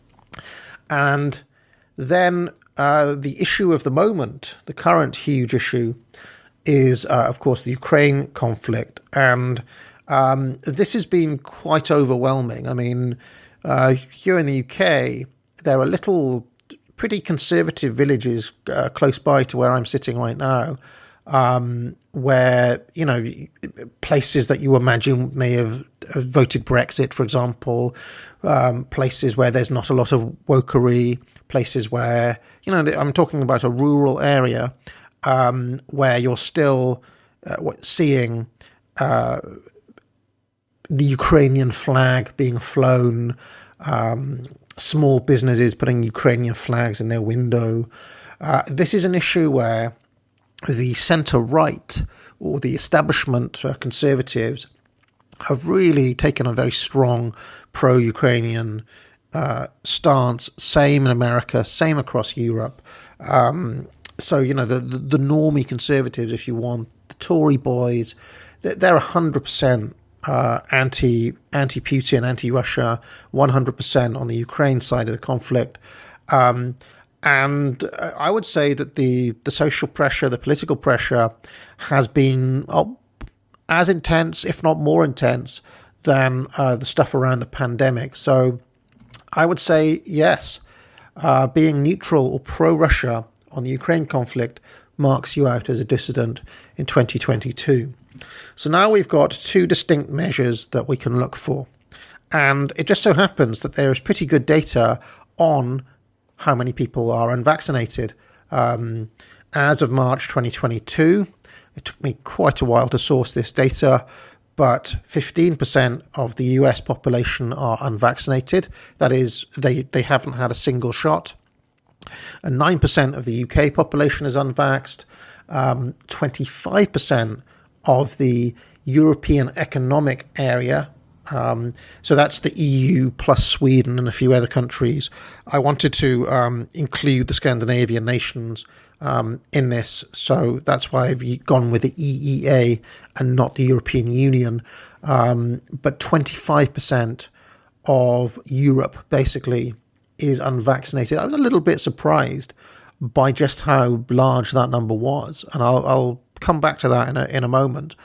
And then the issue of the moment, the current huge issue, is, of course, the Ukraine conflict. And this has been quite overwhelming. I mean, here in the UK, there are little pretty conservative villages close by to where I'm sitting right now, where, places that you imagine may have voted Brexit, for example, places where there's not a lot of wokery, places where, I'm talking about a rural area where you're still seeing the Ukrainian flag being flown, small businesses putting Ukrainian flags in their window. This is an issue where the centre-right or the establishment conservatives have really taken a very strong pro-Ukrainian stance, same in America, same across Europe. So, the normie conservatives, if you want, the Tory boys, they're 100% anti-Putin, anti-Russia, 100% on the Ukraine side of the conflict. And I would say that the social pressure, the political pressure has been as intense, if not more intense, than the stuff around the pandemic. So I would say, yes, being neutral or pro-Russia on the Ukraine conflict marks you out as a dissident in 2022. So now we've got 2 distinct measures that we can look for. And it just so happens that there is pretty good data on how many people are unvaccinated. As of March 2022, it took me quite a while to source this data, but 15% of the US population are unvaccinated. That is, they haven't had a single shot. And 9% of the UK population is unvaxxed. 25% of the European Economic Area, so that's the EU plus Sweden and a few other countries. I wanted to include the Scandinavian nations in this, so that's why I've gone with the EEA and not the European Union. But 25% of Europe basically is unvaccinated. I was a little bit surprised by just how large that number was, and I'll come back to that in a moment.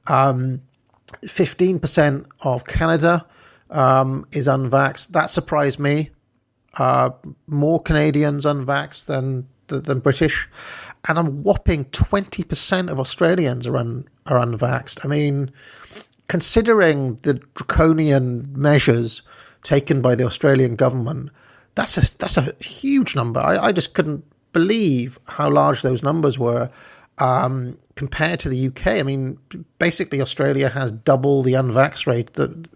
15% of Canada is unvaxxed. That surprised me. More Canadians unvaxxed than British, and a whopping 20% of Australians are unvaxxed. I mean, considering the draconian measures taken by the Australian government, that's a huge number. I just couldn't believe how large those numbers were compared to the UK. I mean, basically Australia has double the unvax rate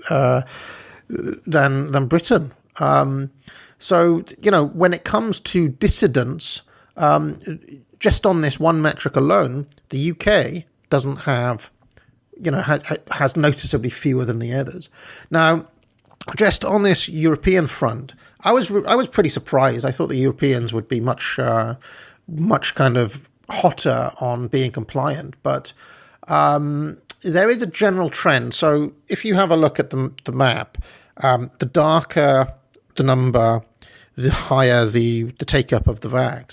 than Britain. So, you know, when it comes to dissidents, just on this one metric alone, the UK doesn't have, you know, has noticeably fewer than the others. Now, just on this European front, I was pretty surprised. I thought the Europeans would be much kind of hotter on being compliant, but there is a general trend. So if you have a look at the map, the darker the number, the higher the take-up of the vax.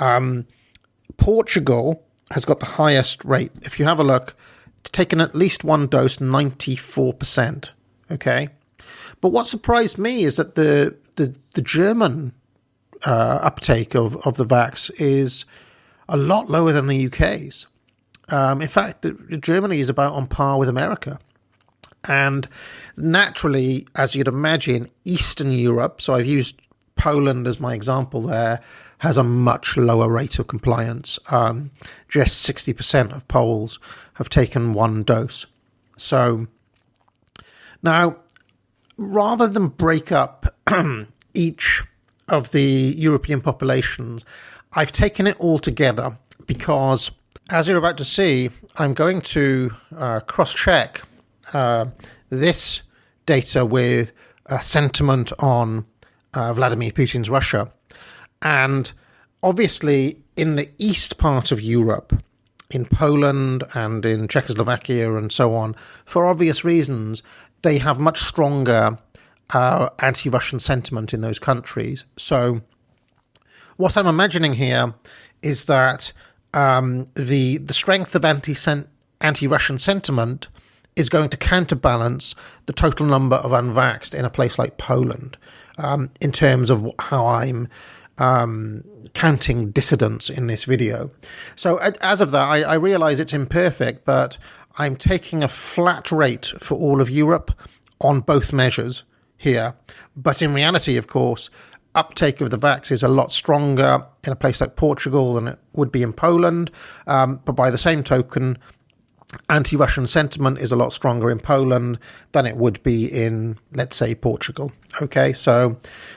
Portugal has got the highest rate. If you have a look, it's taken at least one dose, 94%. Okay, but what surprised me is that the German uptake of the vax is a lot lower than the UK's. In fact, Germany is about on par with America. And naturally, as you'd imagine, Eastern Europe, so I've used Poland as my example there, has a much lower rate of compliance. Just 60% of Poles have taken one dose. So now, rather than break up each of the European populations, I've taken it all together because, as you're about to see, I'm going to cross-check this data with sentiment on Vladimir Putin's Russia. And obviously, in the east part of Europe, in Poland and in Czechoslovakia and so on, for obvious reasons, they have much stronger anti-Russian sentiment in those countries. So what I'm imagining here is that the strength of anti-Russian sentiment is going to counterbalance the total number of unvaxxed in a place like Poland, in terms of how I'm counting dissidents in this video. So as of that, I realize it's imperfect, but I'm taking a flat rate for all of Europe on both measures here. But in reality, of course, uptake of the vax is a lot stronger in a place like Portugal than it would be in Poland. But by the same token, anti-Russian sentiment is a lot stronger in Poland than it would be in, let's say, Portugal. Okay, so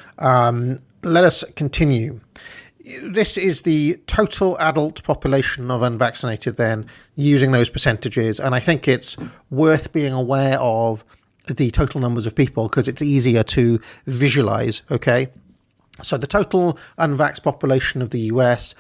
let us continue. This is the total adult population of unvaccinated then, using those percentages. And I think it's worth being aware of the total numbers of people because it's easier to visualize, okay? So the total unvaxxed population of the US,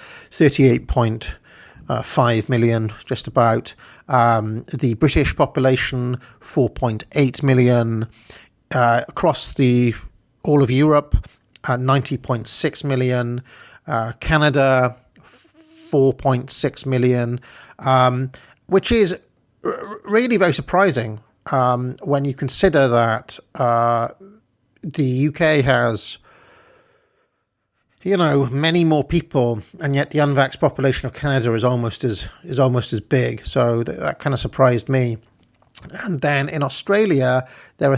38.5 million, just about. The British population, 4.8 million. Across all of Europe, 90.6 million. Canada, 4.6 million, which is really very surprising when you consider that the UK has, you know, many more people, and yet the unvaxxed population of Canada is almost as big. So that kind of surprised me. And then in Australia, there are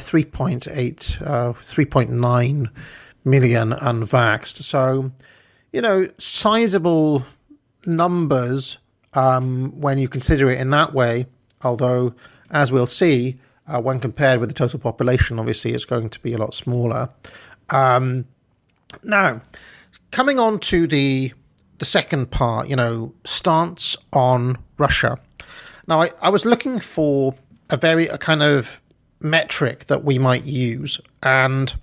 3.9 million unvaxxed. So, you know, sizable numbers when you consider it in that way. Although, as we'll see, when compared with the total population, obviously it's going to be a lot smaller. Now, coming on to the second part, stance on Russia. Now, I was looking for a kind of metric that we might use, and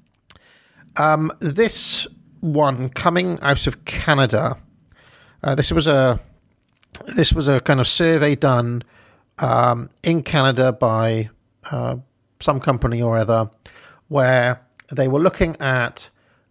this one coming out of Canada. This was a kind of survey done in Canada by some company or other, where they were looking at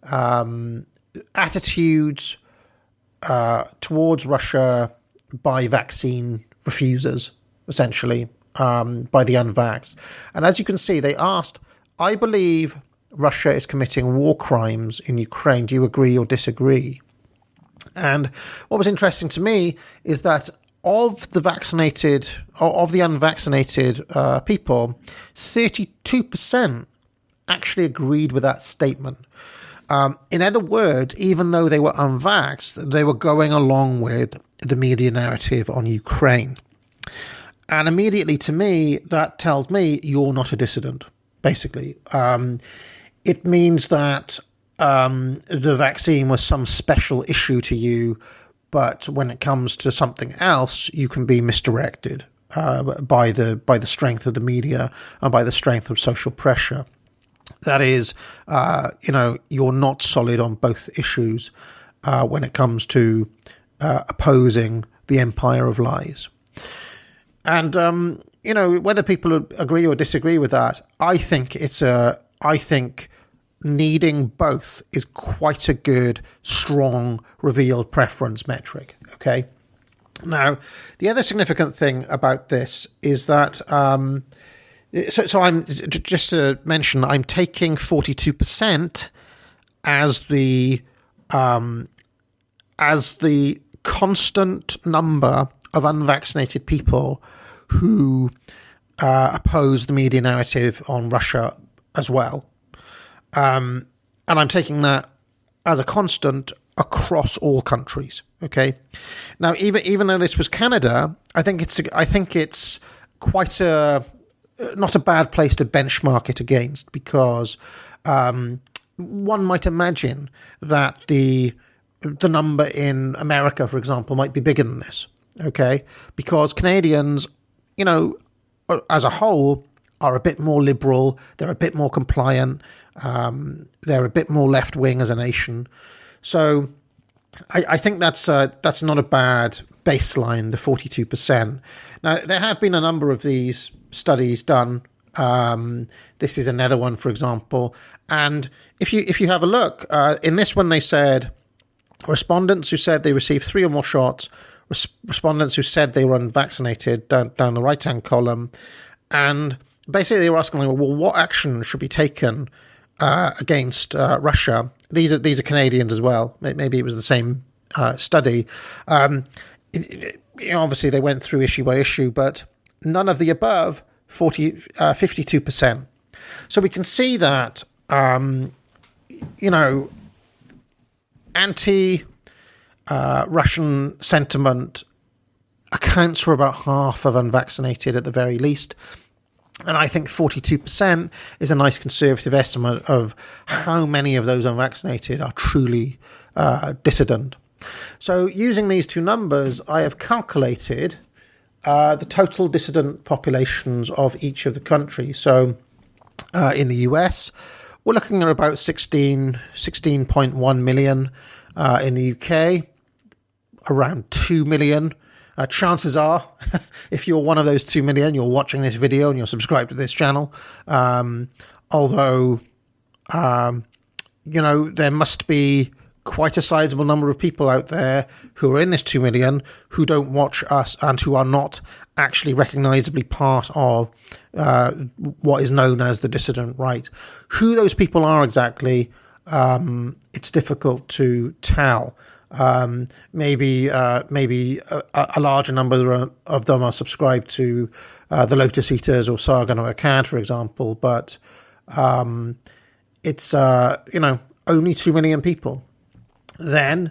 attitudes towards Russia by vaccine refusers, essentially, by the unvaxxed. And as you can see, they asked, I believe Russia is committing war crimes in Ukraine. Do you agree or disagree? And what was interesting to me is that of the unvaccinated people, 32% actually agreed with that statement. In other words, even though they were unvaxxed, they were going along with the media narrative on Ukraine. And immediately to me, that tells me you're not a dissident, basically. It means that the vaccine was some special issue to you, but when it comes to something else, you can be misdirected by the strength of the media and by the strength of social pressure. That is, you're not solid on both issues when it comes to opposing the empire of lies. And whether people agree or disagree with that, I think needing both is quite a good, strong, revealed preference metric. Okay. Now, the other significant thing about this is that, so I'm just to mention, I'm taking 42% as the constant number of unvaccinated people who oppose the media narrative on Russia as well. And I'm taking that as a constant across all countries. Okay. Now, even though this was Canada, I think it's quite not a bad place to benchmark it against, because one might imagine that the number in America, for example, might be bigger than this. Okay, because Canadians, as a whole, are a bit more liberal. They're a bit more compliant. They're a bit more left wing as a nation. So I think that's not a bad baseline, the 42%. Now, there have been a number of these studies done. This is another one, for example. And if you have a look, in this one they said respondents who said they received 3 or more shots, respondents who said they were unvaccinated down the right-hand column. And basically they were asking, well, what action should be taken against Russia? These are Canadians as well. Maybe it was the same study. Obviously they went through issue by issue, but none of the above, 52%. So we can see that, anti-Russian sentiment accounts for about half of unvaccinated at the very least. And I think 42% is a nice conservative estimate of how many of those unvaccinated are truly dissident. So using these two numbers, I have calculated the total dissident populations of each of the countries. So in the US, we're looking at about 16.1 million. In the UK, around 2 million. Chances are, if you're one of those 2 million, you're watching this video and you're subscribed to this channel. Although, there must be quite a sizable number of people out there who are in this 2 million who don't watch us and who are not actually recognisably part of what is known as the dissident right. Who those people are exactly, it's difficult to tell. Maybe a larger number of them are subscribed to the Lotus Eaters or Sargon or Akkad, for example, but it's only 2 million people. Then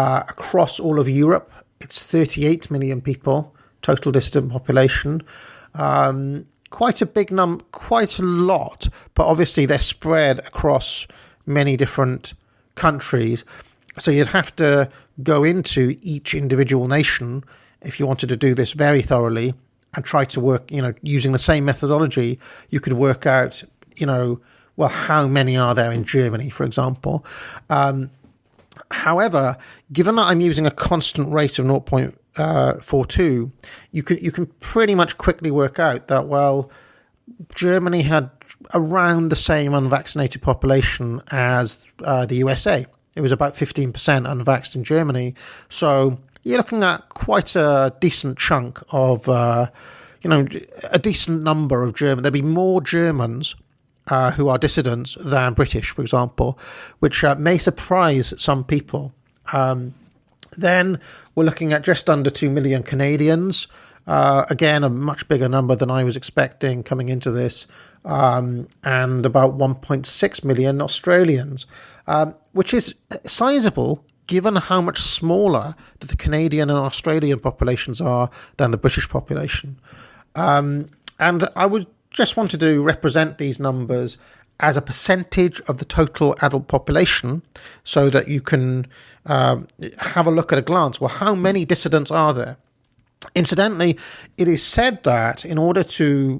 across all of Europe, it's 38 million people, total dissident population. Quite a big number, quite a lot, but obviously they're spread across many different countries. So you'd have to go into each individual nation if you wanted to do this very thoroughly and try to work, using the same methodology, you could work out, well, how many are there in Germany, for example. However, given that I'm using a constant rate of 0.42, you can pretty much quickly work out that, well, Germany had around the same unvaccinated population as the USA. It was about 15% unvaxxed in Germany. So you're looking at quite a decent chunk of, a decent number of Germans. There'd be more Germans who are dissidents than British, for example, which may surprise some people. Then we're looking at just under 2 million Canadians. Again, a much bigger number than I was expecting coming into this, and about 1.6 million Australians, which is sizable given how much smaller the Canadian and Australian populations are than the British population. And I would just wanted to represent these numbers as a percentage of the total adult population so that you can have a look at a glance. Well, how many dissidents are there? Incidentally, it is said that in order for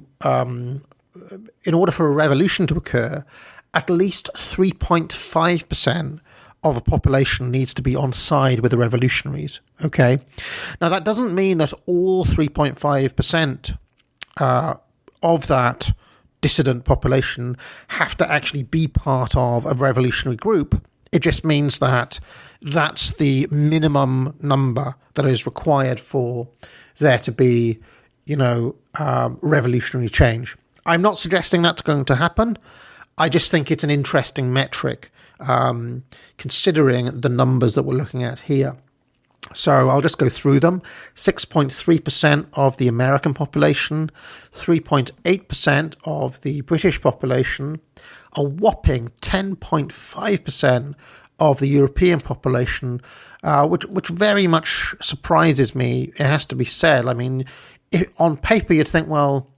a revolution to occur, at least 3.5% of a population needs to be on side with the revolutionaries. Okay, now that doesn't mean that all 3.5% of that dissident population have to actually be part of a revolutionary group. It just means that that's the minimum number that is required for there to be, revolutionary change. I'm not suggesting that's going to happen. I just think it's an interesting metric, considering the numbers that we're looking at here. So I'll just go through them. 6.3% of the American population, 3.8% of the British population, a whopping 10.5% of the European population, which very much surprises me, it has to be said. I mean, on paper you'd think, well,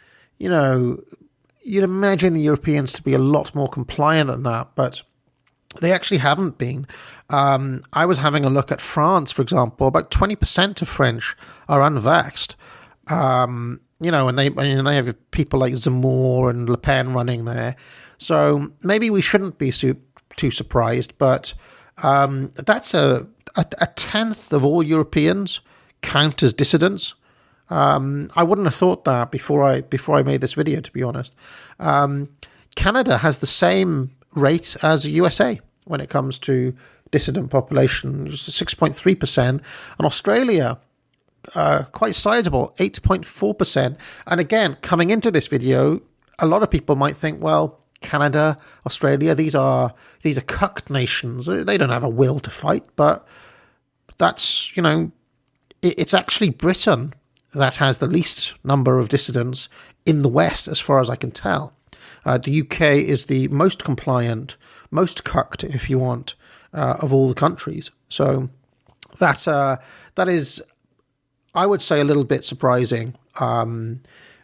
you'd imagine the Europeans to be a lot more compliant than that, but they actually haven't been. I was having a look at France, for example. About 20% of French are unvaxxed. And they have people like Zemmour and Le Pen running there. So maybe we shouldn't be too surprised, but that's a tenth of all Europeans count as dissidents. I wouldn't have thought that before I made this video, to be honest. Canada has the same rate as the USA when it comes to dissident population, 6.3%, and Australia, quite sizable, 8.4%. And again, coming into this video, a lot of people might think, well, Canada, Australia, these are cucked nations. They don't have a will to fight, but that's, it's actually Britain that has the least number of dissidents in the West, as far as I can tell. The UK is the most compliant, most cucked, if you want, of all the countries. So that is, I would say, a little bit surprising or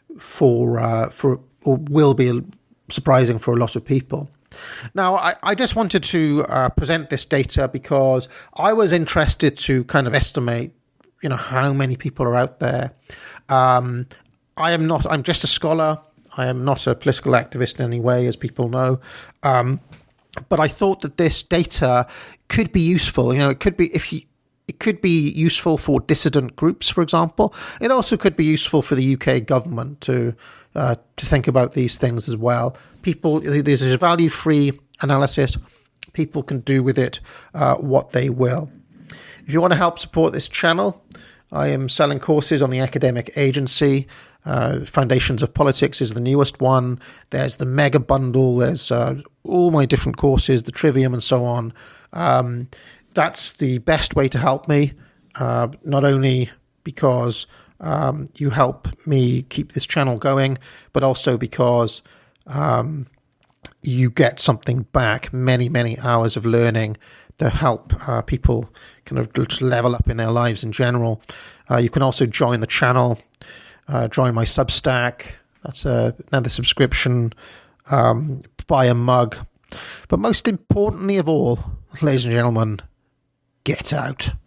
will be surprising for a lot of people. Now, I just wanted to present this data because I was interested to kind of estimate, how many people are out there. I'm just a scholar. I am not a political activist in any way, as people know. But I thought that this data could be useful. It could be useful for dissident groups, for example. It also could be useful for the UK government to think about these things as well. This is a value-free analysis. People can do with it what they will. If you want to help support this channel, I am selling courses on the Academic Agency. Foundations of Politics is the newest one. There's the Mega Bundle. There's all my different courses, the Trivium and so on. That's the best way to help me, not only because you help me keep this channel going, but also because you get something back, many, many hours of learning to help people kind of just level up in their lives in general. You can also join the channel. Join my Substack. That's another subscription. Buy a mug. But most importantly of all, ladies and gentlemen, get out.